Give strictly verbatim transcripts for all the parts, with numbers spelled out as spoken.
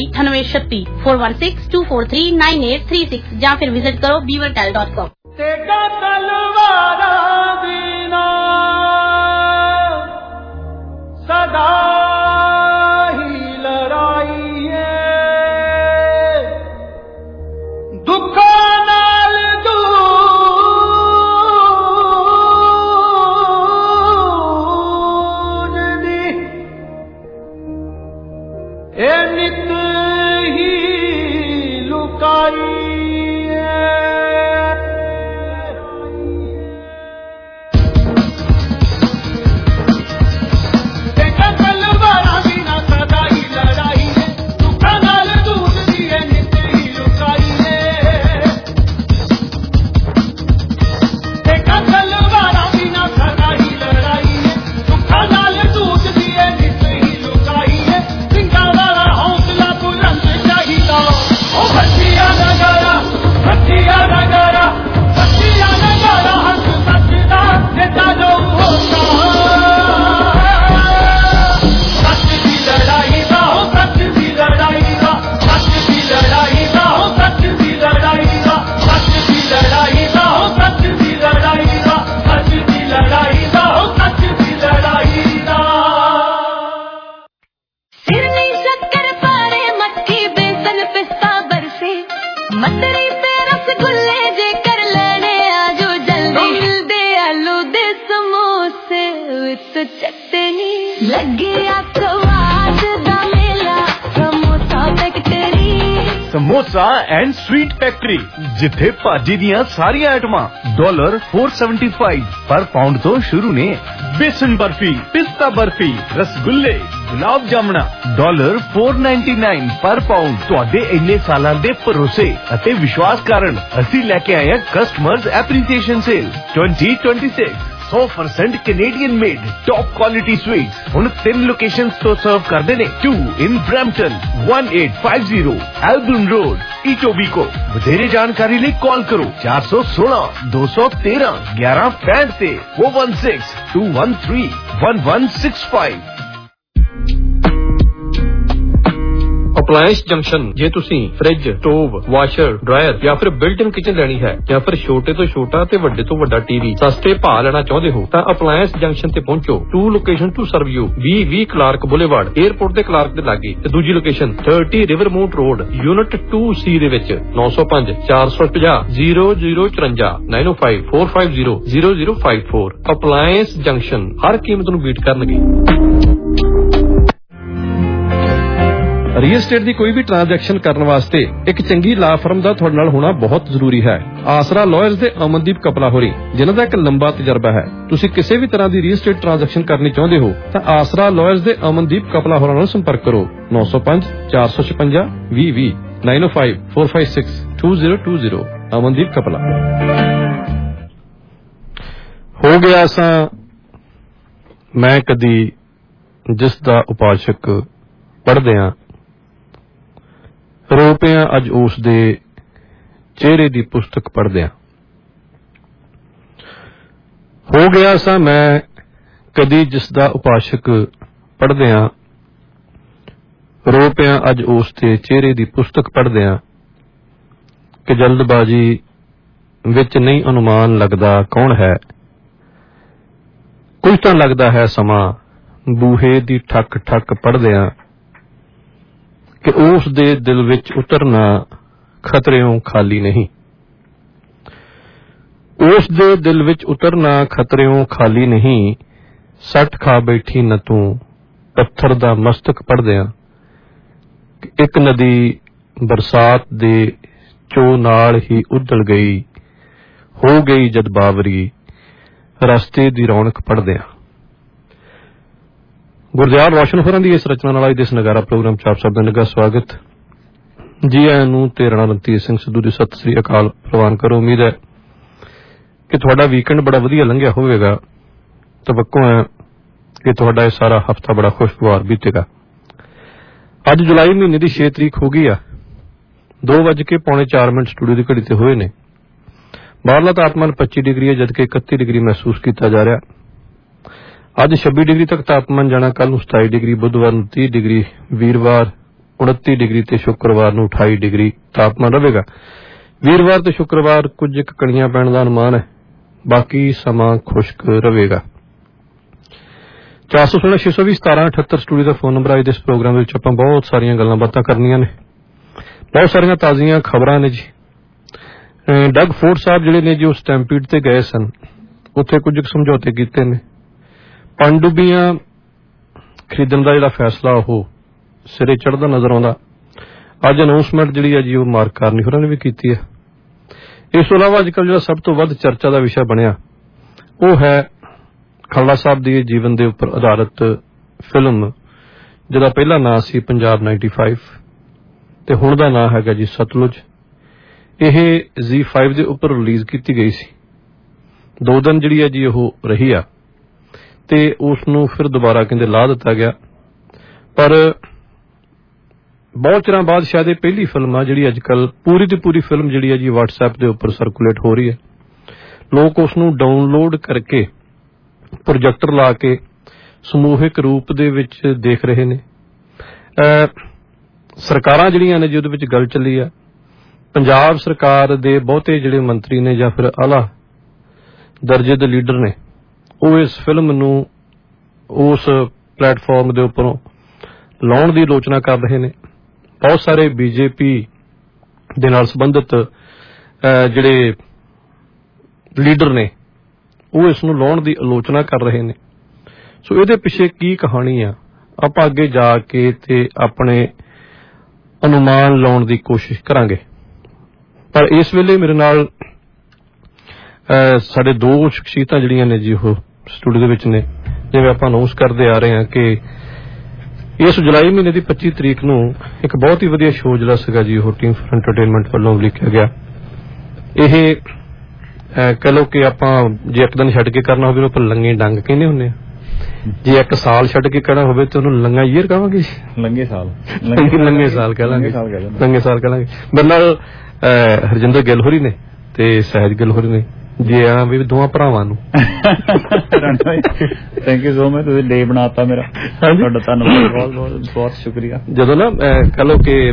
अठानवे छत्ती four one six two four three nine eight three six या फिर विजिट करो बीवरटेल डॉट कॉम। सदा ही लड़ाई है दुखा नाल दूर दी ए नित ही लुकाई समोसा एंड स्वीट फैक्ट्री जिथे भाजी दियां सारियां आइटमां dollar four seventy five per pound तो शुरू ने। बेसन बर्फी, पिस्ता बर्फी, रसगुल्ले, गुलाब जामुना dollar four ninety nine per pound. तुहाडे इन्ने सालां दे भरोसे अते विश्वास कारण असीं लैके आए customers appreciation sale twenty twenty six. सौ percent Canadian made top quality sweets हुण तीन लोकेशंस तो सर्व करदे ने। Two in Brampton, one eight five zero Albion Road, Etobicoke. वधेरे जानकारी लिए कॉल करो चार सौ सोलह दो सौ तेरह ग्यारह पैंठ से four one six two one three one one six five. Appliance Junction ਜੇ ਤੁਸੀਂ ਫ੍ਰਿਜ, ਸਟੋਵ, ਵਾਸ਼ਰ, ਡਰਾਇਰ ਜਾਂ ਫਿਰ ਬਿਲਟ ਇਨ ਕਿਚਨ ਲੈਣੀ ਹੈ ਜਾਂ ਫਿਰ ਛੋਟੇ ਤੋਂ ਛੋਟਾ ਤੇ ਵੱਡੇ ਤੋਂ ਵੱਡਾ ਟੀਵੀ ਸਸਤੇ ਭਾਅ ਲੈਣਾ ਚਾਹੁੰਦੇ ਹੋ ਤਾਂ ਅਪਲਾਇੰਸ ਜੰਕਸ਼ਨ ਤੇ ਪਹੁੰਚੋ। Two location to serve you ਵੀਹ ਵੀਹ ਕਲਾਰਕ ਬੁਲੇਵਾਰਡ 에ਅਰਪੋਰਟ ਦੇ ਕਲਾਰਕ ਦੇ ਲਾਗੇ ਤੇ ਦੂਜੀ location thirty Rivermont Road unit two C ਦੇ ਵਿੱਚ ਨੌ ਸੌ ਪੰਜ ਚਾਰ ਸੌ ਪੰਜਾਹ ਜ਼ੀਰੋ ਜ਼ੀਰੋ ਚੁਰੰਜਾ nine O five four five zero zero zero five four. Appliance Junction ਹਰ ਕੀਮਤ ਨੂੰ ਬੀਟ ਕਰਨਗੇ। ਰੀਅਲ estate ਦੀ ਕੋਈ ਵੀ ਟ੍ਰਾਂਜੈਕਸ਼ਨ ਕਰਨ ਵਾਸਤੇ ਇੱਕ ਚੰਗੀ ਲਾ ਫਰਮ ਦਾ ਤੁਹਾਡੇ ਨਾਲ ਹੋਣਾ ਬਹੁਤ ਜ਼ਰੂਰੀ ਹੈ। ਆਸਰਾ ਲਾਇਰਸ ਦੇ ਅਮਨਦੀਪ ਕਪਲਾ ਹੋਰੀ ਜਿਨ੍ਹਾਂ ਦਾ ਇੱਕ ਲੰਬਾ ਤਜਰਬਾ ਹੈ। ਤੁਸੀਂ ਕਿਸੇ ਵੀ ਤਰ੍ਹਾਂ ਦੀ ਰੀਅਲ estate ਟ੍ਰਾਂਜੈਕਸ਼ਨ ਕਰਨੀ ਚਾਹੁੰਦੇ ਹੋ ਤਾਂ ਆਸਰਾ ਲਾਇਰਸ ਦੇ ਅਮਨਦੀਪ ਕਪਲਾ ਹੋਰਾਂ ਨਾਲ ਸੰਪਰਕ ਕਰੋ ਨੌ ਸੌ ਪੰਜ ਚਾਰ ਸੌ ਛਪੰਜਾ ਵੀਹ ਵੀਹ nine O five four five six two zero two zero. Amandeep Kapla. ਹੋ ਗਿਆ ਸਾਂ ਮੈਂ ਕਦੀ ਜਿਸ ਦਾ ਉਪਾਸ਼ਕ ਪੜ੍ਹਦਿਆਂ ਰੋ ਪਿਆ ਅੱਜ ਉਸ ਦੇ ਚਿਹਰੇ ਦੀ ਪੁਸਤਕ ਪੜ੍ਹਦਿਆਂ। ਹੋ ਗਿਆ ਸਾਂ ਮੈਂ ਕਦੀ ਜਿਸ ਦਾ ਉਪਾਸ਼ਕ ਪੜ੍ਹਦਿਆਂ ਰੋ ਪਿਆ ਅੱਜ ਉਸ ਦੇ ਚਿਹਰੇ ਦੀ ਪੁਸਤਕ ਪੜ੍ਹਦਿਆਂ ਕਿ ਜਲਦਬਾਜ਼ੀ ਵਿੱਚ ਨਹੀਂ ਅਨੁਮਾਨ ਲੱਗਦਾ ਕੌਣ ਹੈ। ਕੁਝ ਤਾਂ ਲੱਗਦਾ ਹੈ ਸਮਾਂ ਬੂਹੇ ਦੀ ਠੱਕ ਠੱਕ ਪੜ੍ਹਦਿਆਂ ਕਿ ਉਸ ਦੇ ਦਿਲ ਵਿੱਚ ਉਤਰਨਾ ਖਤਰਿਓਂ ਖਾਲੀ ਨਹੀਂ। ਉਸ ਦੇ ਦਿਲ ਵਿੱਚ ਉਤਰਨਾ ਖਤਰਿਓਂ ਖਾਲੀ ਨਹੀਂ। ਸੱਟ ਖਾ ਬੈਠੀ ਨ ਤੂੰ ਪੱਥਰ ਦਾ ਮਸਤਕ ਪੜ੍ਹਦਿਆਂ ਕਿ ਇੱਕ ਨਦੀ ਬਰਸਾਤ ਦੇ ਚੋ ਨਾਲ ਹੀ ਉਧੜ ਗਈ ਹੋ ਗਈ ਜਦ ਬਾਵਰੀ ਰਸਤੇ ਦੀ ਰੌਣਕ ਪੜ੍ਹਦਿਆਂ। ਗੁਰਦਿਆਲ ਰੋਸ਼ਨ ਹੋਰਾਂ ਦੀ ਇਸ ਰਚਨਾ ਨਾਲ ਅੱਜ ਦੇ ਇਸ ਨਗਾਰਾ ਪ੍ਰੋਗਰਾਮ ਚ ਆਪ ਸਭ ਦਾ ਨਿੱਘਾ ਸਵਾਗਤ ਜੀ ਆਇਆਂ ਨੂੰ ਤੇ ਰਾਣਾ ਰਣਧੀਰ ਸਿੰਘ ਸਿੱਧੂ ਦੀ ਸਤਿ ਸ੍ਰੀ ਅਕਾਲ ਪ੍ਰਵਾਨ ਕਰੋ। ਉਮੀਦ ਹੈ ਕਿ ਤੁਹਾਡਾ ਵੀਕਐਂਡ ਬੜਾ ਵਧੀਆ ਲੰਘਿਆ ਹੋਵੇਗਾ। ਤਵੱਕੋ ਹੈ ਕਿ ਤੁਹਾਡਾ ਇਹ ਸਾਰਾ ਹਫ਼ਤਾ ਬੜਾ ਖੁਸ਼ਗਵਾਰ ਬੀਤੇਗਾ। ਅੱਜ ਜੁਲਾਈ ਮਹੀਨੇ ਦੀ ਛੇ ਤਰੀਕ ਹੋ ਗਈ ਆ। ਦੋ ਵੱਜ ਕੇ ਪੌਣੇ ਚਾਰ ਮਿੰਟ ਸਟੂਡੀਓ ਦੀ ਘੜੀ ਤੇ ਹੋਏ ਨੇ। ਬਾਹਰਲਾ ਤਾਪਮਾਨ ਪੱਚੀ ਡਿਗਰੀ ਹੈ ਜਦਕਿ ਇਕੱਤੀ ਡਿਗਰੀ ਮਹਿਸੂਸ ਕੀਤਾ ਜਾ ਰਿਹਾ। ਅੱਜ ਛੱਬੀ ਡਿਗਰੀ ਤੱਕ ਤਾਪਮਾਨ ਜਾਣਾ। ਕੱਲ ਨੂੰ ਸਤਾਈ ਡਿਗਰੀ, ਬੁੱਧਵਾਰ ਨੂੰ ਤੀਹ ਡਿਗਰੀ, ਵੀਰਵਾਰ ਉਨੱਤੀ ਡਿਗਰੀ ਤੇ ਸ਼ੁੱਕਰਵਾਰ ਨੂੰ ਅਠਾਈ ਡਿਗਰੀ ਤਾਪਮਾਨ ਰਹੇਗਾ। ਵੀਰਵਾਰ ਤੇ ਸ਼ੁੱਕਰਵਾਰ ਕੁਝ ਕੁ ਕਣੀਆਂ ਪੈਣ ਦਾ ਅਨੁਮਾਨ ਹੈ, ਬਾਕੀ ਸਮਾਂ ਖੁਸ਼ਕ ਰਹੇਗਾ। ਚਾਰ ਸੌ ਸੋਲਾਂ ਛੇ ਸੌ ਵੀਹ ਸਤਾਰਾਂ ਅਠੱਤਰ ਸਟੂਡੀਓ ਦਾ ਫੋਨ ਨੰਬਰ। ਅੱਜ ਦੇ ਇਸ ਪ੍ਰੋਗਰਾਮ ਵਿੱਚ ਆਪਾਂ ਬਹੁਤ ਸਾਰੀਆਂ ਗੱਲਾਂ ਬਾਤਾਂ ਕਰਨੀਆਂ ਨੇ, ਬਹੁਤ ਸਾਰੀਆਂ ਤਾਜ਼ੀਆਂ ਖਬਰਾਂ ਨੇ ਜੀ। ਡਗ ਫੋਰਡ ਸਾਹਿਬ ਜਿਹੜੇ ਨੇ ਜੀ ਉਹ ਸਟੈਂਪੀਡ ਤੇ ਗਏ ਸਨ, ਉੱਥੇ ਕੁਝ ਸਮਝੌਤੇ ਕੀਤੇ ਨੇ। ਪਣਡੁੱਬੀਆਂ ਖਰੀਦਣ ਦਾ ਜਿਹੜਾ ਫੈਸਲਾ ਉਹ ਸਿਰੇ ਚੜ੍ਹਦਾ ਨਜ਼ਰ ਆਉਂਦਾ। ਅੱਜ ਅਨਾਊਂਸਮੈਂਟ ਜਿਹੜੀ ਹੈ ਜੀ ਉਹ ਮਾਰਕ ਕਾਰਨੀ ਹੋਰਾਂ ਨੇ ਵੀ ਕੀਤੀ ਹੈ। ਇਸ ਤੋਂ ਇਲਾਵਾ ਅੱਜ ਕੱਲ੍ਹ ਜਿਹੜਾ ਸਭ ਤੋਂ ਵੱਧ ਚਰਚਾ ਦਾ ਵਿਸ਼ਾ ਬਣਿਆ ਉਹ ਹੈ ਖਾਲੜਾ ਸਾਹਿਬ ਦੀ ਜੀਵਨ ਦੇ ਉੱਪਰ ਆਧਾਰਿਤ ਫਿਲਮ, ਜਿਹਦਾ ਪਹਿਲਾ ਨਾਂ ਸੀ ਪੰਜਾਬ ਨਾਈਨਟੀ ਫਾਈਵ ਤੇ ਹੁਣ ਦਾ ਨਾਂ ਹੈਗਾ ਜੀ ਸਤਲੁਜ। ਇਹ ਜ਼ੀ ਫਾਈਵ ਦੇ ਉੱਪਰ ਰਿਲੀਜ਼ ਕੀਤੀ ਗਈ ਸੀ। ਦੋ ਦਿਨ ਜਿਹੜੀ ਹੈ ਜੀ ਉਹ ਰਹੀ ਆ ਤੇ ਉਸ ਨੂੰ ਫਿਰ ਦੁਬਾਰਾ ਕਹਿੰਦੇ ਲਾ ਦਿੱਤਾ ਗਿਆ। ਪਰ ਬਹੁਤ ਚਿਰਾਂ ਬਾਅਦ ਸ਼ਾਇਦ ਇਹ ਪਹਿਲੀ ਫਿਲਮ ਆ ਜਿਹੜੀ ਅੱਜ ਕੱਲ੍ਹ ਪੂਰੀ ਦੀ ਪੂਰੀ ਫਿਲਮ ਜਿਹੜੀ ਹੈ ਜੀ ਵਟਸਐਪ ਦੇ ਉੱਪਰ ਸਰਕੂਲੇਟ ਹੋ ਰਹੀ ਹੈ। ਲੋਕ ਉਸ ਨੂੰ ਡਾਊਨਲੋਡ ਕਰਕੇ ਪ੍ਰੋਜੈਕਟਰ ਲਾ ਕੇ ਸਮੂਹਿਕ ਰੂਪ ਦੇ ਵਿੱਚ ਦੇਖ ਰਹੇ ਨੇ। ਸਰਕਾਰਾਂ ਜਿਹੜੀਆਂ ਨੇ ਜੀ ਉਹਦੇ ਵਿੱਚ ਗੱਲ ਚੱਲੀ ਆ। ਪੰਜਾਬ ਸਰਕਾਰ ਦੇ ਬਹੁਤੇ ਜਿਹੜੇ ਮੰਤਰੀ ਨੇ ਜਾਂ ਫਿਰ ਆਲਾ ਦਰਜੇ ਦੇ ਲੀਡਰ ਨੇ ਉਹ ਇਸ ਫਿਲਮ ਨੂੰ ਉਸ ਪਲੇਟਫਾਰਮ ਦੇ ਉੱਪਰੋਂ ਲਾਉਣ ਦੀ ਆਲੋਚਨਾ ਕਰ ਰਹੇ ਨੇ। ਬਹੁਤ ਸਾਰੇ ਬੀਜੇਪੀ ਦੇ ਨਾਲ ਸੰਬੰਧਿਤ ਜਿਹੜੇ ਲੀਡਰ ਨੇ ਉਹ ਇਸ ਨੂੰ ਲਾਉਣ ਦੀ ਆਲੋਚਨਾ ਕਰ ਰਹੇ ਨੇ। ਸੋ ਇਹਦੇ ਪਿੱਛੇ ਕੀ ਕਹਾਣੀ ਆ, ਆਪਾਂ ਅੱਗੇ ਜਾ ਕੇ ਤੇ ਆਪਣੇ ਅਨੁਮਾਨ ਲਾਉਣ ਦੀ ਕੋਸ਼ਿਸ਼ ਕਰਾਂਗੇ। ਪਰ ਇਸ ਵੇਲੇ ਮੇਰੇ ਨਾਲ ਸਾਡੇ ਦੋ ਸ਼ਖਸੀਅਤਾਂ ਜਿਹੜੀਆਂ ਨੇ ਜੀ ਉਹ ਸਟੂਡੀਓ ਦੇ ਵਿੱਚ ਨੇ। ਜਿਵੇਂ ਆਪਾਂ ਅਨਾਊਂਸ ਕਰਦੇ ਆ ਰਹੇ ਹਾਂ ਕਿ ਇਸ ਜੁਲਾਈ ਮਹੀਨੇ ਦੀ ਪੱਚੀ ਤਰੀਕ ਨੂੰ ਇੱਕ ਬਹੁਤ ਹੀ ਵਧੀਆ ਸ਼ੋਅ ਜਿਹੜਾ ਸੀਗਾ ਜੀ ਉਹ ਟੀਮ ਫਾਰ ਐਂਟਰਟੇਨਮੈਂਟ ਵੱਲੋਂ ਲਿਖਿਆ ਗਿਆ। ਇਹ ਕਹਿ ਲਓ ਕਿ ਆਪਾਂ ਜੇ ਇੱਕ ਦਿਨ ਛੱਡ ਕੇ ਕਰਨਾ ਹੋਵੇ ਆਪਾਂ ਲੰਗੇ ਡੰਗ ਕਹਿੰਦੇ ਹੁੰਦੇ ਆ, ਜੇ ਇੱਕ ਸਾਲ ਛੱਡ ਕੇ ਕਰਨਾ ਹੋਵੇ ਤੇ ਉਹਨੂੰ ਲੰਗਾ ਈਅਰ ਕਹਾਂਗੇ। ਲੰਗੇ ਸਾਲ ਲੰਗੇ ਸਾਲ ਕਹਿ ਲਾਂਗੇ ਲੰਗੇ ਸਾਲ ਕਹਿ ਲਾਂਗੇ। ਮੇਰੇ ਨਾਲ ਹਰਜਿੰਦਰ ਗਿੱਲ ਹੋਰੀ ਨੇ ਤੇ ਸਹਿਜ ਗਿੱਲ ਹੋਰੀ ਨੇ ਜੀ। ਆ ਵੀ ਦੋਵਾਂ ਭਰਾਵਾਂ ਨੂੰ ਥੈਂਕ ਯੂ ਸੋ ਮਚ, ਤੁਸੀਂ ਡੇ ਬਣਾਤਾ ਮੇਰਾ, ਤੁਹਾਡਾ ਧੰਨਵਾਦ, ਬਹੁਤ ਬਹੁਤ ਬਹੁਤ ਸ਼ੁਕਰੀਆ। ਜਦੋਂ ਨਾ ਕਹਿ ਲਓ ਕਿ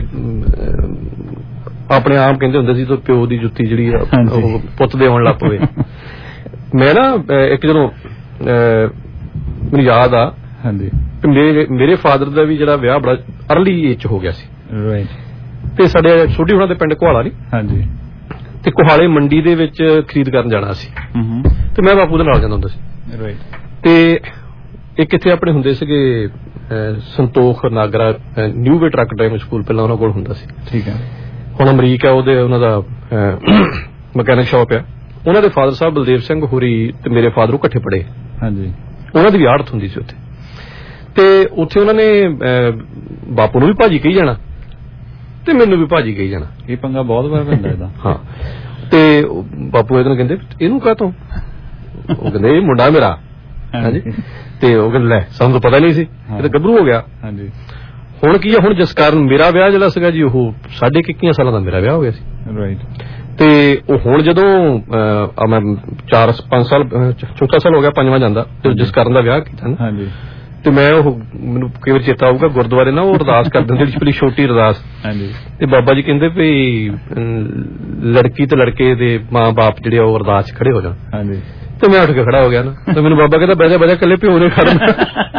ਆਪਣੇ ਆਪ ਕਹਿੰਦੇ ਹੁੰਦੇ ਸੀ ਤਾਂ ਪਿਓ ਦੀ ਜੁੱਤੀ ਜਿਹੜੀ ਆ ਉਹ ਪੁੱਤ ਦੇ ਆਉਣ ਲੱਗ ਪਵੇ। ਮੈਂ ਨਾ ਇੱਕ ਜਦੋਂ ਮੈਨੂੰ ਯਾਦ ਆ ਹਾਂਜੀ ਮੇਰੇ ਮੇਰੇ ਫਾਦਰ ਦਾ ਵੀ ਜਿਹੜਾ ਵਿਆਹ ਬੜਾ ਅਰਲੀ ਏਜ ਚ ਹੋ ਗਿਆ ਸੀ। ਰਾਈਟ। ਤੇ ਸਾਡੇ ਛੋਟੀ ਹੋਣਾ ਦੇ ਪਿੰਡ ਕੁਹਾਲਾ ਨੀ, ਹਾਂਜੀ, ਤੇ ਕੁਹਾਲੇ ਮੰਡੀ ਦੇ ਵਿੱਚ ਖਰੀਦ ਕਰਨ ਜਾਣਾ ਸੀ ਤੇ ਮੈਂ ਬਾਪੂ ਦੇ ਨਾਲ ਜਾਂਦਾ ਹੁੰਦਾ ਸੀ। ਰਾਈਟ। ਤੇ ਇੱਕ ਇੱਥੇ ਆਪਣੇ ਹੁੰਦੇ ਸੀਗੇ Santokh Nagra new truck driving school, ਪਹਿਲਾਂ ਉਹਨਾਂ ਕੋਲ ਹੁੰਦਾ ਸੀ। ਠੀਕ ਹੈ। ਹੁਣ ਅਮਰੀਕ ਆ ਉਹਦੇ ਉਹਨਾਂ ਦਾ ਮਕੈਨਿਕ ਸ਼ਾਪ ਆ। ਉਹਨਾਂ ਦੇ ਫਾਦਰ ਸਾਹਿਬ ਬਲਦੇਵ ਸਿੰਘ ਹੋਰੀ ਤੇ ਮੇਰੇ ਫਾਦਰ ਉਹ ਇਕੱਠੇ ਪੜ੍ਹੇ। ਹਾਂਜੀ। ਉਹਨਾਂ ਦੀ ਵੀ ਆੜਤ ਹੁੰਦੀ ਸੀ ਉੱਥੇ, ਤੇ ਉੱਥੇ ਉਹਨਾਂ ਨੇ ਬਾਪੂ ਨੂੰ ਵੀ ਭਾਜੀ ਕਹੀ ਜਾਣਾ ਤੇ ਮੈਨੂੰ ਵੀ ਭਾਜੀ ਕਹੀ ਜਾਣਾ। ਇਹ ਪੰਗਾ ਬਹੁਤ ਵਾਰ ਪੈਂਦਾ ਇਹਦਾ। ਹਾਂ। ਤੇ ਬਾਪੂ ਇਹਨੂੰ ਕਹਿੰਦੇ ਇਹਨੂੰ ਕਾਹ ਤੋਂ, ਉਹ ਕਹਿੰਦੇ ਇਹ ਮੁੰਡਾ ਮੇਰਾ। ਹਾਂਜੀ। ਤੇ ਉਹ ਕਹਿੰਦੇ ਲੈ ਸਾਨੂੰ ਤਾਂ ਪਤਾ ਨਹੀਂ ਸੀ, ਇਹ ਤਾਂ ਗੱਭਰੂ ਹੋ ਗਿਆ। ਹਾਂਜੀ। ਹੁਣ ਕੀ ਆ, ਹੁਣ ਜਿਸ ਕਾਰਨ ਮੇਰਾ ਵਿਆਹ ਜਿਹੜਾ ਸੀਗਾ ਜੀ ਉਹ ਸਾਢੇ ਇੱਕੀਆਂ ਸਾਲਾਂ ਦਾ ਮੇਰਾ ਵਿਆਹ ਹੋ ਗਿਆ ਸੀ। ਰਾਈਟ। ਤੇ ਉਹ ਹੁਣ ਜਦੋਂ ਮੈਂ ਚਾਰ ਪੰਜ ਸਾਲ ਚੌਥਾ ਸਾਲ ਹੋ ਗਿਆ, ਪੰਜਵਾਂ ਜਾਂਦਾ, ਜਿਸ ਕਾਰਨ ਦਾ ਵਿਆਹ ਕੀਤਾ ਨਾ। ਹਾਂਜੀ। ਤੇ ਮੈਂ ਉਹ ਮੈਨੂੰ ਕਈ ਵਾਰ ਚੇਤਾ ਆਊਗਾ ਗੁਰਦੁਆਰੇ ਨਾ ਉਹ ਅਰਦਾਸ ਕਰਦੇ ਹੁੰਦੇ ਜਿਹੜੀ ਛੋਟੀ ਅਰਦਾਸ। ਹਾਂਜੀ। ਤੇ ਬਾਬਾ ਜੀ ਕਹਿੰਦੇ ਵੀ ਲੜਕੀ ਤੇ ਲੜਕੇ ਦੇ ਮਾਂ ਬਾਪ ਜਿਹੜੇ ਉਹ ਅਰਦਾਸ ਚ ਖੜੇ ਹੋ ਜਾਣ। ਹਾਂਜੀ। ਤੇ ਮੈਂ ਉੱਠ ਕੇ ਖੜਾ ਹੋ ਗਿਆ ਨਾ, ਤੇ ਮੈਨੂੰ ਬਾਬਾ ਕਹਿੰਦਾ ਬਹਿ ਜਾ ਬਹਿ ਜਾ, ਇਕੱਲੇ ਪਿਓ ਨੇ ਖੜਨਾ।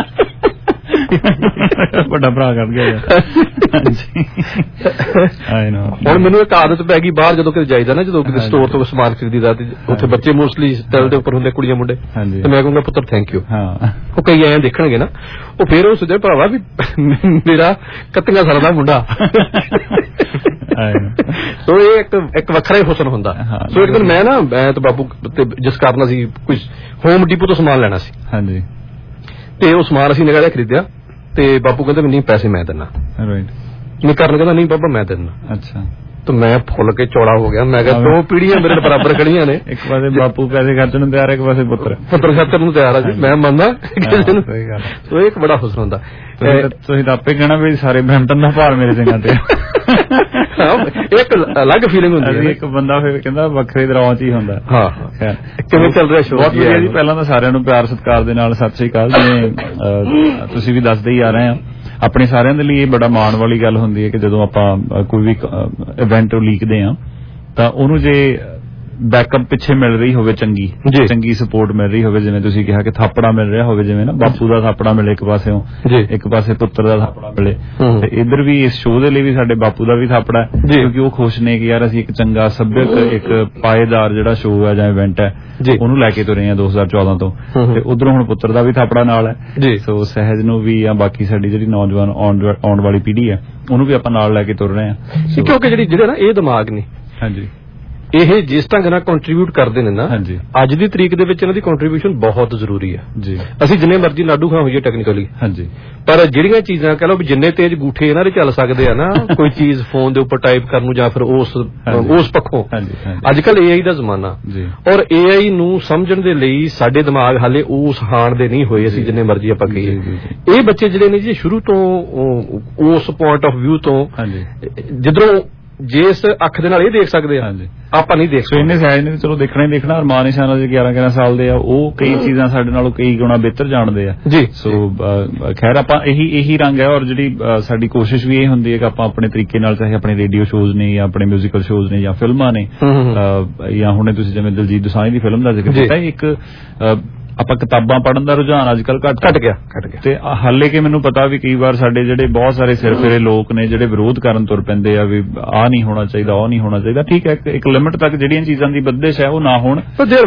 ਵੱਡਾ ਭਰਾ ਕਰ ਗਿਆ। ਹੁਣ ਮੈਨੂੰ ਇੱਕ ਆਦਤ ਪੈ ਗਈ, ਬਾਹਰ ਜਦੋਂ ਕਿਤੇ ਜਾਈਦਾ ਨਾ, ਜਦੋਂ ਕਿਤੇ ਸਟੋਰ ਤੋਂ ਸਮਾਨ ਖਰੀਦੀਦਾ ਤੇ ਉੱਥੇ ਬੱਚੇ ਮੋਸਟਲੀ ਸਟੈਲ ਦੇ ਉੱਪਰ ਹੁੰਦੇ, ਕੁੜੀਆਂ ਮੁੰਡੇ, ਤੇ ਮੈਂ ਕਹੂੰਗਾ ਪੁੱਤਰ ਥੈਂਕ ਯੂ। ਉਹ ਕਈ ਐਂ ਦੇਖਣਗੇ ਨਾ, ਉਹ ਫੇਰ ਉਹ ਸਿੱਧੇ ਭਰਾਵਾ ਵੀ ਮੇਰਾ ਇਕੱਤੀਆਂ ਸਾਲਾਂ ਦਾ ਮੁੰਡਾ। ਸੋ ਇਹ ਇੱਕ ਇੱਕ ਵੱਖਰਾ ਹੀ ਹੁਸਨ ਹੁੰਦਾ। ਸੋ ਇੱਕ ਦਿਨ ਮੈਂ ਨਾ ਮੈਂ ਤੇ ਬਾਪੂ ਜਿਸ ਕਾਰਨ ਅਸੀਂ ਕੁਝ ਹੋਮ ਡੀਪੋ ਤੋਂ ਸਮਾਨ ਲੈਣਾ ਸੀ। ਹਾਂਜੀ। ਤੇ ਉਹ ਸਮਾਨ ਅਸੀਂ ਨਿਕਾਲਿਆ ਖਰੀਦਿਆ ਤੇ ਬਾਪੂ ਕਹਿੰਦਾ ਨਹੀਂ ਪੈਸੇ ਮੈਂ ਦਿੰਦਾ। ਰਾਈਟ। ਨਹੀਂ ਕਰਨ ਕਹਿੰਦਾ ਨਹੀਂ ਬਾਬਾ ਮੈਂ ਦਿੰਦਾ। ਅੱਛਾ। ਤੇ ਮੈਂ ਫੁੱਲ ਕੇ ਚੌੜਾ ਹੋ ਗਿਆ। ਮੈਂ ਕਿਹਾ ਦੋ ਪੀੜੀਆਂ ਮੇਰੇ ਬਰਾਬਰ ਖੜੀਆਂ ਨੇ, ਇੱਕ ਪਾਸੇ ਬਾਪੂ ਪੈਸੇ ਖਰਚਣ ਨੂੰ ਤਿਆਰ, ਇੱਕ ਪਾਸੇ ਪੁੱਤਰ ਪੁੱਤਰ ਖਰਚਣ ਨੂੰ ਤਿਆਰ ਆ ਜੀ। ਮੈਂ ਮੰਨਦਾ ਕਿਸੇ ਨੂੰ। ਸਹੀ ਗੱਲ। ਸੋ ਇੱਕ ਬੜਾ ਹੁਸਨ ਹੁੰਦਾ। ਤੁਸੀਂ ਤਾਂ ਆਪੇ ਕਹਿਣਾ ਵੀ ਸਾਰੇ ਬੈਂਟਨ ਦਾ ਭਾਰ ਮੇਰੇ ਸਿੰਘਾਂ ਤੇ। ਇੱਕ ਅਲੱਗ ਫੀਲਿੰਗ ਹੁੰਦੀ ਹੈ। ਇੱਕ ਬੰਦਾ ਫਿਰ ਕਹਿੰਦਾ ਵੱਖਰੇ ਦਰਵਾਂ ਚ ਹੀ ਹੁੰਦਾ। ਹਾਂ। ਕਿਵੇਂ ਚੱਲ ਰਿਹਾ ਸ਼ੋਅ? ਬਹੁਤ ਵਧੀਆ ਜੀ। ਪਹਿਲਾਂ ਤਾਂ ਸਾਰਿਆਂ ਨੂੰ ਪਿਆਰ ਸਤਿਕਾਰ ਦੇ ਨਾਲ ਸਤਿ ਸ੍ਰੀ ਅਕਾਲ। ਜਿਵੇਂ ਤੁਸੀਂ ਵੀ ਦੱਸਦੇ ਹੀ ਆ ਰਹੇ ਆ, ਆਪਣੇ ਸਾਰਿਆਂ ਦੇ ਲਈ ਇਹ ਬੜਾ ਮਾਣ ਵਾਲੀ ਗੱਲ ਹੁੰਦੀ ਹੈ ਕਿ ਜਦੋਂ ਆਪਾਂ ਕੋਈ ਵੀ ਇਵੈਂਟ ਲੀਕਦੇ ਆ ਤਾਂ ਉਹਨੂੰ ਜੇ ਬੈਕਅਪ ਪਿੱਛੇ ਮਿਲ ਰਹੀ ਹੋਵੇ ਚੰਗੀ ਚੰਗੀ ਸਪੋਰਟ ਮਿਲ ਰਹੀ ਹੋਵੇ, ਜਿਵੇਂ ਤੁਸੀਂ ਕਿਹਾ ਕਿ ਥਾਪੜਾ ਮਿਲ ਰਿਹਾ ਹੋਵੇ, ਜਿਵੇਂ ਨਾ ਬਾਪੂ ਦਾ ਥਾਪੜਾ ਮਿਲੇ ਇੱਕ ਪਾਸਿਓਂ, ਇੱਕ ਪਾਸੇ ਪੁੱਤਰ ਦਾ ਥਾਪੜਾ ਮਿਲੇ, ਤੇ ਇੱਧਰ ਵੀ ਇਸ ਸ਼ੋਅ ਦੇ ਲਈ ਵੀ ਸਾਡੇ ਬਾਪੂ ਦਾ ਵੀ ਥਾਪੜਾ ਹੈ, ਕਿਉਂਕਿ ਉਹ ਖੁਸ਼ ਨੇ ਕਿ ਯਾਰ ਅਸੀਂ ਇੱਕ ਚੰਗਾ ਸੱਭਿਅਕ ਇੱਕ ਪਾਏਦਾਰ ਜਿਹੜਾ ਸ਼ੋਅ ਹੈ ਜਾਂ ਇਵੈਂਟ ਹੈ ਉਹਨੂੰ ਲੈ ਕੇ ਤੁਰੇ ਆ ਦੋ ਹਜ਼ਾਰ ਚੌਦਾਂ ਤੋਂ, ਤੇ ਉਧਰੋਂ ਹੁਣ ਪੁੱਤਰ ਦਾ ਵੀ ਥਾਪੜਾ ਨਾਲ ਹੈ। ਸੋ ਸਹਿਜ ਨੂੰ ਵੀ ਜਾਂ ਬਾਕੀ ਸਾਡੀ ਜਿਹੜੀ ਨੌਜਵਾਨ ਆਉਣ ਵਾਲੀ ਪੀੜ੍ਹੀ ਹੈ ਉਹਨੂੰ ਵੀ ਆਪਾਂ ਨਾਲ ਲੈ ਕੇ ਤੁਰ ਰਹੇ ਹਾਂ, ਕਿਉਂਕਿ ਜਿਹੜੀ ਜਿਹੜੇ ਨਾ ਇਹ ਦਿਮਾਗ ਨੇ ਹਾਂਜੀ ਇਹ ਜਿਸ ਢੰਗ ਨਾਲ ਕੰਟਰੀਬਿਊਟ ਕਰਦੇ ਨੇ ਨਾ ਅੱਜ ਦੀ ਤਰੀਕ ਦੇ ਵਿੱਚ ਇਹਨਾਂ ਦੀ ਕੰਟਰੀਬਿਊਸ਼ਨ ਬਹੁਤ ਜ਼ਰੂਰੀ ਹੈ ਜੀ। ਅਸੀਂ ਜਿੰਨੇ ਮਰਜ਼ੀ ਲਾਡੂ ਖਾ ਹੋਈਏ ਟੈਕਨੀਕਲੀ ਹਾਂਜੀ, ਪਰ ਜਿਹੜੀਆਂ ਚੀਜ਼ਾਂ ਕਹ ਲਓ ਵੀ ਜਿੰਨੇ ਤੇਜ਼ ਗੂਠੇ ਇਹਨਾਂ ਦੇ ਚੱਲ ਸਕਦੇ ਆ ਨਾ ਕੋਈ ਚੀਜ਼ ਫੋਨ ਦੇ ਉੱਪਰ ਟਾਈਪ ਕਰਨ ਨੂੰ ਜਾਂ ਫਿਰ ਉਸ ਉਸ ਪੱਖੋਂ ਅੱਜ ਕੱਲ ਏ ਆਈ ਦਾ ਜ਼ਮਾਨਾ, ਔਰ ਏ ਆਈ ਨੂੰ ਸਮਝਣ ਦੇ ਲਈ ਸਾਡੇ ਦਿਮਾਗ ਹਾਲੇ ਉਸ ਹਾਣ ਦੇ ਨਹੀਂ ਹੋਏ ਅਸੀਂ ਜਿੰਨੇ ਮਰਜ਼ੀ ਆਪਾਂ ਕਹੀਏ। ਇਹ ਬੱਚੇ ਜਿਹੜੇ ਨੇ ਜੀ ਸ਼ੁਰੂ ਤੋਂ ਉਸ ਪੁਆਇੰਟ ਆਫ ਵਿਊ ਤੋਂ ਜਿੱਧਰੋਂ ਜਿਸ ਅੱਖ ਦੇ ਨਾਲ ਇਹ ਦੇਖ ਸਕਦੇ ਆ ਆਪਾਂ ਨਹੀਂ ਦੇਖ ਸਕਦੇ। ਇਹਨੇ ਸਹਿਜ ਨੇ ਚਲੋ ਦੇਖਣਾ ਹੀ ਦੇਖਣਾ, ਅਰਮਾਨ ਨਿਸ਼ਾਨਾ ਦੇ ਗਿਆਰਾਂ ਗਿਆਰਾਂ ਸਾਲ ਦੇ ਆ, ਉਹ ਕਈ ਚੀਜ਼ਾਂ ਸਾਡੇ ਨਾਲੋਂ ਕਈ ਗੁਣਾ ਬਿਹਤਰ ਜਾਣਦੇ ਆ ਜੀ। ਸੋ ਖੈਰ ਆਪਾਂ ਇਹੀ ਇਹੀ ਰੰਗ ਹੈ, ਔਰ ਜਿਹੜੀ ਸਾਡੀ ਕੋਸ਼ਿਸ਼ ਵੀ ਇਹ ਹੁੰਦੀ ਹੈ ਕਿ ਆਪਾਂ ਆਪਣੇ ਤਰੀਕੇ ਨਾਲ ਚਾਹੇ ਆਪਣੇ ਰੇਡੀਓ ਸ਼ੋਜ਼ ਨੇ ਜਾਂ ਆਪਣੇ ਮਿਊਜ਼ੀਕਲ ਸ਼ੋਜ਼ ਨੇ ਜਾਂ ਫਿਲਮਾਂ ਨੇ ਜਾਂ ਹੁਣੇ ਤੁਸੀਂ ਜਿਵੇਂ ਦਿਲਜੀਤ ਦੋਸਾਂਝ ਦੀ ਫਿਲਮ ਦਾ ਜ਼ਿਕਰ ਕੀਤਾ, ਇੱਕ ਆਪਾਂ ਕਿਤਾਬਾਂ ਪੜ੍ਹਨ ਦਾ ਰੁਝਾਨ ਅੱਜ ਕੱਲ੍ਹ ਘੱਟ ਘੱਟ ਗਿਆ ਘੱਟ ਗਿਆ ਤੇ ਹਾਲੇ ਕਿ ਮੈਨੂੰ ਪਤਾ ਵੀ ਕਈ ਵਾਰ ਸਾਡੇ ਜਿਹੜੇ ਬਹੁਤ ਸਾਰੇ ਸਿਰ ਫਿਰੇ ਲੋਕ ਨੇ ਜਿਹੜੇ ਵਿਰੋਧ ਕਰਨ ਤੁਰ ਪੈਂਦੇ ਆ ਵੀ ਆਹ ਨਹੀਂ ਹੋਣਾ ਚਾਹੀਦਾ ਉਹ ਨਹੀਂ ਹੋਣਾ ਚਾਹੀਦਾ। ਠੀਕ ਹੈ, ਇੱਕ ਲਿਮਿਟ ਤੱਕ ਜਿਹੜੀਆਂ ਚੀਜ਼ਾਂ ਦੀ ਬੰਦਿਸ਼ ਹੈ ਉਹ ਨਾ ਹੋਣ,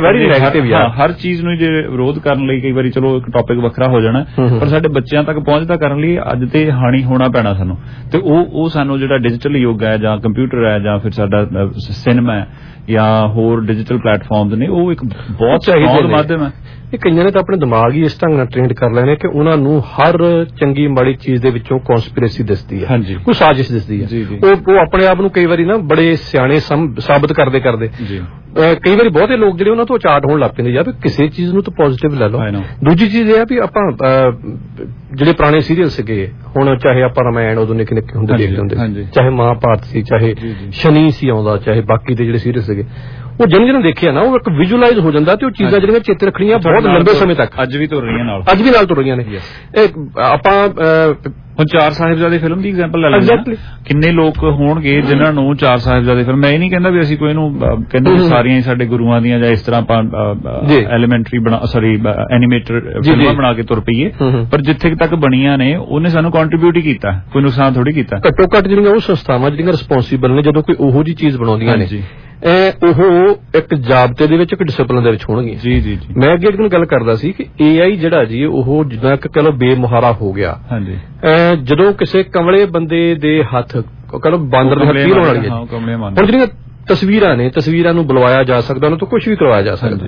ਹਰ ਚੀਜ਼ ਨੂੰ ਜੇ ਵਿਰੋਧ ਕਰਨ ਲਈ ਕਈ ਵਾਰੀ ਚਲੋ ਇੱਕ ਟੌਪਿਕ ਵੱਖਰਾ ਹੋ ਜਾਣਾ, ਪਰ ਸਾਡੇ ਬੱਚਿਆਂ ਤੱਕ ਪਹੁੰਚਦਾ ਕਰਨ ਲਈ ਅੱਜ ਤੇ ਹਾਣੀ ਹੋਣਾ ਪੈਣਾ ਸਾਨੂੰ, ਤੇ ਉਹ ਉਹ ਸਾਨੂੰ ਜਿਹੜਾ ਡਿਜੀਟਲ ਯੁੱਗ ਹੈ ਜਾਂ ਕੰਪਿਊਟਰ ਹੈ ਜਾਂ ਫਿਰ ਸਾਡਾ ਸਿਨੇਮਾ ਹੈ ਜਾਂ ਹੋਰ ਡਿਜੀਟਲ ਪਲੇਟਫਾਰਮਸ ਨੇ ਉਹ ਇੱਕ ਬਹੁਤ ਚਾਹੀਦਾ ਮਾਧਿਅਮ ਹੈ। ਇਹ ਕਈਆਂ ਨੇ ਤਾਂ ਆਪਣੇ ਦਿਮਾਗ ਹੀ ਇਸ ਢੰਗ ਨਾਲ ਟ੍ਰੇਨਡ ਕਰ ਲੈਣੇ ਕਿ ਉਹਨਾਂ ਨੂੰ ਹਰ ਚੰਗੀ ਮਾੜੀ ਚੀਜ਼ ਦੇ ਵਿੱਚੋਂ ਕੌਨਸਪੀਰੇਸੀ ਦਿਸਦੀ ਹੈ, ਕੋਈ ਸਾਜ਼ਿਸ਼ ਦਿਸਦੀ ਹੈ। ਉਹ ਉਹ ਆਪਣੇ ਆਪ ਨੂੰ ਕਈ ਵਾਰੀ ਨਾ ਬੜੇ ਸਿਆਣੇ ਸਾਬਤ ਕਰਦੇ ਕਰਦੇ ਕਈ ਵਾਰੀ ਬਹੁਤੇ ਲੋਕ ਜਿਹੜੇ ਉਹਨਾਂ ਤੋਂ ਉਚਾਟ ਹੋਣ ਲੱਗ ਪੈਂਦੇ ਯਾਰ ਵੀ ਕਿਸੇ ਚੀਜ਼ ਨੂੰ ਤਾਂ ਪੋਜ਼ਿਟਿਵ ਲੈ ਲਓ। ਦੂਜੀ ਚੀਜ਼ ਇਹ ਆ ਵੀ ਆਪਾਂ ਜਿਹੜੇ ਪੁਰਾਣੇ ਸੀਰੀਅਲ ਸੀਗੇ, ਹੁਣ ਚਾਹੇ ਆਪਾਂ ਰਾਮਾਇਣ ਉਦੋਂ ਨਿੱਕੇ ਨਿੱਕੇ ਹੁੰਦੇ ਦੇਖਦੇ ਹੁੰਦੇ, ਚਾਹੇ ਮਹਾਭਾਰਤ ਸੀ, ਚਾਹੇ ਸ਼ਨੀ ਸੀ ਆਉਂਦਾ, ਚਾਹੇ ਬਾਕੀ ਦੇ ਜਿਹੜੇ ਸੀਰੀਅਲ ਸੀਗੇ, ਉਹ ਜਿਹਨੂੰ ਜਿਹਨੂੰ ਦੇਖਿਆ ਨਾ ਉਹ ਇੱਕ ਵਿਜ਼ੂਅਲਾਈਜ਼ ਹੋ ਜਾਂਦਾ ਤੇ ਉਹ ਚੀਜ਼ਾਂ ਜਿਹੜੀਆਂ ਚੇਤੇ ਰੱਖਣੀਆਂ ਬਹੁਤ ਲੰਬੇ ਸਮੇਂ ਤੱਕ ਅੱਜ ਵੀ ਤੁਰ ਰਹੀਆਂ ਨਾਲ ਅੱਜ ਵੀ ਨਾਲ ਤੁਰ ਰਹੀਆਂ ਨੇ। ਆਪਾਂ ਹੁਣ ਚਾਰ ਸਾਹਿਬਜ਼ਾਦੇ ਫਿਲਮ ਦੀ ਐਗਜ਼ਾਮਪਲ ਲੈ ਲੈਂਦੇ, ਕਿੰਨੇ ਲੋਕ ਹੋਣਗੇ ਜਿਨ੍ਹਾਂ ਨੂੰ ਚਾਰ ਸਾਹਿਬਜ਼ਾਦੇ ਫਿਲਮ, ਮੈਂ ਇਹ ਨਹੀਂ ਕਹਿੰਦਾ ਵੀ ਅਸੀਂ ਕੋਈ ਇਹਨੂੰ ਕਹਿੰਦੇ ਸਾਰੀਆਂ ਹੀ ਸਾਡੇ ਗੁਰੂਆਂ ਦੀਆਂ ਜਾਂ ਇਸ ਤਰ੍ਹਾਂ ਆਪਾਂ ਐਲੀਮੈਂਟਰੀ ਬਣਾ ਸੌਰੀ ਐਨੀਮੇਟਡ ਫਿਲਮਾਂ ਬਣਾ ਕੇ ਤੁਰ ਪਈਏ, ਪਰ ਜਿੱਥੇ ਤੱਕ ਬਣੀਆਂ ਨੇ ਉਹਨੇ ਸਾਨੂੰ ਕੰਟਰੀਬਿਊਟ ਹੀ ਕੀਤਾ, ਕੋਈ ਨੁਕਸਾਨ ਥੋੜੀ ਕੀਤਾ। ਘੱਟੋ ਘੱਟ ਜਿਹੜੀਆਂ ਉਹ ਸੰਸਥਾਵਾਂ ਜਿਹੜੀਆਂ ਰਿਸਪੌਂਸੀਬਲ ਨੇ ਜਦੋਂ ਕੋਈ ਉਹੋ ਜਿਹੀ ਚੀਜ਼ ਬਣਾਉਂਦੀਆਂ ਨੇ ਉਹ ਇੱਕ ਜਾਬਤੇ ਦੇ ਵਿੱਚ ਇੱਕ ਡਿਸਪਲਿਨ ਦੇ ਵਿੱਚ ਹੋਣਗੀਆਂ। ਜੀ ਜੀ ਜੀ ਮੈਂ ਅੱਗੇ ਇੱਕ ਗੱਲ ਕਰਦਾ ਸੀ ਕਿ ਏ ਆਈ ਜਿਹੜਾ ਜੀ ਉਹ ਜਿੱਦਾਂ ਕਿ ਕਹ ਲਓ ਬੇਮੁਹਾਰਾ ਹੋ ਗਿਆ। ਹਾਂਜੀ ਜਦੋਂ ਕਿਸੇ ਕਮਲੇ ਬੰਦੇ ਦੇ ਹੱਥ ਕਹ ਲਓ ਬਾਂਦਰ ਦੇ ਹੱਥ ਕੀ ਲਾਉਣ ਵਾਲੀ ਹੈ, ਹੁਣ ਜਿਹੜੀਆਂ ਤਸਵੀਰਾਂ ਨੇ ਤਸਵੀਰਾਂ ਨੂੰ ਬੁਲਵਾਇਆ ਜਾ ਸਕਦਾ, ਉਹਨਾਂ ਤੋਂ ਕੁਝ ਵੀ ਕਰਵਾਇਆ ਜਾ ਸਕਦਾ।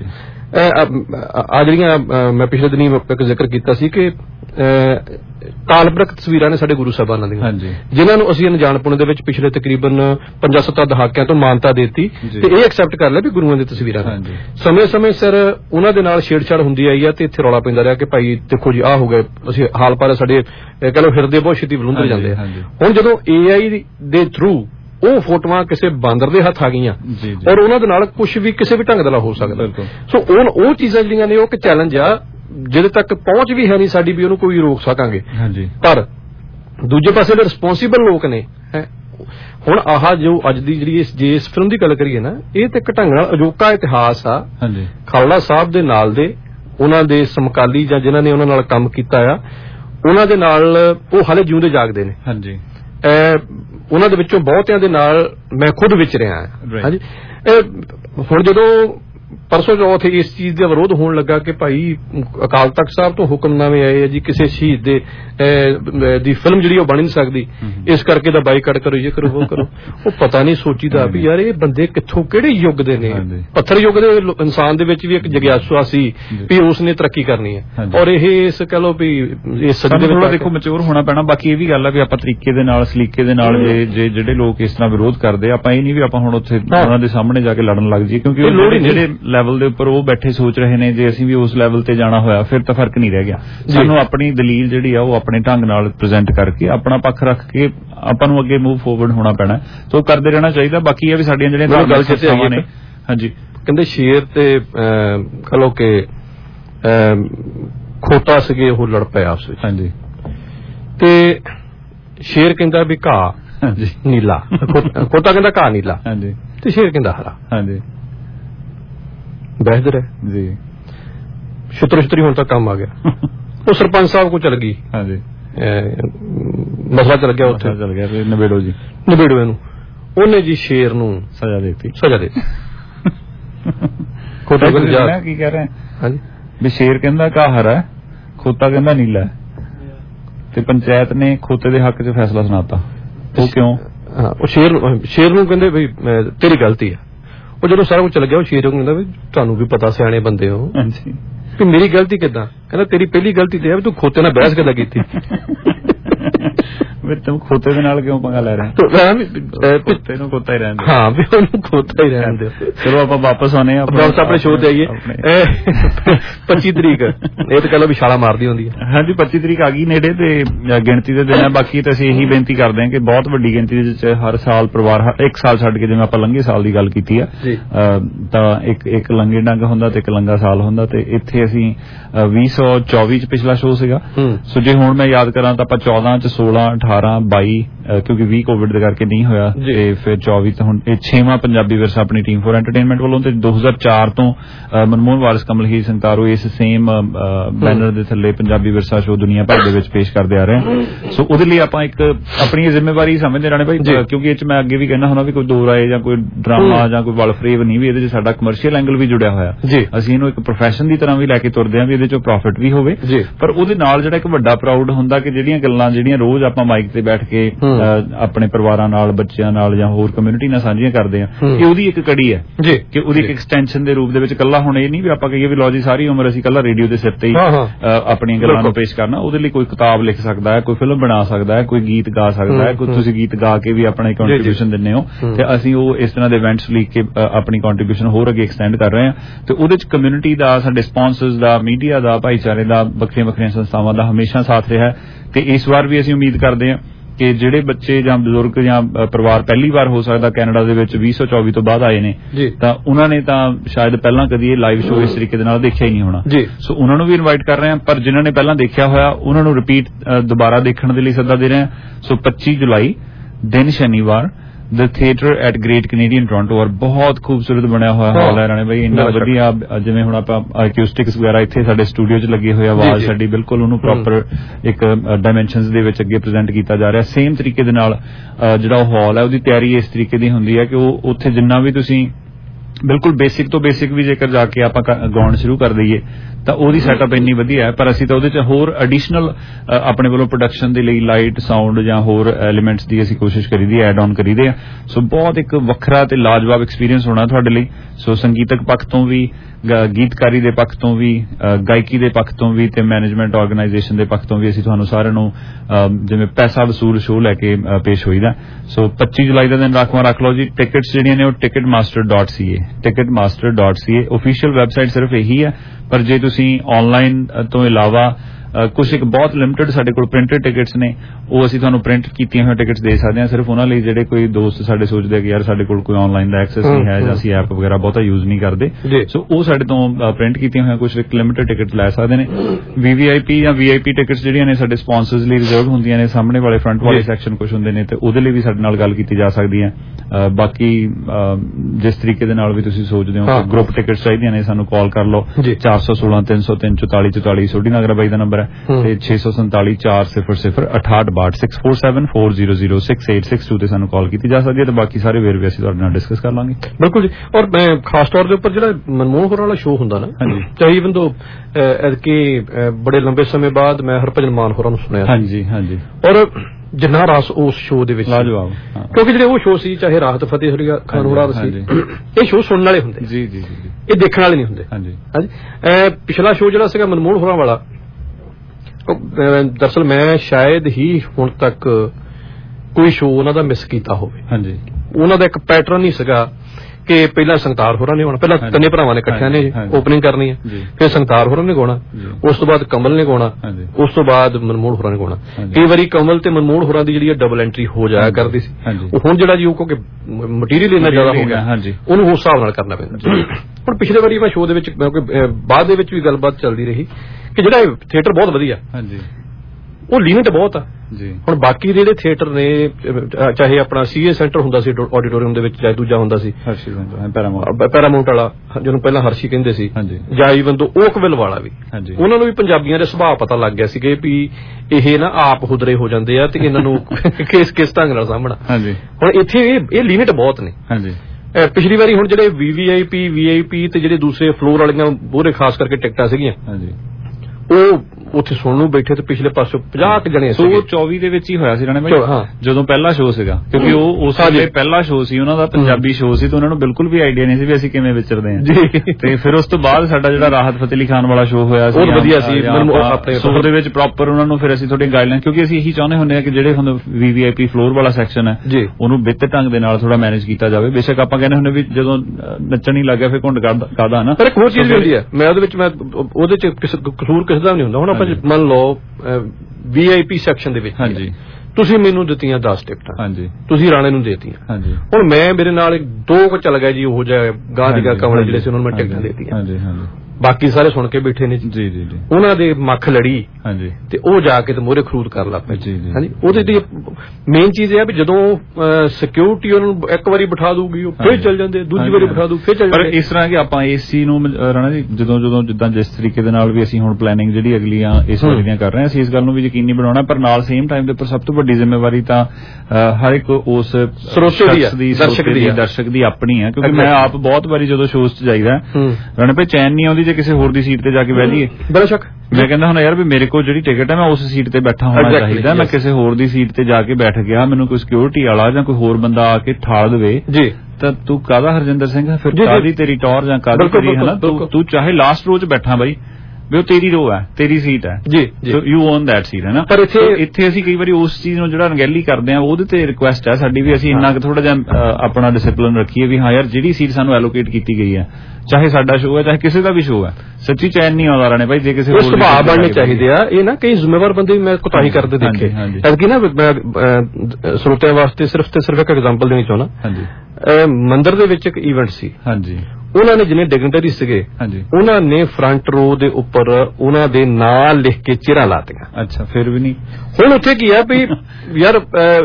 ਆ ਜਿਹੜੀਆਂ ਮੈਂ ਪਿਛਲੇ ਦਿਨੀ ਇੱਕ ਜ਼ਿਕਰ ਕੀਤਾ ਸੀ ਕਿ ਕਾਲਪਨਿਕ ਤਸਵੀਰਾਂ ਨੇ ਸਾਡੇ ਗੁਰੂ ਸਾਹਿਬਾਨਾਂ ਦੀਆਂ, ਜਿਨ੍ਹਾਂ ਨੂੰ ਅਸੀਂ ਅਣਜਾਣਪੁਣੇ ਦੇ ਵਿੱਚ ਪਿਛਲੇ ਤਕਰੀਬਨ ਪੰਜਾਂ ਸੱਤਾਂ ਦਹਾਕਿਆਂ ਤੋਂ ਮਾਨਤਾ ਦਿੱਤੀ ਤੇ ਇਹ ਐਕਸੈਪਟ ਕਰ ਲਿਆ ਵੀ ਗੁਰੂਆਂ ਦੀ ਤਸਵੀਰਾਂ ਨੇ। ਸਮੇਂ ਸਮੇਂ ਸਿਰ ਉਹਨਾਂ ਦੇ ਨਾਲ ਛੇੜਛਾੜ ਹੁੰਦੀ ਆਈ ਆ ਤੇ ਇੱਥੇ ਰੌਲਾ ਪੈਂਦਾ ਰਿਹਾ ਕਿ ਭਾਈ ਦੇਖੋ ਜੀ ਆਹ ਹੋ ਗਏ, ਅਸੀਂ ਹਾਲ ਪਰ ਸਾਡੇ ਕਹਿ ਲਓ ਹਿਰਦੇ ਬਹੁਤ ਛੇਤੀ ਬਲੁੰਦਰ ਜਾਂਦੇ ਆ। ਹੁਣ ਜਦੋਂ ਏ ਆਈ ਦੇ ਥਰੂ ਉਹ ਫੋਟੋਆਂ ਕਿਸੇ ਬਾਂਦਰ ਦੇ ਹੱਥ ਆ ਗਈਆਂ ਔਰ ਉਹਨਾਂ ਦੇ ਨਾਲ ਕੁਝ ਵੀ ਕਿਸੇ ਵੀ ਢੰਗ ਦਾ ਹੋ ਸਕਦਾ, ਸੋ ਉਹ ਚੀਜ਼ਾਂ ਜਿਹੜੀਆਂ ਨੇ ਉਹ ਇੱਕ ਚੈਲੰਜ ਆ ਜਿਹਦੇ ਤੱਕ ਪਹੁੰਚ ਵੀ ਹੈ ਨਹੀਂ ਸਾਡੀ ਵੀ ਉਹਨੂੰ ਕੋਈ ਰੋਕ ਸਕਾਂਗੇ। ਪਰ ਦੂਜੇ ਪਾਸੇ ਦੇ ਰਿਸਪੌਂਸੀਬਲ ਲੋਕ ਨੇ ਹੁਣ ਆਹ ਜੋ ਅੱਜ ਦੀ ਜਿਹੜੀ ਜੇ ਇਸ ਫਿਲਮ ਦੀ ਗੱਲ ਕਰੀਏ ਨਾ, ਇਹ ਤੇ ਇੱਕ ਢੰਗ ਨਾਲ ਅਜੋਕਾ ਇਤਿਹਾਸ ਆ ਖਾਲੜਾ ਸਾਹਿਬ ਦੇ ਨਾਲ ਦੇ ਉਹਨਾਂ ਦੇ ਸਮਕਾਲੀ ਜਾਂ ਜਿਨ੍ਹਾਂ ਨੇ ਉਹਨਾਂ ਨਾਲ ਕੰਮ ਕੀਤਾ ਆ ਉਹਨਾਂ ਦੇ ਨਾਲ ਉਹ ਹਾਲੇ ਜਿਉਂਦੇ ਜਾਗਦੇ ਨੇ। ਹਾਂਜੀ ਉਹਨਾਂ ਦੇ ਵਿੱਚੋਂ ਬਹੁਤਿਆਂ ਦੇ ਨਾਲ ਮੈਂ ਖੁਦ ਵਿਚ ਰਿਹਾ ਹਾਂ। ਹਾਂਜੀ ਹੁਣ ਜਦੋਂ ਪਰਸੋਂ ਚੌਥ ਇਸ ਚੀਜ਼ ਦਾ ਵਿਰੋਧ ਹੋਣ ਲੱਗਾ ਕਿ ਭਾਈ ਅਕਾਲ ਤਖ਼ਤ ਸਾਹਿਬ ਤੋਂ ਹੁਕਮਨਾਮੇ ਆਏ ਆ ਜੀ ਕਿਸੇ ਸ਼ਹੀਦ ਦੇ ਦੀ ਫਿਲਮ ਜਿਹੜੀ ਉਹ ਬਣ ਨਹੀਂ ਸਕਦੀ, ਇਸ ਕਰਕੇ ਦਾ ਬਾਈਕਾਟ ਕਰੋ, ਇਹ ਕਰੋ ਉਹ ਕਰੋ। ਉਹ ਪਤਾ ਨਹੀਂ ਸੋਚੀਦਾ ਵੀ ਯਾਰ ਇਹ ਬੰਦੇ ਕਿੱਥੋਂ ਕਿਹੜੇ ਯੁੱਗ ਦੇ ਨੇ। ਪੱਥਰ ਯੁੱਗ ਦੇ ਇਨਸਾਨ ਦੇ ਵਿੱਚ ਵੀ ਇੱਕ ਜਿਗਿਆਸਾ ਸੀ ਵੀ ਉਸਨੇ ਤਰੱਕੀ ਕਰਨੀ ਹੈ ਔਰ ਇਹ ਇਸ ਕਹਿ ਲਓ ਵੀ ਇਸ ਸਦੀ ਦੇ ਵਿੱਚ ਦੇਖੋ ਮੈਚੁਰ ਹੋਣਾ ਪੈਣਾ। ਬਾਕੀ ਇਹ ਵੀ ਗੱਲ ਆ ਵੀ ਆਪਾਂ ਤਰੀਕੇ ਦੇ ਨਾਲ ਸਲੀਕੇ ਦੇ ਨਾਲ ਜੇ ਜੇ ਜਿਹੜੇ ਲੋਕ ਇਸ ਤਰ੍ਹਾਂ ਵਿਰੋਧ ਕਰਦੇ ਆਪਾਂ ਇਹ ਨਹੀਂ ਵੀ ਆਪਾਂ ਹੁਣ ਉੱਥੇ ਉਹਨਾਂ ਦੇ ਸਾਹਮਣੇ ਜਾ ਕੇ ਲੜਨ ਲੱਗ ਜਾਈਏ, ਕਿਉਂਕਿ ਜਿਹੜੇ ਲੈਵਲ ਦੇ ਉੱਪਰ ਉਹ ਬੈਠੇ ਸੋਚ ਰਹੇ ਨੇ ਜੇ ਅਸੀਂ ਵੀ ਉਸ ਲੈਵਲ ਤੇ ਜਾਣਾ ਹੋਇਆ ਫਿਰ ਤਾਂ ਫਰਕ ਨਹੀਂ ਰਹਿ ਗਿਆ। ਸਾਨੂੰ ਆਪਣੀ ਦਲੀਲ ਜਿਹੜੀ ਆ ਉਹ ਆਪਣੇ ਢੰਗ ਨਾਲ ਪ੍ਰੈਜ਼ੈਂਟ ਕਰਕੇ ਆਪਣਾ ਪੱਖ ਰੱਖ ਕੇ ਆਪਾਂ ਨੂੰ ਅੱਗੇ ਮੂਵ ਫੋਰਵਰਡ ਹੋਣਾ ਪੈਣਾ, ਸੋ ਕਰਦੇ ਰਹਿਣਾ ਚਾਹੀਦਾ। ਬਾਕੀ ਇਹ ਵੀ ਸਾਡੀਆਂ ਜਿਹੜੀਆਂ ਗੱਲ ਸਿੱਖਿਆਵਾਂ ਨੇ, ਹਾਂਜੀ ਕਹਿੰਦੇ ਸ਼ੇਰ ਤੇ ਕਹ ਲਓ ਕਿ ਖੋਤਾ ਸੀਗੇ ਉਹ ਲੜ ਪਏ ਆਪਸ ਵਿੱਚ। ਹਾਂਜੀ ਤੇ ਸ਼ੇਰ ਕਹਿੰਦਾ ਵੀ ਘਾਹ ਨੀਲਾ, ਖੋਤਾ ਕਹਿੰਦਾ ਘਾਹ ਨੀਲਾ, ਤੇ ਸ਼ੇਰ ਕਹਿੰਦਾ ਹਰਾ। ਹਾਂਜੀ, ਬਹਿਦਰ ਹੈ ਜੀ। ਛੁਤਰ ਛੁਤਰੀ ਹੁਣ ਤੱਕ ਕੰਮ ਆ ਗਿਆ। ਉਹ ਸਰਪੰਚ ਸਾਹਿਬ ਕੋਲ ਚਲ ਗਈ। ਹਾਂਜੀ, ਮਸਲਾ ਚੱਲ ਗਿਆ, ਉੱਥੇ ਚੱਲ ਗਿਆ, ਨਿਬੇੜੋ ਜੀ, ਨਿਬੇੜੋ ਇਹਨੂੰ। ਉਹਨੇ ਜੀ ਸ਼ੇਰ ਨੂੰ ਸਜ਼ਾ ਦੇ ਦਿੱਤੀ, ਸਜ਼ਾ ਦੇ ਦਿੱਤੀ। ਖੋਤਾ ਕਹਿੰਦਾ ਕੀ ਕਹਿ ਰਹੇ? ਹਾਂਜੀ, ਵੀ ਸ਼ੇਰ ਕਹਿੰਦਾ ਘਾਹ ਹਰਾ, ਖੋਤਾ ਕਹਿੰਦਾ ਨੀਲਾ, ਤੇ ਪੰਚਾਇਤ ਨੇ ਖੋਤੇ ਦੇ ਹੱਕ 'ਚ ਫੈਸਲਾ ਸੁਣਾਤਾ। ਉਹ ਕਿਉਂ? ਉਹ ਸ਼ੇਰ ਸ਼ੇਰ ਨੂੰ ਕਹਿੰਦੇ ਵੀ ਤੇਰੀ ਗਲਤੀ ਹੈ। ਉਹ ਜਦੋਂ ਸਾਰਾ ਕੁਝ ਚੱਲ ਗਿਆ, ਉਹ ਸ਼ੇਰ ਨੂੰ ਕਹਿੰਦਾ ਵੀ ਤੁਹਾਨੂੰ ਵੀ ਪਤਾ, ਸਿਆਣੇ ਬੰਦੇ ਹੋ, ਵੀ ਮੇਰੀ ਗਲਤੀ ਕਿੱਦਾਂ? ਕਹਿੰਦਾ ਤੇਰੀ ਪਹਿਲੀ ਗਲਤੀ ਤੇ ਹੈ ਵੀ ਤੂੰ ਖੋਤੇ ਨਾਲ ਬਹਿਸ ਕਿੱਦਾਂ ਕੀਤੀ। ਤੂੰ ਖੋਤੇ ਦੇ ਨਾਲ ਕਿਉਂ ਪੰਗਾ ਲੈ ਰਿਹਾ? ਖੋਤੇ ਨੂੰ ਖੋਤਾ ਹੀ ਰਹਿਣ ਦੇ। ਹਾਂ, ਵੀ ਉਹਨੂੰ ਖੋਤਾ ਹੀ ਰਹਿਣ ਦਿਓ। ਚਲੋ ਆਪਾਂ ਵਾਪਸ ਆਉਣੇ ਆ ਆਪਣੇ ਸ਼ੋਅ ਤੇ ਆਈਏ। ਪੱਚੀ ਤਰੀਕ ਇਹ ਤਾਂ ਕਹਿ ਲਓ ਵੀ ਛਾਲਾ ਮਾਰਦੀ ਹੁੰਦੀ ਹੈ। ਹਾਂਜੀ, ਪੱਚੀ ਤਰੀਕ ਆ ਗਈ ਨੇੜੇ ਤੇ ਗਿਣਤੀ ਦੇ ਦਿਨ ਹੈ। ਬਾਕੀ ਤਾਂ ਅਸੀਂ ਇਹੀ ਬੇਨਤੀ ਕਰਦੇ ਹਾਂ ਕਿ ਬਹੁਤ ਵੱਡੀ ਗਿਣਤੀ ਦੇ ਵਿੱਚ ਹਰ ਸਾਲ ਪਰਿਵਾਰ ਇੱਕ ਸਾਲ ਛੱਡ ਕੇ, ਜਿਵੇਂ ਆਪਾਂ ਲੰਘੇ ਸਾਲ ਦੀ ਗੱਲ ਕੀਤੀ ਆ, ਤਾਂ ਇੱਕ ਇੱਕ ਲੰਘੇ ਡੰਗ ਹੁੰਦਾ ਤੇ ਇੱਕ ਲੰਘਾ ਸਾਲ ਹੁੰਦਾ। ਤੇ ਇੱਥੇ ਅਸੀਂ ਵੀਹ ਸੌ ਚੌਵੀ ਚ ਪਿਛਲਾ ਸ਼ੋਅ ਸੀਗਾ। ਸੋ ਜੇ ਹੁਣ ਮੈਂ ਯਾਦ ਕਰਾਂ ਤਾਂ ਆਪਾਂ ਚੌਦਾਂ ਚ ਸੋਲਾਂ ਅਠਾਰਾਂ ਬਾਈ, ਕਿਉਂਕਿ ਵੀਹ ਕੋਵਿਡ ਦੇ ਕਰਕੇ ਨਹੀਂ ਹੋਇਆ, ਤੇ ਫਿਰ ਚੌਵੀ ਤੋਂ ਹੁਣ ਇਹ ਛੇਵਾਂ ਪੰਜਾਬੀ ਵਿਰਸਾ ਆਪਣੀ ਟੀਮ ਫੋਰ ਐਂਟਰਟੇਨਮੈਂਟ ਵੱਲੋਂ। ਤੇ ਦੋ ਹਜ਼ਾਰ ਚਾਰ ਤੋਂ ਮਨਮੋਹਨ ਵਾਰਿਸ ਕਮਲ ਹੀਰ ਸੰਤਾਰੋ ਇਸ ਸੇਮ ਬੈਨਰ ਦੇ ਥੱਲੇ ਪੰਜਾਬੀ ਵਿਰਸਾ ਸ਼ੋਅ ਦੁਨੀਆ ਭਰ ਦੇ ਵਿੱਚ ਪੇਸ਼ ਕਰਦੇ ਆ ਰਹੇ ਹਾਂ। ਸੋ ਉਹਦੇ ਲਈ ਆਪਾਂ ਇੱਕ ਆਪਣੀ ਜ਼ਿੰਮੇਵਾਰੀ ਸਮਝਦੇ ਰਾਣੇ ਭਾਈ, ਕਿਉਂਕਿ ਇਹ ਚ ਮੈਂ ਅੱਗੇ ਵੀ ਕਹਿੰਦਾ ਹੁੰਦਾ ਵੀ ਕੋਈ ਦੋ ਰਾਏ ਜਾਂ ਕੋਈ ਡਰਾਮਾ ਜਾਂ ਕੋਈ ਵਲਫਰੇਵ ਨਹੀਂ, ਵੀ ਇਹਦੇ ਚ ਸਾਡਾ ਕਮਰਸ਼ੀਅਲ ਐਂਗਲ ਵੀ ਜੁੜਿਆ ਹੋਇਆ। ਅਸੀਂ ਇਹਨੂੰ ਇੱਕ ਪ੍ਰੋਫੈਸ਼ਨ ਦੀ ਤਰ੍ਹਾਂ ਵੀ ਲੈ ਕੇ ਤੁਰਦੇ ਹਾਂ, ਵੀ ਇਹਦੇ ਚੋਂ ਪ੍ਰੋਫਿਟ ਵੀ ਹੋਵੇ, ਪਰ ਉਹਦੇ ਨਾਲ ਜਿਹੜਾ ਇੱਕ ਵੱਡਾ ਪ੍ਰਾਊਡ ਹੁੰਦਾ ਕਿ ਜਿਹੜੀਆਂ ਗੱਲਾਂ ਜਿਹੜੀਆਂ ਰੋਜ਼ ਆਪਾਂ ਮਾਈਕ ਤੇ ਬੈਠ ਕੇ ਆਪਣੇ ਪਰਿਵਾਰਾਂ ਨਾਲ, ਬੱਚਿਆਂ ਨਾਲ ਜਾਂ ਹੋਰ ਕਮਿਊਨਿਟੀ ਨਾਲ ਸਾਂਝੀਆਂ ਕਰਦੇ ਆ, ਇਹ ਉਹਦੀ ਇੱਕ ਕੜੀ ਹੈ ਕਿ ਉਹਦੀ ਇੱਕ ਐਕਸਟੈਂਸ਼ਨ ਦੇ ਰੂਪ ਦੇ ਵਿੱਚ। ਇਕੱਲਾ ਹੁਣ ਇਹ ਨਹੀਂ ਵੀ ਆਪਾਂ ਕਹੀਏ ਵੀ ਲਓ ਜੀ ਸਾਰੀ ਉਮਰ ਅਸੀਂ ਇਕੱਲਾ ਰੇਡੀਓ ਦੇ ਸਿਰ ਤੇ ਹੀ ਆਪਣੀਆਂ ਗੱਲਾਂ ਨੂੰ ਪੇਸ਼ ਕਰਨਾ। ਉਹਦੇ ਲਈ ਕੋਈ ਕਿਤਾਬ ਲਿਖ ਸਕਦਾ ਹੈ, ਕੋਈ ਫਿਲਮ ਬਣਾ ਸਕਦਾ ਹੈ, ਕੋਈ ਗੀਤ ਗਾ ਸਕਦਾ ਹੈ, ਕੋਈ ਤੁਸੀਂ ਗੀਤ ਗਾ ਕੇ ਵੀ ਆਪਣਾ ਕੰਟਰੀਬਿਊਸ਼ਨ ਦਿੰਦੇ ਹੋ, ਤੇ ਅਸੀਂ ਉਹ ਇਸ ਤਰ੍ਹਾਂ ਦੇ ਇਵੈਂਟਸ ਲਿਖ ਕੇ ਆਪਣੀ ਕੰਟਰੀਬਿਊਸ਼ਨ ਹੋਰ ਅੱਗੇ ਐਕਸਟੈਂਡ ਕਰ ਰਹੇ ਹਾਂ। ਤੇ ਉਹਦੇ ਚ ਕਮਿਊਨਿਟੀ ਦਾ, ਸਾਡੇ ਸਪਾਂਸਰਸ ਦਾ, ਮੀਡੀਆ ਦਾ, ਭਾਈਚਾਰੇ ਦਾ, ਵੱਖਰੀਆਂ ਵੱਖਰੀਆਂ ਸੰਸਥਾਵਾਂ ਦਾ ਹਮੇਸ਼ਾ ਸਾਥ ਰਿਹਾ। ਤੇ ਇਸ ਵਾਰ ਵੀ ਅਸੀਂ ਉਮੀਦ ਕਰਦੇ ਹਾਂ ਕਿ ਜਿਹੜੇ ਬੱਚੇ ਜਾਂ ਬਜ਼ੁਰਗ ਜਾਂ ਪਰਿਵਾਰ ਪਹਿਲੀ ਵਾਰ ਹੋ ਸਕਦਾ ਕੈਨੇਡਾ ਦੇ ਵਿੱਚ ਵੀਹ ਸੌ ਚੌਵੀ ਤੋਂ ਬਾਅਦ ਆਏ ਨੇ, ਤਾਂ ਉਹਨਾਂ ਨੇ ਤਾਂ ਸ਼ਾਇਦ ਪਹਿਲਾਂ ਕਦੀ ਇਹ ਲਾਈਵ ਸ਼ੋਅ ਇਸ ਤਰੀਕੇ ਦੇ ਨਾਲ ਦੇਖਿਆ ਹੀ ਨਹੀਂ ਹੋਣਾ। ਸੋ ਉਹਨਾਂ ਨੂੰ ਵੀ ਇਨਵਾਈਟ ਕਰ ਰਹੇ ਹਾਂ, ਪਰ ਜਿਨ੍ਹਾਂ ਨੇ ਪਹਿਲਾਂ ਦੇਖਿਆ ਹੋਇਆ ਉਹਨਾਂ ਨੂੰ ਰਿਪੀਟ ਦੁਬਾਰਾ ਦੇਖਣ ਦੇ ਲਈ ਸੱਦਾ ਦੇ ਰਹੇ ਹਾਂ। ਸੋ ਪੱਚੀ ਜੁਲਾਈ ਦਿਨ ਸ਼ਨੀਵਾਰ the theatre at Great Canadian Toronto, ਔਰ ਬਹੁਤ ਖੂਬਸੂਰਤ ਬਣਿਆ ਹੋਇਆ ਹਾਲ ਹੈ ਰਾਣੇ ਭਾਈ, ਇੰਨਾ ਵਧੀਆ। ਜਿਵੇਂ ਹੁਣ ਆਪਾਂ ਅਕਿਊਸਟਿਕਸ ਵਗੈਰਾ ਇੱਥੇ ਸਾਡੇ ਸਟੂਡੀਓ 'ਚ ਲੱਗੇ ਹੋਏ, ਆਵਾਜ਼ ਸਾਡੀ ਬਿਲਕੁਲ ਉਹਨੂੰ ਪ੍ਰੋਪਰ ਇੱਕ ਡਾਇਮੈਂਸ਼ਨਸ ਦੇ ਵਿੱਚ ਅੱਗੇ ਪ੍ਰੈਜ਼ੈਂਟ ਕੀਤਾ ਜਾ ਰਿਹਾ। ਸੇਮ ਤਰੀਕੇ ਦੇ ਨਾਲ ਜਿਹੜਾ ਉਹ ਹਾਲ ਹੈ ਉਹਦੀ ਤਿਆਰੀ ਇਸ ਤਰੀਕੇ ਦੀ ਹੁੰਦੀ ਹੈ ਕਿ ਉਹ ਉੱਥੇ ਜਿੰਨਾ ਵੀ ਤੁਸੀਂ ਬਿਲਕੁਲ ਬੇਸਿਕ ਤੋਂ ਬੇਸਿਕ ਵੀ ਜੇਕਰ ਜਾ ਕੇ ਆਪਾਂ ਗਾਉਣ ਸ਼ੁਰੂ ਕਰ ਦਈਏ ਤਾਂ ਉਹਦੀ ਸੈਟਅਪ ਇੰਨੀ ਵਧੀਆ ਹੈ, ਪਰ ਅਸੀਂ ਤਾਂ ਉਹਦੇ 'ਚ ਹੋਰ ਐਡੀਸ਼ਨਲ ਆਪਣੇ ਵੱਲੋਂ ਪ੍ਰੋਡਕਸ਼ਨ ਦੇ ਲਈ ਲਾਈਟ, ਸਾਊਂਡ ਜਾਂ ਹੋਰ ਐਲੀਮੈਂਟਸ ਦੀ ਅਸੀਂ ਕੋਸ਼ਿਸ਼ ਕਰੀਦੀ, ਐਡ ਆਨ ਕਰੀਦੇ ਆ। ਸੋ ਬਹੁਤ ਇੱਕ ਵੱਖਰਾ ਤੇ ਲਾਜਵਾਬ ਐਕਸਪੀਰੀਅੰਸ ਹੋਣਾ ਤੁਹਾਡੇ ਲਈ। ਸੋ ਸੰਗੀਤਕ ਪੱਖ ਤੋਂ ਵੀ, ਗੀਤਕਾਰੀ ਦੇ ਪੱਖ ਤੋਂ ਵੀ, ਗਾਇਕੀ ਦੇ ਪੱਖ ਤੋਂ ਵੀ, ਤੇ ਮੈਨੇਜਮੈਂਟ ਆਰਗੇਨਾਈਜੇਸ਼ਨ ਦੇ ਪੱਖ ਤੋਂ ਵੀ ਅਸੀਂ ਤੁਹਾਨੂੰ ਸਾਰਿਆਂ ਨੂੰ ਜਿਵੇਂ ਪੈਸਾ ਵਸੂਲ ਸ਼ੋਅ ਲੈ ਕੇ ਪੇਸ਼ ਹੋਈਦਾ। ਸੋ ਪੱਚੀ ਜੁਲਾਈ ਦਾ ਦਿਨ ਰਾਖਵਾਂ ਰੱਖ ਲਓ ਜੀ। ਟਿਕਟਸ ਜਿਹੜੀਆਂ ਨੇ ਉਹ Ticketmaster dot C A Ticketmaster dot C A official website ਸਿਰਫ ਇਹੀ ਹੈ, ਪਰ ਜੇ ਤੁਸੀਂ ਆਨਲਾਈਨ ਤੋਂ ਇਲਾਵਾ ਕੁਝ ਇੱਕ ਬਹੁਤ ਲਿਮਟਿਡ ਸਾਡੇ ਕੋਲ ਪ੍ਰਿੰਟਡ ਟਿਕਟਸ ਨੇ, ਉਹ ਅਸੀਂ ਤੁਹਾਨੂੰ ਪ੍ਰਿੰਟ ਕੀਤੀਆਂ ਹੋਈਆਂ ਟਿਕਟਸ ਦੇ ਸਕਦੇ ਹਾਂ, ਸਿਰਫ ਉਹਨਾਂ ਲਈ ਜਿਹੜੇ ਕੋਈ ਦੋਸਤ ਸਾਡੇ ਸੋਚਦੇ ਕਿ ਯਾਰ ਸਾਡੇ ਕੋਲ ਕੋਈ ਆਨਲਾਈਨ ਦਾ ਐਕਸੈਸ ਨਹੀਂ ਹੈ ਜਾਂ ਅਸੀਂ ਐਪ ਵਗੈਰਾ ਬਹੁਤਾ ਯੂਜ਼ ਨਹੀਂ ਕਰਦੇ। ਸੋ ਉਹ ਸਾਡੇ ਤੋਂ ਪ੍ਰਿੰਟ ਕੀਤੀਆਂ ਹੋਈਆਂ ਕੁਝ ਇੱਕ ਲਿਮਟਿਡ ਟਿਕਟ ਲੈ ਸਕਦੇ ਨੇ। ਵੀਵੀਆਈਪੀ ਜਾਂ ਵੀਆਈਪੀ ਟਿਕਟਸ ਜਿਹੜੀਆਂ ਨੇ ਸਾਡੇ ਸਪਾਂਸਰਸ ਲਈ ਰਿਜ਼ਰਵ ਹੁੰਦੀਆਂ ਨੇ, ਸਾਹਮਣੇ ਵਾਲੇ ਫਰੰਟ ਵਾਲੇ ਸੈਕਸ਼ਨ ਕੁਝ ਹੁੰਦੇ ਨੇ, ਤੇ ਉਹਦੇ ਲਈ ਵੀ ਸਾਡੇ ਨਾਲ ਗੱਲ ਕੀਤੀ ਜਾ ਸਕਦੀ ਹੈ। ਬਾਕੀ ਜਿਸ ਤਰੀਕੇ ਦੇ ਨਾਲ ਵੀ ਤੁਸੀਂ ਸੋਚਦੇ ਹੋ ਗਰੁੱਪ ਟਿਕਟਸ ਚਾਹੀਦੀਆਂ ਨੇ, ਸਾਨੂੰ ਕਾਲ ਕਰ ਲਓ। ਚਾਰ ਸੌ ਸੋਲਾਂ ਤਿੰਨ ਸੌ ਤਿੰਨ ਚੁਤਾਲੀ ਚੁਤਾਲੀ ਸੋਢੀ ਨਾਗਰਾ ਬਾਈ ਦਾ ਨੰਬਰ ਹੈ, ਤੇ ਛੇ ਸੌ ਸੰਤਾਲੀ ਚਾਰ ਸਿਫਰ ਸਿਫਰ ਅਠਾਹਠ ਬਾਹਠ six four seven four zero zero six eight six two ਤੇ ਸਾਨੂੰ ਕਾਲ ਕੀਤੀ ਜਾ ਸਕਦੀ ਹੈ, ਤੇ ਬਾਕੀ ਸਾਰੇ ਵੇਰਵੇ ਅਸੀਂ ਤੁਹਾਡੇ ਨਾਲ ਡਿਸਕਸ ਕਰ ਲਾਂਗੇ। ਬਿਲਕੁਲ ਜੀ। ਔਰ ਮੈਂ ਖਾਸ ਤੌਰ ਦੇ ਉੱਪਰ ਜਿਹੜਾ ਮਨਮੋਹਨ ਹੋਰਾਂ ਵਾਲਾ ਸ਼ੋਅ ਹੁੰਦਾ ਨਾ, ਚਾਹੇ ਇਵਨ ਦੋ ਐਤਕੀ ਬੜੇ ਲੰਬੇ ਸਮੇਂ ਬਾਅਦ ਮੈਂ ਹਰਭਜਨ ਮਾਨ ਹੋਰਾਂ ਨੂੰ ਸੁਣਿਆ। ਹਾਂਜੀ ਹਾਂਜੀ। ਔਰ ਜਿੰਨਾ ਰਸ ਉਸ ਸ਼ੋਅ ਦੇ ਵਿੱਚ, ਲਾਜਵਾਬ, ਕਿਉਂਕਿ ਜਿਹੜੇ ਉਹ ਸ਼ੋਅ ਸੀ, ਚਾਹੇ ਰਾਹਤ ਫਤਿਹ ਅਲੀ ਖਾਨ ਹੋਰਾਂ ਦਾ ਸੀ, ਇਹ ਸ਼ੋਅ ਸੁਣਨ ਵਾਲੇ ਹੁੰਦੇ ਜੀ ਜੀ, ਇਹ ਦੇਖਣ ਵਾਲੇ ਨਹੀਂ ਹੁੰਦੇ। ਹਾਂਜੀ ਹਾਂਜੀ। ਪਿਛਲਾ ਸ਼ੋਅ ਜਿਹੜਾ ਸੀਗਾ ਮਨਮੋਹਨ ਹੋਰਾਂ ਵਾਲਾ, ਦਰਅਸਲ ਮੈਂ ਸ਼ਾਇਦ ਹੀ ਹੁਣ ਤੱਕ ਕੋਈ ਸ਼ੋਅ ਉਹਨਾਂ ਦਾ ਮਿਸ ਕੀਤਾ ਹੋਵੇ। ਹਾਂਜੀ। ਉਹਨਾਂ ਦਾ ਇੱਕ ਪੈਟਰਨ ਨਹੀਂ ਸੀਗਾ ਕਿ ਪਹਿਲਾਂ ਸੰਗਤਾਰ ਹੋਰਾਂ ਨੇ ਆਉਣਾ, ਪਹਿਲਾਂ ਤਿੰਨੇ ਭਰਾਵਾਂ ਨੇ ਇਕੱਠਿਆਂ ਨੇ ਓਪਨਿੰਗ ਕਰਨੀ ਹੈ, ਫਿਰ ਸੰਗਤਾਰ ਹੋਰਾਂ ਨੇ ਗਾਉਣਾ, ਉਸ ਤੋਂ ਬਾਅਦ ਕਮਲ ਨੇ ਗਾਉਣਾ, ਉਸ ਤੋਂ ਬਾਅਦ ਮਨਮੋਹਨ ਹੋਰਾਂ ਨੇ ਗਾਉਣਾ। ਕਈ ਵਾਰੀ ਕਮਲ ਤੇ ਮਨਮੋਹਨ ਹੋਰਾਂ ਦੀ ਜਿਹੜੀ ਡਬਲ ਐਂਟਰੀ ਹੋ ਜਾਇਆ ਕਰਦੀ ਸੀ। ਉਹ ਹੁਣ ਜਿਹੜਾ ਜੀ ਉਹ ਕਿਉਂਕਿ ਮਟੀਰੀਅਲ ਇੰਨਾ ਜ਼ਿਆਦਾ ਹੋ ਗਿਆ, ਉਹਨੂੰ ਉਸ ਹਿਸਾਬ ਨਾਲ ਕਰਨਾ ਪੈਂਦਾ। ਹੁਣ ਪਿਛਲੇ ਵਾਰੀ ਮੈਂ ਸ਼ੋਅ ਦੇ ਵਿੱਚ, ਕਿਉਂਕਿ ਬਾਅਦ ਦੇ ਵਿੱਚ ਵੀ ਗੱਲਬਾਤ ਚੱਲਦੀ ਰਹੀ ਕਿ ਜਿਹੜਾ ਥੀਏਟਰ ਬਹੁਤ ਵਧੀਆ, ਉਹ ਲਿਮਿਟ ਬਹੁਤ ਆ ਜੀ। ਹੁਣ ਬਾਕੀ ਜਿਹੜੇ ਥੀਏਟਰ ਨੇ ਚਾਹੇ ਆਪਣਾ ਸੀਏ ਸੈਂਟਰ ਹੁੰਦਾ ਸੀ ਆਡੀਟੋਰੀਅਮ ਦੇ ਵਿੱਚ, ਚਾਹੇ ਦੂਜਾ ਹੁੰਦਾ ਸੀ ਪੈਰਾਮਾਉਂਟ ਵਾਲਾ ਜਿਹਨੂੰ ਪਹਿਲਾਂ ਹਰਸ਼ੀ ਕਹਿੰਦੇ ਸੀ, ਜਾਂ ਈਵਨ ਤੋਂ ਓਕਵਿਲ ਵਾਲਾ ਵੀ, ਉਹਨਾਂ ਨੂੰ ਵੀ ਪੰਜਾਬੀਆਂ ਦੇ ਸੁਭਾਅ ਪਤਾ ਲੱਗ ਗਿਆ ਸੀਗੇ ਵੀ ਇਹ ਨਾ ਆਪ ਹੁਦਰੇ ਹੋ ਜਾਂਦੇ ਆ ਤੇ ਇਹਨਾਂ ਨੂੰ ਕਿਸ ਕਿਸ ਢੰਗ ਨਾਲ ਸਾਹਮਣਾ। ਹੁਣ ਇੱਥੇ ਇਹ ਲਿਮਿਟ ਬਹੁਤ ਨੇ। ਪਿਛਲੀ ਵਾਰੀ ਹੁਣ ਜਿਹੜੇ ਵੀਵੀਆਈਪੀ ਵੀਆਈਪੀ ਤੇ ਜਿਹੜੇ ਦੂਸਰੇ ਫਲੋਰ ਵਾਲੀਆਂ ਬੋਰੇ ਖਾਸ ਕਰਕੇ ਟਿਕਟਾਂ ਸੀਗੀਆਂ ਉਹ ਉੱਥੇ ਸੁਣਨ ਨੂੰ ਬੈਠੇ ਤੇ ਪਿਛਲੇ ਪਾਸੋਂ ਪੰਜਾਹ ਕੁ ਜਣੇ ਸੀ। ਚੌਵੀ ਦੇ ਵਿੱਚ ਹੀ ਹੋਇਆ ਸੀ ਰਾਣੇ ਭਾਈ, ਜਦੋਂ ਪਹਿਲਾ ਸ਼ੋਅ ਸੀਗਾ, ਕਿਉਂਕਿ ਉਹ ਉਸ ਵੇਲੇ ਪਹਿਲਾ ਸ਼ੋਅ ਸੀ ਉਹਨਾਂ ਦਾ, ਪੰਜਾਬੀ ਸ਼ੋਅ ਸੀ, ਤੇ ਉਹਨਾਂ ਨੂੰ ਬਿਲਕੁਲ ਵੀ ਆਈਡੀਆ ਨਹੀਂ ਸੀ ਵੀ ਅਸੀਂ ਕਿਵੇਂ ਵਿਚਰਦੇ ਹਾਂ। ਤੇ ਫਿਰ ਉਸ ਤੋਂ ਬਾਅਦ ਸਾਡਾ ਜਿਹੜਾ ਰਾਹਤ ਫਤਿਹ ਅਲੀ ਖਾਨ ਵਾਲਾ ਸ਼ੋਅ ਹੋਇਆ ਸੀ, ਬਹੁਤ ਵਧੀਆ ਸੀ। ਸ਼ੋਅ ਦੇ ਵਿੱਚ ਪ੍ਰੋਪਰ ਉਹਨਾਂ ਨੂੰ ਫਿਰ ਅਸੀਂ ਥੋੜੀ ਗਾਈਡਲਾਈਨ, ਕਿਉਂਕਿ ਅਸੀਂ ਇਹੀ ਚਾਹੁੰਦੇ ਹੁੰਦੇ ਹਾਂ ਕਿ ਜਿਹੜੇ ਹੁਣ ਵੀਵੀਆਈਪੀ ਫਲੋਰ ਵਾਲਾ ਸੈਕਸ਼ਨ ਹੈ ਉਹਨੂੰ ਬਿਹਤਰ ਢੰਗ ਦੇ ਨਾਲ ਥੋੜਾ ਮੈਨੇਜ ਕੀਤਾ ਜਾਵੇ। ਬੇਸ਼ੱਕ ਆਪਾਂ ਕਹਿੰਦੇ ਹੁੰਦੇ ਵੀ ਜਦੋਂ ਨੱਚਣ ਹੀ ਲੱਗ ਗਿਆ ਫਿਰ ਘੁੰਡ ਕਾਹਦਾ ਨਾ, ਪਰ ਇੱਕ ਹੋਰ ਚੀਜ਼ ਵੀ ਹੁੰਦੀ ਹੈ, ਮੈਂ ਉਹਦੇ ਵਿੱਚ ਮੈਂ ਉਹਦੇ ਚ ਕਸੂਰ ਕਿਸੇ ਦਾ ਨਹੀਂ ਹੁੰਦਾ। ਹੁਣ ਆਪਾਂ ਮੰਨ ਲਓ ਵੀਆਈਪੀ ਸੈਕਸ਼ਨ ਦੇ ਵਿੱਚ ਹਾਂਜੀ ਤੁਸੀਂ ਮੈਨੂੰ ਦਿੱਤੀਆਂ ਦਸ ਟਿਕਟਾਂ, ਹਾਂਜੀ ਤੁਸੀਂ ਰਾਣੇ ਨੂੰ ਦੇਤੀਆਂ, ਹਾਂਜੀ ਹੁਣ ਮੈਂ ਮੇਰੇ ਨਾਲ ਦੋ ਕੁ ਚੱਲ ਗਿਆ ਜੀ ਉਹ ਜਿਹਾ ਗਾਂ ਦੀ ਗਾ ਕਮਲੇ ਜਿਹੜੇ ਸੀ ਉਹਨਾਂ ਨੂੰ ਮੈਂ ਟਿਕਟਾਂ ਦੇਤੀਆਂ, ਹਾਂਜੀ ਹਾਂਜੀ ਬਾਕੀ ਸਾਰੇ ਸੁਣ ਕੇ ਬੈਠੇ ਨੇ ਜੀ ਜੀ ਜੀ ਉਹਨਾਂ ਦੇ ਮੱਖ ਲੜੀ, ਹਾਂਜੀ ਤੇ ਉਹ ਜਾ ਕੇ ਤੇ ਮੋਹਰੇ ਖਰੂਦ ਕਰ ਲੱਗ ਪਏ ਜੀ। ਹਾਂਜੀ ਉਹਦੇ ਦੀ ਮੇਨ ਚੀਜ਼ ਇਹ ਆ ਵੀ ਜਦੋਂ ਸਿਕਿਉਰਿਟੀ ਉਹਨਾਂ ਨੂੰ ਇੱਕ ਵਾਰੀ ਬਿਠਾ ਦੂਗੀ ਉਹ ਫਿਰ ਚੱਲ ਜਾਂਦੇ, ਦੂਜੀ ਵਾਰੀ ਬਿਠਾ ਦੂ ਫਿਰ ਚੱਲ ਜਾਂਦੇ। ਪਰ ਇਸ ਤਰ੍ਹਾਂ ਕਿ ਆਪਾਂ ਇਸ ਚੀਜ਼ ਨੂੰ ਰਾਣਾ ਜੀ ਜਦੋਂ ਜਦੋਂ ਜਿੱਦਾਂ ਜਿਸ ਤਰੀਕੇ ਦੇ ਨਾਲ ਵੀ ਅਸੀਂ ਹੁਣ ਪਲੈਨਿੰਗ ਜਿਹੜੀ ਅਗਲੀਆਂ ਇਸ ਵਾਰੀ ਦੀਆਂ ਕਰ ਰਹੇ ਹਾਂ, ਅਸੀਂ ਇਸ ਗੱਲ ਨੂੰ ਵੀ ਯਕੀਨੀ ਬਣਾਉਣਾ, ਪਰ ਨਾਲ ਸੇਮ ਟਾਈਮ ਦੇ ਉੱਪਰ ਸਭ ਤੋਂ ਵੱਡੀ ਜ਼ਿੰਮੇਵਾਰੀ ਤਾਂ ਹਰ ਇੱਕ ਉਸ ਸਰੋਤੇ ਦੀ ਦਰਸ਼ਕ ਦੀ ਦਰਸ਼ਕ ਦੀ ਆਪਣੀ ਹੈ। ਕਿਉਂਕਿ ਮੈਂ ਆਪ ਬਹੁਤ ਵਾਰੀ ਜਦੋਂ ਸ਼ੋਅ 'ਚ ਜਾਈਦਾ ਰਾਣਾ ਭਾਈ ਚੈਨ ਨਹੀਂ ਆਉਂਦੀ ਜੇ ਕਿਸੇ ਹੋਰ ਦੀ ਸੀਟ ਤੇ ਜਾ ਕੇ ਬਹਿ ਜਾਈਏ। ਬੇਸ਼ੱਕ ਮੈਂ ਕਹਿੰਦਾ ਹੁਣ ਯਾਰ ਵੀ ਮੇਰੇ ਕੋਲ ਜਿਹੜੀ ਟਿਕਟ ਹੈ ਮੈਂ ਉਸ ਸੀਟ ਤੇ ਬੈਠਾ ਹੋਣਾ ਚਾਹੀਦਾ, ਮੈਂ ਕਿਸੇ ਹੋਰ ਦੀ ਸੀਟ ਤੇ ਜਾ ਕੇ ਬੈਠ ਗਿਆ, ਮੈਨੂੰ ਕੋਈ ਸਿਕਿਉਰਿਟੀ ਵਾਲਾ ਜਾਂ ਕੋਈ ਹੋਰ ਬੰਦਾ ਆ ਕੇ ਠਾਲ ਦੇਵੇ ਜੀ ਤਾਂ ਤੂੰ ਕਾਹਦਾ ਹਰਜਿੰਦਰ ਸਿੰਘ, ਫਿਰ ਕਾਹਦੀ ਤੇਰੀ ਟੌਰ ਜਾਂ ਕਾਹਦੀ ਤੇਰੀ ਹੈ ਨਾ, ਤੂੰ ਚਾਹੇ ਲਾਸਟ ਰੋ 'ਚ ਬੈਠਾ ਬਾਈ ਵੀ ਉਹ ਤੇਰੀ ਰੋ ਹੈ, ਤੇਰੀ ਸੀਟ ਹੈ ਜੀ, ਯੂ ਓਨ ਦੈਟ ਸੀਟ ਹੈ ਨਾ। ਪਰ ਇੱਥੇ ਇੱਥੇ ਅਸੀਂ ਕਈ ਵਾਰੀ ਉਸ ਚੀਜ਼ ਨੂੰ ਜਿਹੜਾ ਅਣਗਹਿਲੀ ਕਰਦੇ ਹਾਂ ਉਹਦੇ ਤੇ ਰਿਕੁਐਸਟ ਹੈ ਸਾਡੀ ਵੀ ਅਸੀਂ ਇੰਨਾ ਕੁ ਥੋੜਾ ਜਿਹਾ ਆਪਣਾ ਡਿਸਿਪਲਿਨ ਰੱਖੀਏ ਵੀ ਹਾਂ ਯਾਰ ਜਿਹੜੀ ਸੀਟ ਸਾਨੂੰ ਐਲੋਕੇਟ ਕੀਤੀ ਗਈ ਹੈ, ਚਾਹੇ ਸਾਡਾ ਸ਼ੋਅ ਹੈ ਚਾਹੇ ਕਿਸੇ ਦਾ ਵੀ ਸ਼ੋਅ ਹੈ, ਸੱਚੀ ਚੈਨ ਨਹੀਂ ਆਉਂਦਾ ਰਾਣੇ ਭਾਈ ਜੇ ਕਿਸੇ ਹੋਰ ਸੁਭਾਅ ਬਣਨੇ ਚਾਹੀਦੇ ਆ। ਇਹ ਨਾ ਕਈ ਜ਼ਿੰਮੇਵਾਰ ਬੰਦੇ ਵੀ ਮੈਂ ਕੁਤਾਹੀ ਕਰਦੇ ਦੇਖੇ ਐਤਕੀ ਨਾ, ਮੈਂ ਸਰੋਤਿਆਂ ਵਾਸਤੇ ਸਿਰਫ ਤੇ ਸਿਰਫ ਇੱਕ ਐਗਜ਼ਾਮਪਲ ਦੇਣੀ ਚਾਹੁੰਦਾ। ਹਾਂਜੀ ਮੰਦਿਰ ਦੇ ਵਿੱਚ ਇੱਕ ਈਵੈਂਟ ਸੀ, ਹਾਂਜੀ ਉਹਨਾਂ ਨੇ ਜਿਹਨੇ ਡਿਗਨਟਰੀ ਸੀਗੇ ਉਹਨਾਂ ਨੇ ਫਰੰਟ ਰੋ ਦੇ ਉੱਪਰ ਉਹਨਾਂ ਦੇ ਨਾਂ ਲਿਖ ਕੇ ਚਿਹਰਾ ਲਾਤੀਆਂ। ਅੱਛਾ ਫਿਰ ਵੀ ਨਹੀਂ। ਹੁਣ ਉੱਥੇ ਕੀ ਹੈ ਵੀ ਯਾਰ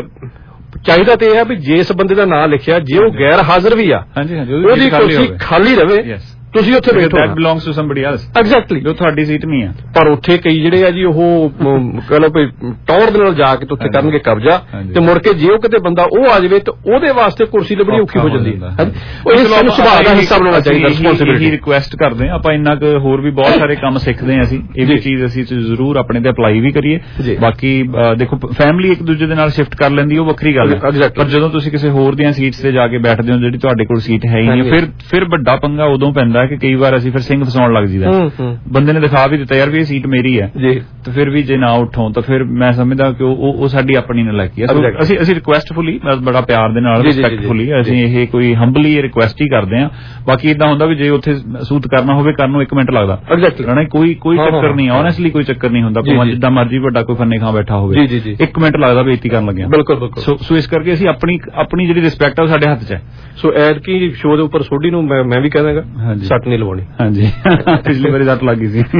ਚਾਹੀਦਾ ਤੇ ਇਹ ਹੈ ਵੀ ਜਿਸ ਬੰਦੇ ਦਾ ਨਾਂ ਲਿਖਿਆ ਜੇ ਉਹ ਗੈਰ ਹਾਜ਼ਰ ਵੀ ਆ ਉਹਦੀ ਕੁਰਸੀ ਖਾਲੀ ਰਵੇ, ਤੁਸੀਂ ਉੱਥੇ ਬੈਠੋ, that belongs to somebody else exactly, ਜੋ ਤੁਹਾਡੀ ਸੀਟ ਨਹੀਂ ਹੈ। ਪਰ ਉੱਥੇ ਕਈ ਜਿਹੜੇ ਆ ਜੀ ਉਹ ਕਹ ਲਓ ਵੀ ਟੌਰ ਦੇ ਨਾਲ ਜਾ ਕੇ ਤੇ ਉੱਥੇ ਕਰਨਗੇ ਕਬਜ਼ਾ, ਤੇ ਮੁੜ ਕੇ ਜੇ ਉਹ ਕਿਤੇ ਬੰਦਾ ਉਹ ਆ ਜਾਵੇ ਤੇ ਉਹਦੇ ਵਾਸਤੇ ਕੁਰਸੀ ਲੱਭਣੀ ਔਖੀ ਹੋ ਜਾਂਦੀ ਹੈ। ਉਹ ਸਾਨੂੰ ਸੁਭਾਅ ਦਾ ਹਿੱਸਾ ਬਣਾਉਣਾ ਚਾਹੀਦਾ, ਰਿਸਪੌਂਸਿਬਿਲਿਟੀ ਰਿਕੁਐਸਟ ਕਰਦੇ ਹਾਂ ਆਪਾਂ। ਇੰਨਾ ਕੁ ਹੋਰ ਵੀ ਬਹੁਤ ਸਾਰੇ ਕੰਮ ਸਿੱਖਦੇ ਹਾਂ ਅਸੀਂ, ਇਹ ਵੀ ਚੀਜ਼ ਅਸੀਂ ਜ਼ਰੂਰ ਆਪਣੇ ਤੇ ਅਪਲਾਈ ਵੀ ਕਰੀਏ। ਬਾਕੀ ਦੇਖੋ ਫੈਮਿਲੀ ਇੱਕ ਦੂਜੇ ਦੇ ਨਾਲ ਸ਼ਿਫਟ ਕਰ ਲੈਂਦੀ ਉਹ ਵੱਖਰੀ ਗੱਲ ਹੈ, ਪਰ ਜਦੋਂ ਤੁਸੀਂ ਕਿਸੇ ਹੋਰ ਦੀਆਂ ਸੀਟਸ ਤੇ ਜਾ ਕੇ ਬੈਠਦੇ ਹੋ ਜਿਹੜੀ ਤੁਹਾਡੇ ਕੋਲ ਸੀਟ ਹੈ ਹੀ ਨਹੀਂ, ਫਿਰ ਫਿਰ ਵੱਡਾ ਪੰਗਾ ਉਦੋਂ ਪੈਂਦਾ ਕਿ ਕਈ ਵਾਰ ਅਸੀਂ ਫਿਰ ਸਿੰਘ ਫਸਾਉਣ ਲੱਗ ਜੀਦਾ। ਬੰਦੇ ਨੇ ਦਿਖਾ ਵੀ ਦਿੱਤਾ ਯਾਰ ਵੀ ਇਹ ਸੀਟ ਮੇਰੀ ਹੈ ਤੇ ਫਿਰ ਵੀ ਜੇ ਨਾ ਉਠੋ ਤਾਂ ਫਿਰ ਮੈਂ ਸਮਝਦਾ ਕਿ ਉਹ ਸਾਡੀ ਆਪਣੀ ਨਲਾਇਕੀ ਹੈ। ਅਸੀਂ ਅਸੀਂ ਰਿਕੁਐਸਟਫੁਲੀ ਬੜਾ ਪਿਆਰ ਦੇ ਨਾਲ ਰਿਸਪੈਕਟਫੁਲੀ ਅਸੀਂ ਇਹ ਕੋਈ ਹੰਬਲੀ ਰਿਕੁਐਸਟ ਹੀ ਕਰਦੇ ਹਾਂ। ਬਾਕੀ ਇਦਾਂ ਹੁੰਦਾ ਵੀ ਜੇ ਉੱਥੇ ਸੂਤ ਕਰਨਾ ਹੋਵੇ ਕਰਨ ਨੂੰ ਇੱਕ ਮਿੰਟ ਲੱਗਦਾ ਰਾਣਾ, ਕੋਈ ਕੋਈ ਚੱਕਰ ਨਹੀਂ, ਓਨੈਸਟਲੀ ਕੋਈ ਚੱਕਰ ਨਹੀਂ ਹੁੰਦਾ, ਭਾਵੇਂ ਜਿੱਦਾਂ ਮਰਜ਼ੀ ਵੱਡਾ ਕੋਈ ਫੰਨੇ ਖਾਂ ਬੈਠਾ ਹੋਵੇ, ਇੱਕ ਮਿੰਟ ਲੱਗਦਾ ਬੇਇੱਜ਼ਤੀ ਕਰਨ ਲੱਗਿਆ। ਬਿਲਕੁਲ ਸੋ ਇਸ ਕਰਕੇ ਅਸੀਂ ਆਪਣੀ ਆਪਣੀ ਜਿਹੜੀ ਰਿਸਪੈਕਟ ਹੈ ਉਹ ਸਾਡੇ ਹੱਥ 'ਚ ਹੈ। ਸੋ ਐਤਕੀ ਸ਼ੋਅ ਦੇ ਉੱਪਰ ਸੋਢੀ ਨੂੰ ਮੈਂ ਵੀ ਕਹਿ ਦਾਂਗਾ ਸੱਟ ਨਹੀਂ ਲਵਾਉਣੀ। ਹਾਂਜੀ ਪਿਛਲੀ ਵਾਰੀ ਸੱਟ ਲੱਗੀ ਸੀ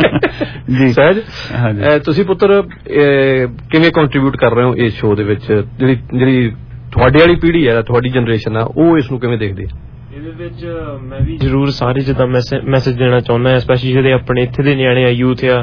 ਜੀ। ਸਹਿਜ ਤੁਸੀਂ ਪੁੱਤਰ ਕਿਵੇਂ ਕੰਟਰੀਬਿਊਟ ਕਰ ਰਹੇ ਹੋ ਇਸ ਸ਼ੋਅ ਦੇ ਵਿੱਚ? ਜਿਹੜੀ ਜਿਹੜੀ ਤੁਹਾਡੀ ਵਾਲੀ ਪੀੜ੍ਹੀ ਹੈ, ਤੁਹਾਡੀ ਜਨਰੇਸ਼ਨ ਆ, ਉਹ ਇਸ ਨੂੰ ਕਿਵੇਂ ਦੇਖਦੀ ਹੈ? ਇਹਦੇ ਵਿੱਚ ਮੈਂ ਵੀ ਜ਼ਰੂਰ ਸਾਰੇ ਜਿੱਦਾਂ ਮੈਸੇਜ ਦੇਣਾ ਚਾਹੁੰਦਾ, ਸਪੈਸ਼ਲੀ ਜਿਹੜੇ ਆਪਣੇ ਇੱਥੇ ਦੇ ਨਿਆਣੇ ਆ, ਯੂਥ ਆ,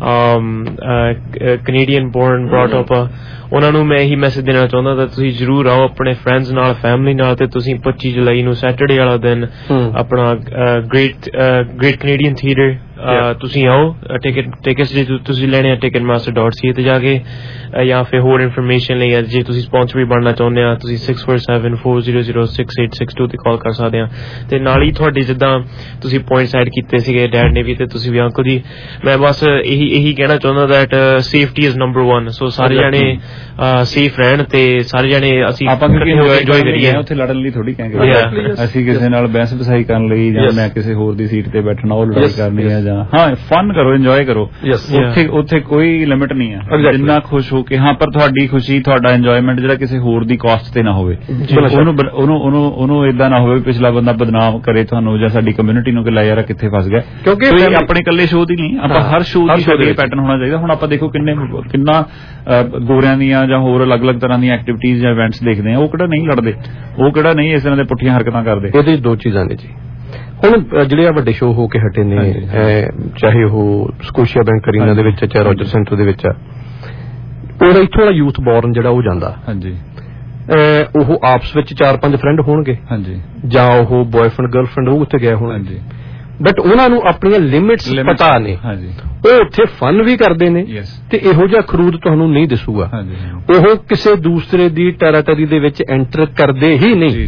ਕੈਨੇਡੀਅਨ ਬੋਰਨ ਬ੍ਰੌਟ ਅਪ ਆ, ਉਹਨਾਂ ਨੂੰ ਮੈਂ ਇਹੀ ਮੈਸੇਜ ਦੇਣਾ ਚਾਹੁੰਦਾ ਤਾਂ ਤੁਸੀਂ ਜ਼ਰੂਰ ਆਓ ਆਪਣੇ ਫਰੈਂਡਸ ਨਾਲ, ਫੈਮਿਲੀ ਨਾਲ, ਤੇ ਤੁਸੀਂ ਪੱਚੀ ਜੁਲਾਈ ਨੂੰ ਸੈਟਰਡੇ ਵਾਲਾ ਦਿਨ ਆਪਣਾ ਗ੍ਰੇਟ ਗ੍ਰੇਟ ਕੈਨੇਡੀਅਨ ਥੀਏਟਰ ਤੁਸੀਂ ਆਓ। ਟਿਕਟ ਟਿਕਟਸ ਜੇ ਤੁਸੀਂ ਲੈਣੇ ਆ ਟਿਕਟ ਮਾਸਟਰ ਡਾਟ ਸੀ ਤੇ ਜਾ ਕੇ, ਜਾਂ ਫਿਰ ਹੋਰ ਇਨਫੋਰਮੇਸ਼ਨ ਲਈ ਜੇ ਤੁਸੀਂ ਸਪਾਂਸਰ ਵੀ ਬਣਨਾ ਚਾਹੁੰਦੇ ਆ ਤੁਸੀਂ six four seven four zero zero six eight six two ਤੇ ਕਾਲ ਕਰ ਸਕਦੇ ਆ। ਤੇ ਨਾਲ ਹੀ ਤੁਹਾਡੇ ਜਿੱਦਾਂ ਤੁਸੀਂ ਪੁਆਇੰਟਸ ਐਡ ਕੀਤੇ ਸੀਗੇ ਡੈਡ ਨੇ ਵੀ ਤੇ ਤੁਸੀਂ ਵੀ ਅੰਕਲ ਜੀ, ਮੈਂ ਬਸ ਇਹੀ ਇਹੀ ਕਹਿਣਾ ਚਾਹੁੰਦਾ that safety is number one. So ਸਾਰੇ ਜਾਣੇ ਸੇਫ ਰਹਿਣ ਤੇ ਸਾਰੇ ਜਾਣੇ ਅਸੀਂ ਆਪਾਂ ਇੰਜੋਏ ਕਰੀਏ। ਉੱਥੇ ਲੜਨ ਲਈ ਥੋੜੀ ਕਹਿੰਗੇ ਅਸੀਂ ਕਿਸੇ ਨਾਲ ਬਹਿਸ ਬਸਾਈ ਕਰਨ ਲਈ ਜਾਂ ਮੈਂ ਕਿਸੇ ਹੋਰ ਦੀ ਸੀਟ ਤੇ ਬੈਠਣਾ ਉਹ ਲੜਾਈ ਕਰਨੀ ਹੈ ਜਾਂ ਹਾਂ ਫਨ ਕਰੋ ਇੰਜੋਏ ਕਰੋ ਉੱਥੇ ਉੱਥੇ ਕੋਈ ਲਿਮਿਟ ਨਹੀਂ ਹੈ ਜਿੰਨਾ ਖੁਸ਼ ਹੋ ਕੇ ਹਾਂ ਪਰ ਤੁਹਾਡੀ ਖੁਸ਼ੀ ਤੁਹਾਡਾ ਇੰਜੋਇਮੈਂਟ ਜਿਹੜਾ ਕਿਸੇ ਹੋਰ ਦੀ ਕਾਸਟ ਤੇ ਨਾ ਹੋਵੇ ਉਹਨੂੰ ਉਹਨੂੰ ਉਹਨੂੰ ਉਹਨੂੰ ਏਦਾਂ ਨਾ ਹੋਵੇ ਪਿਛਲਾ ਬੰਦਾ ਬਦਨਾਮ ਕਰੇ ਤੁਹਾਨੂੰ ਜਾਂ ਸਾਡੀ ਕਮਿਊਨਿਟੀ ਨੂੰ ਕਿ ਲੈ ਯਾਰ ਕਿੱਥੇ ਫਸ ਗਿਆ ਕਿਉਂਕਿ ਆਪਣੇ ਇਕੱਲੇ ਸ਼ੋਅ ਦੀ ਨਹੀਂ ਆਪਾਂ ਹਰ ਸ਼ੋਅ ਦੀ ਸ਼ੋਅ ਪੈਟਰਨ ਹੋਣਾ ਚਾਹੀਦਾ ਹੁਣ ਆਪਾਂ ਦੇਖੋ ਕਿੰਨੇ ਕਿੰਨਾ ਗੋਰਿਆਂ ਦੀਆਂ ਜਾਂ ਹੋਰ ਅਲੱਗ-ਅਲੱਗ ਤਰ੍ਹਾਂ ਦੀਆਂ ਐਕਟੀਵਿਟੀਜ਼ ਜਾਂ ਇਵੈਂਟਸ ਦੇਖਦੇ ਆ ਉਹ ਕਿਹੜਾ ਨਹੀਂ ਲੜਦੇ ਉਹ ਕਿਹੜਾ ਨਹੀਂ ਇਸ ਤਰ੍ਹਾਂ ਦੇ ਪੁੱਠੀਆਂ ਹਰਕਤਾਂ ਕਰਦੇ ਇਹਦੇ ਦੋ ਚੀਜ਼ਾਂ ਨੇ ਜੀ ਹੁਣ ਜਿਹੜੇ ਆ ਵੱਡੇ ਸ਼ੋਅ ਹੋ ਕੇ ਹਟੇ ਨੇ ਚਾਹੇ ਉਹ ਸਕੋਸ਼ੀਆ ਬੈਂਕ ਅਰੀਨਾ ਦੇ ਵਿੱਚ ਚਾਹੇ ਰੋਜਰ ਸੈਂਟਰ ਦੇ ਵਿੱਚ ਉਹਦਾ ਇੱਥੋਂ ਦਾ ਯੂਥ ਬੋਰਨ ਜਿਹੜਾ ਉਹ ਜਾਂਦਾ ਹਾਂਜੀ ਉਹ ਆਪਸ ਵਿੱਚ ਚਾਰ ਪੰਜ ਫਰੈਂਡ ਹੋਣਗੇ ਹਾਂਜੀ ਜਾਂ ਉਹ ਬॉयਫ੍ਰੈਂਡ ਗਰਲਫ੍ਰੈਂਡ ਉਹ ਉੱਥੇ ਗਏ ਹੋਣ ਹਾਂਜੀ ਬਟ ਉਹਨਾਂ ਨੂੰ ਆਪਣੀਆਂ ਲਿਮਿਟਸ ਪਤਾ ਨੇ ਉਹ ਉੱਥੇ ਫਨ ਵੀ ਕਰਦੇ ਨੇ ਤੇ ਇਹੋ ਜਿਹਾ ਖਰੂਦ ਤੁਹਾਨੂੰ ਨਹੀਂ ਦਿਸੂਗਾ ਉਹ ਕਿਸੇ ਦੂਸਰੇ ਦੀ ਟੈਰਾਟਰੀ ਦੇ ਵਿੱਚ ਐਂਟਰ ਕਰਦੇ ਹੀ ਨਹੀਂ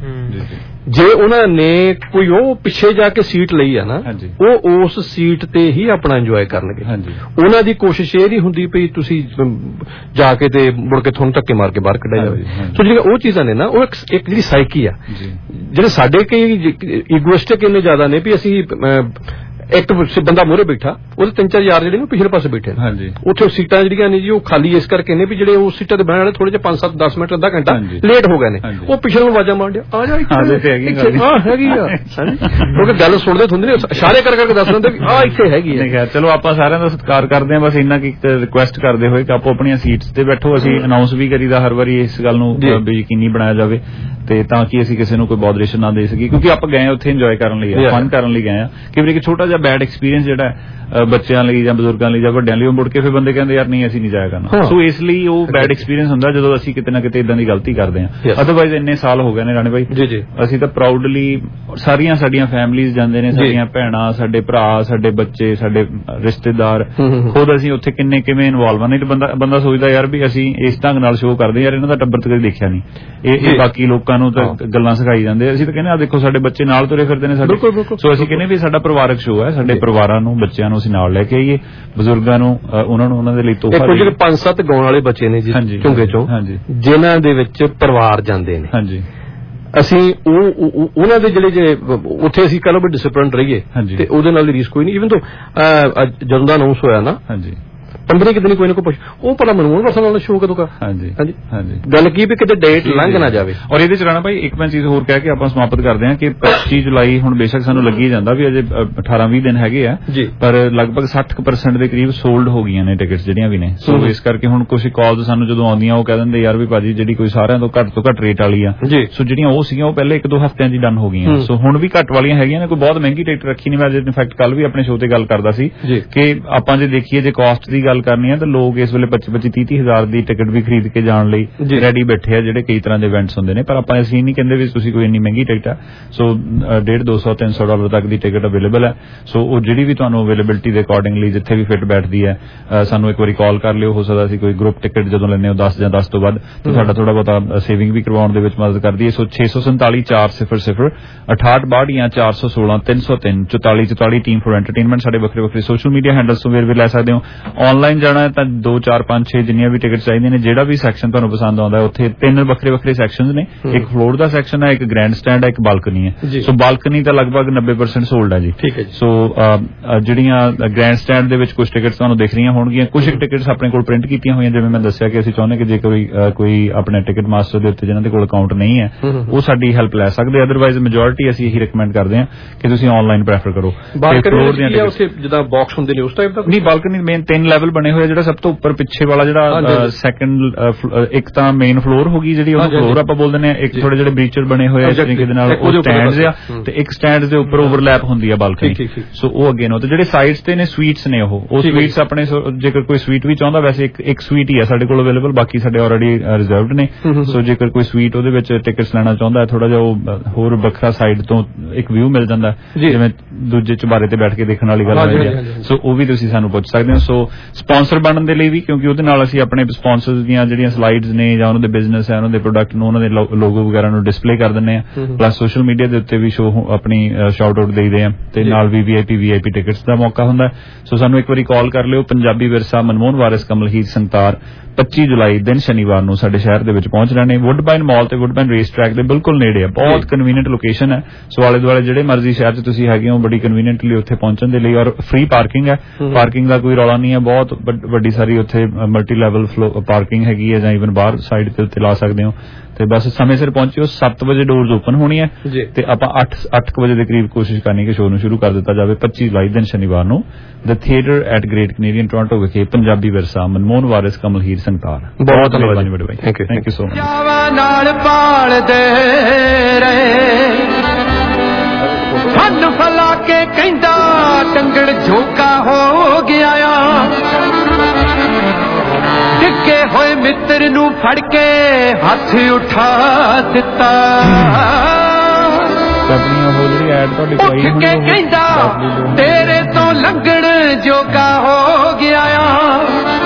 ਜੇ ਉਹਨਾਂ ਨੇ ਕੋਈ ਉਹ ਪਿੱਛੇ ਜਾ ਕੇ ਸੀਟ ਲਈ ਆ ਨਾ ਉਹ ਉਸ ਸੀਟ ਤੇ ਹੀ ਆਪਣਾ ਇੰਜੋਏ ਕਰਨਗੇ ਉਹਨਾਂ ਦੀ ਕੋਸ਼ਿਸ਼ ਇਹ ਨਹੀਂ ਹੁੰਦੀ ਵੀ ਤੁਸੀਂ ਜਾ ਕੇ ਤੇ ਮੁੜ ਕੇ ਤੁਹਾਨੂੰ ਧੱਕੇ ਮਾਰ ਕੇ ਬਾਹਰ ਕੱਢਿਆ ਜਾਵੇ ਸੋ ਜਿਹੜੀਆਂ ਉਹ ਚੀਜ਼ਾਂ ਨੇ ਨਾ ਉਹ ਇੱਕ ਜਿਹੜੀ ਸਾਈਕੀ ਆ ਜਿਹੜੇ ਸਾਡੇ ਕਈ ਈਗੋਇਸਟਿਕ ਇੰਨੇ ਜ਼ਿਆਦਾ ਨੇ ਵੀ ਅਸੀਂ ਇੱਕ ਬੰਦਾ ਮੂਹਰੇ ਬੈਠਾ ਉਹਦੇ ਤਿੰਨ ਚਾਰ ਯਾਰ ਜਿਹੜੇ ਨੇ ਪਿਛਲੇ ਪਾਸੇ ਬੈਠੇ ਨੇ ਉੱਥੇ ਸੀਟਾਂ ਜਿਹੜੀਆਂ ਨੇ ਜੀ ਉਹ ਖਾਲੀ ਇਸ ਕਰਕੇ ਨੇ ਵੀ ਜਿਹੜੇ ਉਹ ਸੀਟਾਂ ਤੇ ਬਹਿਣ ਵਾਲੇ ਥੋੜੇ ਜਿਹੇ ਪੰਜ ਸੱਤ ਦਸ ਮਿੰਟ ਅੱਧਾ ਘੰਟਾ ਲੇਟ ਹੋ ਗਏ ਨੇ ਉਹ ਪਿਛਲੇ ਨੂੰ ਆਵਾਜ਼ਾਂ ਮਾਰਦੇ ਆ ਜਾ ਹਾਂ ਹੈਗੀ ਆ ਕਿਉਂਕਿ ਗੱਲ ਸੁਣਦੇ ਹੁੰਦੇ ਨੇ ਇਸ਼ਾਰੇ ਕਰ ਕਰਕੇ ਦੱਸ ਦਿੰਦੇ ਵੀ ਆਹ ਇੱਥੇ ਹੈਗੀ ਆ ਚਲੋ ਆਪਾਂ ਸਾਰਿਆਂ ਦਾ ਸਤਿਕਾਰ ਕਰਦੇ ਹਾਂ ਬਸ ਇੰਨਾ ਕਿ ਰਿਕੁਐਸਟ ਕਰਦੇ ਹੋਏ ਕਿ ਆਪੋ ਆਪਣੀਆਂ ਸੀਟਸ ਤੇ ਬੈਠੋ ਅਸੀਂ ਅਨਾਉਂਸ ਵੀ ਕਰੀਦਾ ਹਰ ਵਾਰੀ ਇਸ ਗੱਲ ਨੂੰ ਯਕੀਨੀ ਬਣਾਇਆ ਜਾਵੇ ਤੇ ਤਾਂ ਕਿ ਅਸੀਂ ਕਿਸੇ ਨੂੰ ਕੋਈ ਬੌਦਰੇਸ਼ਨ ਨਾ ਦੇ ਸਕੀਏ ਕਿਉਂਕਿ ਆਪਾਂ ਗਏ ਉੱਥੇ ਇੰਜੋਏ ਕਰਨ ਲਈ ਫਨ ਕਰਨ ਲਈ ਗਏ ਆ ਕਿ ਵੀ ਇੱਕ ਛੋਟਾ ਜਿਹਾ ਬੈਡ ਐਕਸਪੀਰੀਅੰਸ ਜਿਹੜਾ ਬੱਚਿਆਂ ਲਈ ਜਾਂ ਬਜ਼ੁਰਗਾਂ ਲਈ ਜਾਂ ਵੱਡਿਆਂ ਲਈ ਉਹ ਮੁੜ ਕੇ ਫਿਰ ਬੰਦੇ ਕਹਿੰਦੇ ਯਾਰ ਨਹੀਂ ਅਸੀਂ ਨਹੀਂ ਜਾਇਆ ਕਰਨਾ ਸੋ ਇਸ ਲਈ ਉਹ ਬੈਡ ਐਕਸਪੀਰੀਅੰਸ ਹੁੰਦਾ ਜਦੋਂ ਅਸੀਂ ਕਿਤੇ ਨਾ ਕਿਤੇ ਇਦਾਂ ਦੀ ਗਲਤੀ ਕਰਦੇ ਹਾਂ ਅਦਰਵਾਈਜ਼ ਇੰਨੇ ਸਾਲ ਹੋ ਗਏ ਨੇ ਰਾਣੇ ਭਾਈ ਅਸੀਂ ਤਾਂ ਪ੍ਰਾਊਡਲੀ ਸਾਰੀਆਂ ਸਾਡੀਆਂ ਫੈਮਿਲੀਜ਼ ਜਾਂਦੇ ਨੇ ਸਾਡੀਆਂ ਭੈਣਾਂ ਸਾਡੇ ਭਰਾ ਸਾਡੇ ਬੱਚੇ ਸਾਡੇ ਰਿਸ਼ਤੇਦਾਰ ਖੁਦ ਅਸੀਂ ਉੱਥੇ ਕਿੰਨੇ ਕਿਵੇਂ ਇਨਵੋਲਵ ਆ ਨਹੀਂ ਤਾਂ ਬੰਦਾ ਬੰਦਾ ਸੋਚਦਾ ਯਾਰ ਵੀ ਅਸੀਂ ਇਸ ਢੰਗ ਨਾਲ ਸ਼ੋਅ ਕਰਦੇ ਯਾਰ ਇਹਨਾਂ ਦਾ ਟੱਬਰ ਤੇ ਕਦੇ ਦੇਖਿਆ ਨਹੀਂ ਇਹ ਬਾਕੀ ਲੋਕਾਂ ਨੂੰ ਤਾਂ ਗੱਲਾਂ ਸਿਖਾਈ ਜਾਂਦੇ ਅਸੀਂ ਤਾਂ ਕਹਿੰਦੇ ਆ ਦੇਖੋ ਸਾਡੇ ਬੱਚੇ ਨਾਲ ਤੁਰੇ ਫਿਰਦੇ ਨੇ ਸਾਡੇ ਸੋ ਅਸੀਂ ਕਹਿੰਦੇ ਵੀ ਸਾਡਾ ਪਰਿਵਾਰਕ ਸ਼ੋਅ ਹੈ ਸਾਡੇ ਪਰਿਵਾਰਾਂ ਨੂੰ ਬੱਚਿਆਂ ਨੂੰ ਅਸੀਂ ਨਾਲ ਲੈ ਕੇ ਆਈਏ ਬਜ਼ੁਰਗਾਂ ਨੂੰ ਉਹਨਾਂ ਨੂੰ ਉਹਨਾਂ ਦੇ ਲਈ ਤੋਹਫਾ ਕੁਝ ਜਿਹੜੇ ਪੰਜ ਸੱਤ ਗਾਉਣ ਵਾਲੇ ਬੱਚੇ ਨੇ ਜੀ ਝੁੰਗੇ ਚੋਂ ਜਿਨ੍ਹਾਂ ਦੇ ਵਿੱਚ ਪਰਿਵਾਰ ਜਾਂਦੇ ਨੇ ਹਾਂਜੀ ਅਸੀਂ ਉਹ ਉਹਨਾਂ ਦੇ ਜਿਹੜੇ ਜਿਹੜੇ ਉੱਥੇ ਅਸੀਂ ਕਹ ਲਓ ਵੀ ਡਿਸਪਲਿਨ ਰਹੀਏ ਤੇ ਉਹਦੇ ਨਾਲ ਰੀਸ ਕੋਈ ਨਹੀਂ ਇਵਨ ਤੋਂ ਜਦੋਂ ਦਾ ਅਨਾਉਂਸ ਹੋਇਆ ਨਾ ਹਾਂਜੀ ਪੰਦਰਾਂ ਕਿ ਦਿਨ ਕੋਈ ਨਾ ਕੋਈ ਪੁੱਛ ਉਹ ਭਲਾ ਮਨਮੋਹਨ ਵਰਸਾ ਨਾਲ ਸ਼ੋਅ ਕਦੋਂ ਕਾ ਹਾਂਜੀ ਹਾਂਜੀ ਹਾਂਜੀ ਗੱਲ ਕੀ ਵੀ ਕਿਤੇ ਡੇਟ ਲੰਘ ਨਾ ਜਾਵੇ ਔਰ ਇਹਦੇ ਚ ਰਾਣਾ ਭਾਈ ਇੱਕ ਮੈਂ ਚੀਜ਼ ਹੋਰ ਕਹਿ ਕੇ ਆਪਾਂ ਸਮਾਪਤ ਕਰਦੇ ਹਾਂ ਕਿ ਪੱਚੀ ਜੁਲਾਈ ਹੁਣ ਬੇਸ਼ੱਕ ਸਾਨੂੰ ਲੱਗੀ ਜਾਂਦਾ ਵੀ ਅਜੇ ਅਠਾਰਾਂ ਵੀਹ ਦਿਨ ਹੈਗੇ ਆ ਪਰ ਲਗਭਗ ਸੱਠ ਪਰਸੈਂਟ ਦੇ ਕਰੀਬ ਸੋਲਡ ਹੋ ਗਈਆਂ ਨੇ ਟਿਕਟਸ ਜਿਹੜੀਆਂ ਵੀ ਨੇ ਸੋ ਇਸ ਕਰਕੇ ਹੁਣ ਕੁਝ ਕਾਲਸ ਸਾਨੂੰ ਜਦੋਂ ਆਉਂਦੀਆਂ ਉਹ ਕਹਿ ਦਿੰਦੇ ਯਾਰ ਵੀ ਭਾਜੀ ਜਿਹੜੀ ਕੋਈ ਸਾਰਿਆਂ ਤੋਂ ਘੱਟ ਤੋਂ ਘੱਟ ਰੇਟ ਵਾਲੀ ਆ ਸੋ ਜਿਹੜੀਆਂ ਉਹ ਸੀਗੀਆਂ ਉਹ ਪਹਿਲੇ ਇੱਕ ਦੋ ਹਫ਼ਤਿਆਂ 'ਚ ਹੀ ਡਨ ਹੋ ਗਈਆਂ ਸੋ ਹੁਣ ਵੀ ਘੱਟ ਵਾਲੀਆਂ ਹੈਗੀਆਂ ਨੇ ਕੋਈ ਬਹੁਤ ਮਹਿੰਗੀ ਟਿਕਟ ਰੱਖੀ ਨਹੀਂ ਮੈਂ ਅੱਜ ਇਨਫੈਕਟ ਕੱਲ ਵੀ ਆਪਣੇ ਸ਼ੋਅ ਤੇ ਗੱਲ ਕਰਦਾ ਸੀ ਕਿ ਆਪਾਂ ਜੇ ਦੇਖੀਏ ਜੇ ਕਾਸਟ ਦੀ ਗੱਲ ਕਰਨੀ ਹੈ ਤਾਂ ਲੋਕ ਇਸ ਵੇਲੇ ਪੱਚੀ ਪੱਚੀ ਤੀਹ ਤੀਹ ਹਜ਼ਾਰ ਦੀ ਟਿਕਟ ਵੀ ਖਰੀਦ ਕੇ ਜਾਣ ਲਈ ਰੈਡੀ ਬੈਠੇ ਆ ਜਿਹੜੇ ਕਈ ਤਰ੍ਹਾਂ ਦੇ ਇਵੈਂਟਸ ਹੁੰਦੇ ਨੇ ਪਰ ਆਪਾਂ ਅਸੀਂ ਨਹੀਂ ਕਹਿੰਦੇ ਵੀ ਤੁਸੀਂ ਕੋਈ ਇੰਨੀ ਮਹਿੰਗੀ ਟਿਕਟ ਆ ਸੋ ਡੇਢ ਦੋ ਸੌ ਤਿੰਨ ਸੌ ਡਾਲਰ ਤੱਕ ਦੀ ਟਿਕਟ ਅਵੇਲੇਬਲ ਹੈ ਸੋ ਉਹ ਜਿਹੜੀ ਵੀ ਤੁਹਾਨੂੰ ਅਵੇਲੇਬਿਲਿਟੀ ਦੇ ਅਕੋਰਡਿੰਗਲੀ ਜਿੱਥੇ ਵੀ ਫਿੱਟ ਬੈਠਦੀ ਹੈ ਸਾਨੂੰ ਇੱਕ ਵਾਰੀ ਕਾਲ ਕਰ ਲਿਓ ਹੋ ਸਕਦਾ ਸੀ ਕੋਈ ਗਰੁੱਪ ਟਿਕਟ ਜਦੋਂ ਲੈਂਦੇ ਹੋ ਦਸ ਜਾਂ ਦਸ ਤੋਂ ਵੱਧ ਤਾਂ ਤੁਹਾਡਾ ਥੋੜਾ ਬਹੁਤਾ ਸੇਵਿੰਗ ਵੀ ਕਰਵਾਉਣ ਦੇ ਵਿੱਚ ਮਦਦ ਕਰਦੀ ਹੈ ਸੋ ਛੇ ਸੌ ਸੰਤਾਲੀ ਚਾਰ ਸਿਫਰ ਸਿਫਰ ਅਠਾਹਠ ਬਾਹਠ ਜਾਂ ਚਾਰ ਸੌ ਸੋਲਾਂ ਤਿੰਨ ਸੌ ਤਿੰਨ ਚੁਤਾਲੀ ਚੁਤਾਲੀ ਟੀਮ ਫॉर ਐਂਟਰਟੇਨਮੈਂਟ ਸਾਡੇ ਵੱਖਰੇ ਵੱਖਰੇ ਸੋਸ਼ਲ ਮੀਡੀਆ ਹੈਂਡਲਸ ਤੋਂ ਵੀ ਲੈ ਸਕਦੇ ਹੋ ਆਨਲਾਈਨ ਜਾਣਾ ਹੈ ਤਾਂ ਦੋ ਚਾਰ ਪੰਜ ਛੇ ਜਿੰਨੀਆਂ ਵੀ ਟਿਕਟ ਚਾਹੀਦੀਆਂ ਨੇ ਜਿਹੜਾ ਵੀ ਸੈਕਸ਼ਨ ਤੁਹਾਨੂੰ ਪਸੰਦ ਆਉਂਦਾ ਉੱਥੇ ਤਿੰਨ ਵੱਖਰੇ ਵੱਖਰੇ ਸੈਕਸ਼ਨਸ ਨੇ ਇੱਕ ਫਲੋਰ ਦਾ ਸੈਕਸ਼ਨ ਹੈ ਇੱਕ ਗ੍ਰੈਂਡ ਸਟੈਂਡ ਹੈ ਇੱਕ ਬਾਲਕਨੀ ਹੈ ਸੋ ਬਾਲਕਨੀ ਤਾਂ ਲਗਭਗ ਨੱਬੇ ਪਰਸੈਂਟ ਸੋਲਡ ਹੈ ਜੀ ਸੋ ਜਿਹੜੀਆਂ ਗ੍ਰੈਂਡ ਸਟੈਂਡ ਦੇ ਵਿੱਚ ਕੁਝ ਟਿਕਟਸ ਤੁਹਾਨੂੰ ਦਿਖ ਰਹੀਆਂ ਹੋਣਗੀਆਂ ਕੁਝ ਟਿਕਟਸ ਆਪਣੇ ਕੋਲ ਪ੍ਰਿੰਟ ਕੀਤੀਆਂ ਹੋਈਆਂ ਜਿਵੇਂ ਮੈਂ ਦੱਸਿਆ ਕਿ ਅਸੀਂ ਚਾਹੁੰਦੇ ਕਿ ਜੇ ਕੋਈ ਕੋਈ ਆਪਣੇ ਟਿਕਟ ਮਾਸਟਰ ਦੇ ਉੱਤੇ ਜਿਹਨਾਂ ਦੇ ਕੋਲ ਅਕਾਊਂਟ ਨਹੀਂ ਹੈ ਉਹ ਸਾਡੀ ਹੈਲਪ ਲੈ ਸਕਦੇ ਅਦਰਵਾਈਜ਼ ਮੈਜੋਰਿਟੀ ਅਸੀਂ ਇਹੀ ਰეკਮੈਂਡ ਕਰਦੇ ਹਾਂ ਕਿ ਤੁਸੀਂ ਆਨਲਾਈਨ ਪ੍ਰੈਫਰ ਕਰੋ ਫਲੋਰ ਦੀਆਂ ਜਿੱਦਾਂ ਬਾਕਸ ਹੁੰਦੇ ਨੇ ਉਸ ਟਾਈਪ ਦਾ ਨਹੀਂ ਬਾਲਕਨੀ ਮੇਨ ਤਿੰਨ ਲੈਵਲ ਬਣੇ ਹੋਏ ਜਿਹੜਾ ਸਭ ਤੋਂ ਉੱਪਰ ਪਿੱਛੇ ਵਾਲਾ ਜਿਹੜਾ ਸੈਕੰਡ ਇੱਕ ਤਾਂ ਮੇਨ ਫਲੋਰ ਹੋਗੀ ਜਿਹੜੀ ਉਹ ਫਲੋਰ ਆਪਾਂ ਬੋਲਦੇ ਨੇ ਇੱਕ ਥੋੜੇ ਜਿਹੜੇ ਬ੍ਰੀਚਰ ਬਣੇ ਹੋਏ ਇਸ ਤਰੀਕੇ ਦੇ ਨਾਲ ਉਹ ਸਟੈਂਡਸ ਆ ਤੇ ਇੱਕ ਸਟੈਂਡਸ ਦੇ ਉੱਪਰ ਓਵਰਲੈਪ ਹੁੰਦੀ ਆ ਬਾਲਕਨੀ ਸੋ ਉਹ ਅੱਗੇ ਨੂੰ ਤੇ ਜਿਹੜੇ ਸਾਈਡਸ ਤੇ ਨੇ ਸਵੀਟਸ ਨੇ ਉਹ ਉਹ ਸਵੀਟਸ ਆਪਣੇ ਜੇਕਰ ਕੋਈ ਸਵੀਟ ਵੀ ਚਾਹੁੰਦਾ ਵੈਸੇ ਇੱਕ ਇੱਕ ਸਵੀਟ ਹੀ ਆ ਸਾਡੇ ਕੋਲ ਅਵੇਲੇਬਲ ਬਾਕੀ ਸਾਡੇ ਆਲਰੇਡੀ ਰਿਜ਼ਰਵਡ ਨੇ ਸੋ ਜੇਕਰ ਕੋਈ ਸਵੀਟ ਉਹਦੇ ਵਿੱਚ ਟਿਕਟਸ ਲੈਣਾ ਚਾਹੁੰਦਾ ਥੋੜਾ ਜਿਹਾ ਉਹ ਹੋਰ ਵੱਖਰਾ ਸਾਈਡ ਤੋਂ ਇੱਕ ਵਿਊ ਮਿਲ ਜਾਂਦਾ ਜਿਵੇਂ ਦੂਜੇ ਚੁਬਾਰੇ ਤੇ ਬੈਠ ਕੇ ਦੇਖਣ ਵਾਲੀ ਗੱਲ ਹੈ ਸੋ ਉਹ ਵੀ ਤੁਸੀਂ ਸਾਨੂੰ ਪੁੱਛ ਸਕਦੇ ਹੋ ਸੋ ਸਪਾਂਸਰ ਬਣਨ ਦੇ ਲਈ ਵੀ, ਕਿਉਂਕਿ ਉਹਦੇ ਨਾਲ ਅਸੀਂ ਆਪਣੇ ਸਪਾਂਸਰਸ ਦੀਆਂ ਜਿਹੜੀਆਂ ਸਲਾਈਡਸ ਨੇ ਜਾਂ ਉਹਨਾਂ ਦੇ ਬਿਜ਼ਨਸ ਹੈ ਉਹਨਾਂ ਦੇ ਪ੍ਰੋਡਕਟ ਨੂੰ ਉਹਨਾਂ ਦੇ ਲੋਗੋ ਵਗੈਰਾ ਨੂੰ ਡਿਸਪਲੇ ਕਰ ਦਿੰਦੇ ਆ, ਪਲੱਸ ਸੋਸ਼ਲ ਮੀਡੀਆ ਦੇ ਉੱਤੇ ਵੀ ਸ਼ੋਅ ਆਪਣੀ ਸ਼ਾਊਟ ਆਊਟ ਦੇਈਦੇ ਆ, ਤੇ ਨਾਲ ਵੀ ਵੀਆਈਪੀ ਵੀਆਈਪੀ ਟਿਕਟਸ ਦਾ ਮੌਕਾ ਹੁੰਦਾ। ਸੋ ਸਾਨੂੰ ਇੱਕ ਵਾਰੀ ਕਾਲ ਕਰ ਲਿਓ। ਪੰਜਾਬੀ ਵਿਰਸਾ ਮਨਮੋਹਨ ਵਾਰਿਸ ਕਮਲਹੀਰ ਸੰਗਤਾਰ ਪੱਚੀ ਜੁਲਾਈ ਦਿਨ ਸ਼ਨੀਵਾਰ ਨੂੰ ਸਾਡੇ ਸ਼ਹਿਰ ਦੇ ਵਿੱਚ ਪਹੁੰਚ ਰਹੇ ਨੇ। ਵੁੱਡਬਾਈਨ ਮਾਲ ਤੇ ਵੁੱਡਬਾਈਨ ਰੇਸ ਟਰੈਕ ਦੇ ਬਿਲਕੁਲ ਨੇੜੇ ਆ, ਬਹੁਤ ਕਨਵੀਨੀਅੰਟ ਲੋਕੇਸ਼ਨ ਹੈ। ਸੋ ਆਲੇ ਦੁਆਲੇ ਜਿਹੜੇ ਮਰਜ਼ੀ ਸ਼ਹਿਰ 'ਚ ਤੁਸੀਂ ਹੈਗੇ ਹੋ ਬੜੀ ਕਨਵੀਨੀਅੰਟਲੀ ਉੱਥੇ ਪਹੁੰਚਣ ਦੇ ਲਈ, ਔਰ ਫ੍ਰੀ ਪਾਰਕਿੰਗ ਹੈ, ਪਾਰਕਿੰਗ ਦਾ ਕੋਈ ਰੌਲਾ ਨਹੀਂ ਹੈ। ਬਹੁਤ ਵੱਡੀ ਸਾਰੀ ਉੱਥੇ ਮਲਟੀ ਲੈਵਲ ਪਾਰਕਿੰਗ ਹੈਗੀ ਹੈ, ਜਾਂ ਈਵਨ ਬਾਹਰ ਸਾਈਡ ਤੇ ਉੱਤੇ ਲਾ ਸਕਦੇ ਹੋ। ਤੇ ਬਸ ਸਮੇਂ ਸਿਰ ਪਹੁੰਚਿਓ। ਸੱਤ ਵਜੇ ਡੋਰਸ ਓਪਨ ਹੋਣੀ ਹੈ ਤੇ ਆਪਾਂ ਅੱਠ ਅੱਠ ਵਜੇ ਦੇ ਕਰੀਬ ਕੋਸ਼ਿਸ਼ ਕਰਨੀ ਕਿ ਸ਼ੋਅ ਨੂੰ ਸ਼ੁਰੂ ਕਰ ਦਿੱਤਾ ਜਾਵੇ। ਪੱਚੀ ਜੁਲਾਈ ਦਿਨ ਸ਼ਨੀਵਾਰ ਨੂੰ the theatre at Great Canadian Toronto ਵਿਖੇ ਪੰਜਾਬੀ ਵਿਰਸਾ ਮਨਮੋਹਨ ਵਾਰਿਸ ਕਮਲਹੀਰ ਸੰਗਤਾਰ। ਬਹੁਤ ਧੰਨਵਾਦ ਬੜੇ ਭਾਈ, thank you thank you so much. ਨਾਲ ਪਾਲਦੇ ਰਹੇ ਫਨ ਫਲਾ ਕੇ ਕਹਿੰਦਾ ਟੰਗੜ ਝੋਕਾ ਹੋ ਗਿਆ ਆ, ਡਿੱਗੇ ਹੋਏ ਮਿੱਤਰ ਨੂੰ ਫੜ ਕੇ ਹੱਥ ਉਠਾ ਦਿੱਤਾ। ਆਪਣੀਆਂ ਹੋ ਜਿਹੜੀ ਐਡ ਤੁਹਾਡੀ ਪਾਈ ਹੋਣੀ ਕੇ ਕਹਿੰਦਾ ਤੇਰੇ ਤੋਂ ਲੰਘਣ ਜੋਗਾ ਹੋ ਗਿਆ ਆ,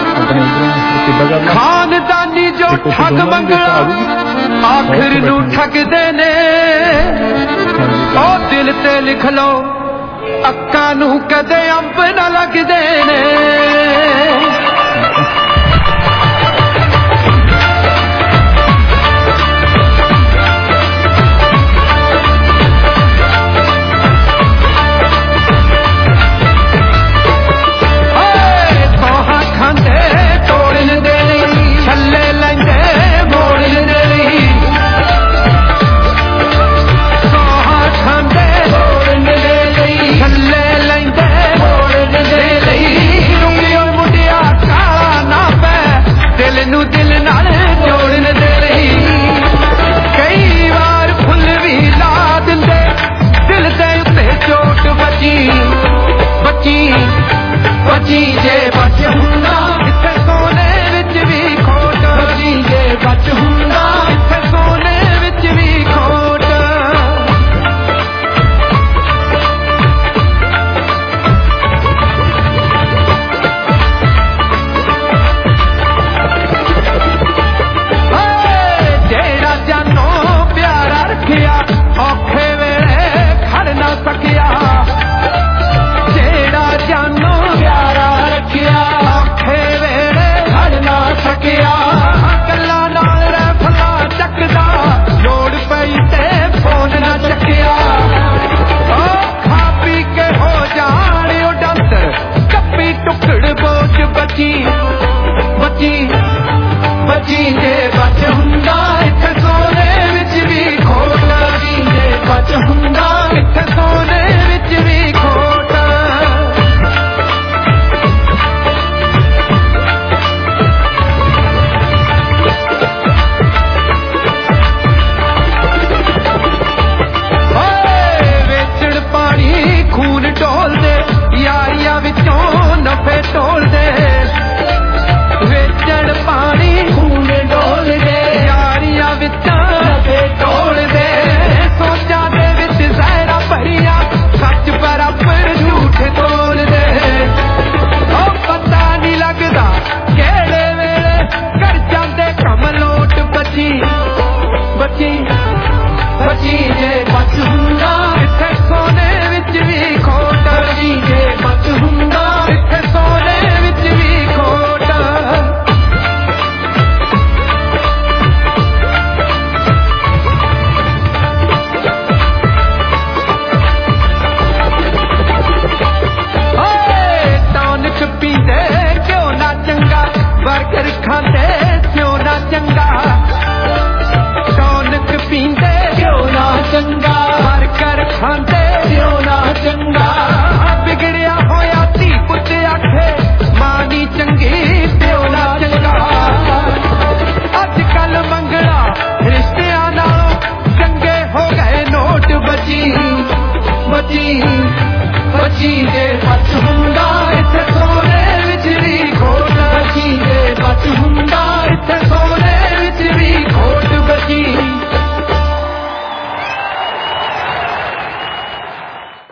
ਖਾਨਦਾਨੀ ਜੋ ਠੱਗ ਮੰਗਣਾ ਆਖਰ ਨੂੰ ਠੱਗਦੇ ਨੇ। ਉਹ ਦਿਲ ਤੇ ਲਿਖ ਲਓ ਅੱਕਾਂ ਨੂੰ ਕਦੇ ਅੰਬ ਨਾ ਲੱਗਦੇ ਨੇ। ਬਚੀ ਜੇ ਬਚ ਹੁੰਦਾ ਇੱਥੇ ਸੋਨੇ ਵਿੱਚ ਵੀ ਖੋਟ, ਬਚੀ ਜੇ ਬਚ ਹੁੰਦਾ ਇੱਥੇ ਸੋਨੇ ਵਿੱਚ ਵੀ ਖੋਟ। ਜਿਹੜਾ ਜਾਨੋਂ ਪਿਆਰਾ ਰੱਖਿਆ ਔਖੇ ਵੇਲੇ ਖੜ ਨਾ ਸਕਿਆ, ਜਿਹੜਾ ਜਾਨੋਂ ਗੱਲਾਂ ਨਾਲ ਰੈਫਲਾ ਚੱਕਦਾ, ਲੋੜ ਪਈ ਤੇ ਫੋਨ ਨਾ ਚੱਕਿਆ। ਉਹ ਖਾ ਪੀ ਕੇ ਹੋ ਜਾਣ ਉਹ ਡਾਂਸਰ ਕੱਪੀ ਟੁਕੜ ਬੋਝ ਬਚੀ ਬਚੀ ਬਚੀ ਜੇ ਬਚ ਹੁੰਦਾ ਇੱਥੇ ਸੋਨੇ ਵਿੱਚ ਵੀ ਖੋਟ, ਬਚੀ ਜੇ ਬਚ ਹੁੰਦਾ ਇੱਥੇ ਸੋਨੇ ਵਿੱਚ ਵੀ ਖੋਟ। ਯਾਰੀਆਂ ਵਿੱਚੋਂ ਨਫੇ ਢੋਲਦੇ, ਵੇਚਣ ਪਾਣੀ ਖੂਨ ਡੋਲਦੇ, ਯਾਰੀਆਂ ਵਿੱਚੋਂ ਨਫੇ ਢੋਲਦੇ, ਸੋਚਾਂ ਦੇ ਵਿੱਚ ਜ਼ਹਿਰਾਂ ਭਰੀਆਂ ਸੱਚ ਬਰਾਬਰ ਝੂਠ ਤੋਲਦੇ। ਉਹ ਪਤਾ ਨਹੀਂ ਲੱਗਦਾ ਕਿਹੜੇ ਵੇਲੇ ਕਰ ਜਾਂਦੇ ਕੰਮ ਲੋਟ, ਬਚੀ ਬਚੀ ਬਚੀ ਜੇ ਬਚ ਹੁੰਦਾ ਇੱਥੇ ਸੋਨੇ ਵਿੱਚ ਵੀ ਖੋਟ, ਬਚੀ ਜੇ ਬਚ ਹੁੰਦਾ ਇੱਥੇ ਸੋਨੇ ਵਿੱਚ ਵੀ ਖੋਟ। ਓਏ ਟੌਨਿਕ ਪੀਂਦੇ ਕਿਉਂ ਨਾ ਚੰਗਾ, ਬਰਗਰ ਖਾਂਦੇ ਕਿਉਂ ਨਾ ਚੰਗਾ, ਟੌਨਿਕ ਪੀਂਦੇ ਕਿਉਂ ਨਾ ਚੰਗਾ, ਬਰਗਰ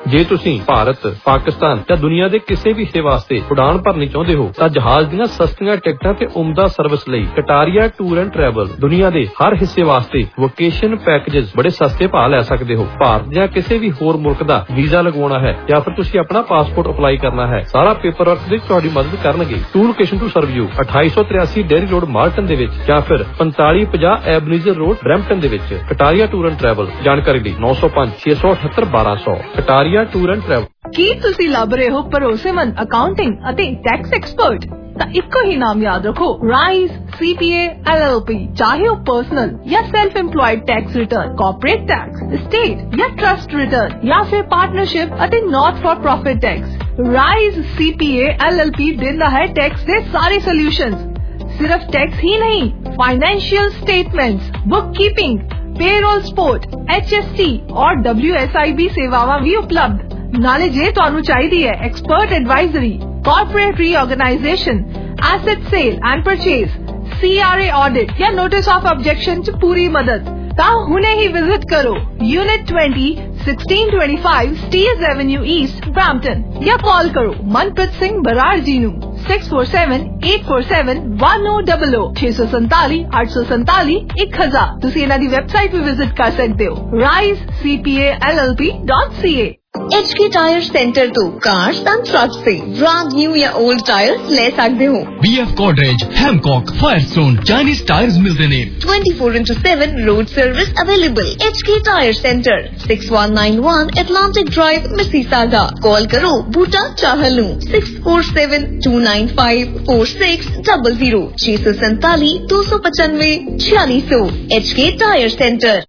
ਜੇ ਤੁਸੀਂ ਭਾਰਤ, ਪਾਕਿਸਤਾਨ ਜਾਂ ਦੁਨੀਆ ਦੇ ਕਿਸੇ ਵੀ ਹਿੱਸੇ ਵਾਸਤੇ ਉਡਾਨ ਭਰਨੀ ਚਾਹੁੰਦੇ ਹੋ ਤਾਂ ਜਹਾਜ਼ ਦੀਆਂ ਸਸਤੀਆਂ ਟਿਕਟਾਂ ਤੇ ਉਮਦਾ ਸਰਵਿਸ ਲਈ ਕਟਾਰੀਆ ਟੂਰ ਐਂਡ ਟਰੈਵਲ ਦੁਨੀਆ ਦੇ ਹਰ ਹਿੱਸੇ ਵਾਸਤੇ ਵੋਕੇਸ਼ਨ ਪੈਕੇजेस ਬੜੇ ਸਸਤੇ ਭਾਅ ਲੈ ਸਕਦੇ ਹੋ। ਭਾਰਤ ਜਾਂ ਕਿਸੇ ਵੀ ਹੋਰ ਮੁਲਕ ਦਾ ਵੀਜ਼ਾ ਲਗਵਾਉਣਾ ਹੈ ਜਾਂ ਫਿਰ ਤੁਸੀਂ ਆਪਣਾ ਪਾਸਪੋਰਟ ਅਪਲਾਈ ਕਰਨਾ ਹੈ, ਸਾਰਾ ਪੇਪਰ ਵਰਕ ਵਿੱਚ ਤੁਹਾਡੀ ਮਦਦ ਕਰਨਗੇ। Two location to serve you ਅਠਾਈ ਸੌ ਤਰਿਆਸੀ ਡੇਰੀ ਰੋਡ ਮਾਰਟਨ ਦੇ ਵਿੱਚ ਜਾਂ ਫਿਰ ਪੰਤਾਲੀ ਪੰਜਾਹ ਐਬਨੀਜ਼ਰ ਰੋਡ ਬਰੈਂਪਟਨ ਦੇ ਵਿੱਚ। ਕਟਾਰੀਆ ਟੂਰ ਐਂਡ ਟਰੈਵਲ ਜਾਣਕਾਰੀ ਲਈ ਨੌ ਸੌ ਪੰਜ ਛੇ ਸੌ ਅਠੱਤਰ ਬਾਰਾਂ ਸੌ। Kataria tour and travel. ਕੀ ਤੁਸੀਂ ਲੱਭ ਰਹੇ ਹੋ ਭਰੋਸੇਮੰਦ ਅਕਾਊਂਟਿੰਗ ਅਤੇ ਟੈਕਸ ਐਕਸਪਰਟ? ਤਾਂ ਇੱਕੋ ਹੀ ਨਾਮ ਯਾਦ ਰੱਖੋ, Rise C P A L L P। ਚਾਹੇ ਉਹ ਪਰਸਨਲ ਜਾਂ self employed tax return, corporate tax, estate ਜਾਂ ਟਰਸਟ ਰਿਟਰਨ ਜਾਂ ਫਿਰ ਪਾਰਟਨਰਸ਼ਿਪ ਅਤੇ not for profit tax, Rise C P A L L P ਦਿੰਦਾ ਹੈ ਟੈਕਸ ਦੇ ਸਾਰੇ ਸੋਲੂਸ਼ਨਸ। ਸਿਰਫ ਟੈਕਸ ਹੀ ਨਹੀਂ, financial statements, book keeping, payroll support, H S T और W S I B ਸੇਵਾਵਾਂ ਵੀ ਉਪਲਬਧ। ਨਾਲੇ ਜੇ ਤੁਹਾਨੂੰ ਚਾਹੀਦੀ ਹੈ expert advisory, corporate reorganisation, asset sale and purchase, C R A audit ਜਾਂ ਨੋਟਿਸ ਆਫ ਆਬਜੈਕਸ਼ਨ ਚ ਪੂਰੀ ਮਦਦ, ਤਾਂ ਹੁਣੇ ਹੀ ਵਿਜ਼ਿਟ ਕਰੋ ਯੂਨਿਟ ਵੀਹ sixteen twenty-five Steers Avenue East, Brampton ਜਾਂ ਕਾਲ ਕਰੋ ਮਨਪ੍ਰੀਤ ਸਿੰਘ ਬਰਾੜ ਜੀ ਨੂੰ six four seven eight four seven one zero zero zero ਛੇ ਸੌ ਸੰਤਾਲੀ ਅੱਠ ਸੌ ਸੰਤਾਲੀ ਇੱਕ ਹਜ਼ਾਰ। ਤੁਸੀਂ ਇਹਨਾਂ ਦੀ ਵੈਬਸਾਈਟ ਵੀ ਵਿਜ਼ਿਟ ਕਰ ਸਕਦੇ ਹੋ rise C P A L L P dot C A। H K tyre centre तो कार्स एंड ट्रक्स से ब्रांड न्यू या ओल्ड टायर्स ले सकते हो। B F Godrej, Hancock, Firestone, Chinese tyres मिलते ने। twenty-four into seven road service available. H K tyre centre six one nine one Atlantic Drive, Mississauga। Call करो Boota चाहलू six four seven two nine five four six zero zero छह सौ सैताली दो सौ पचानवे छियालीस सौ। H K tyre Centre.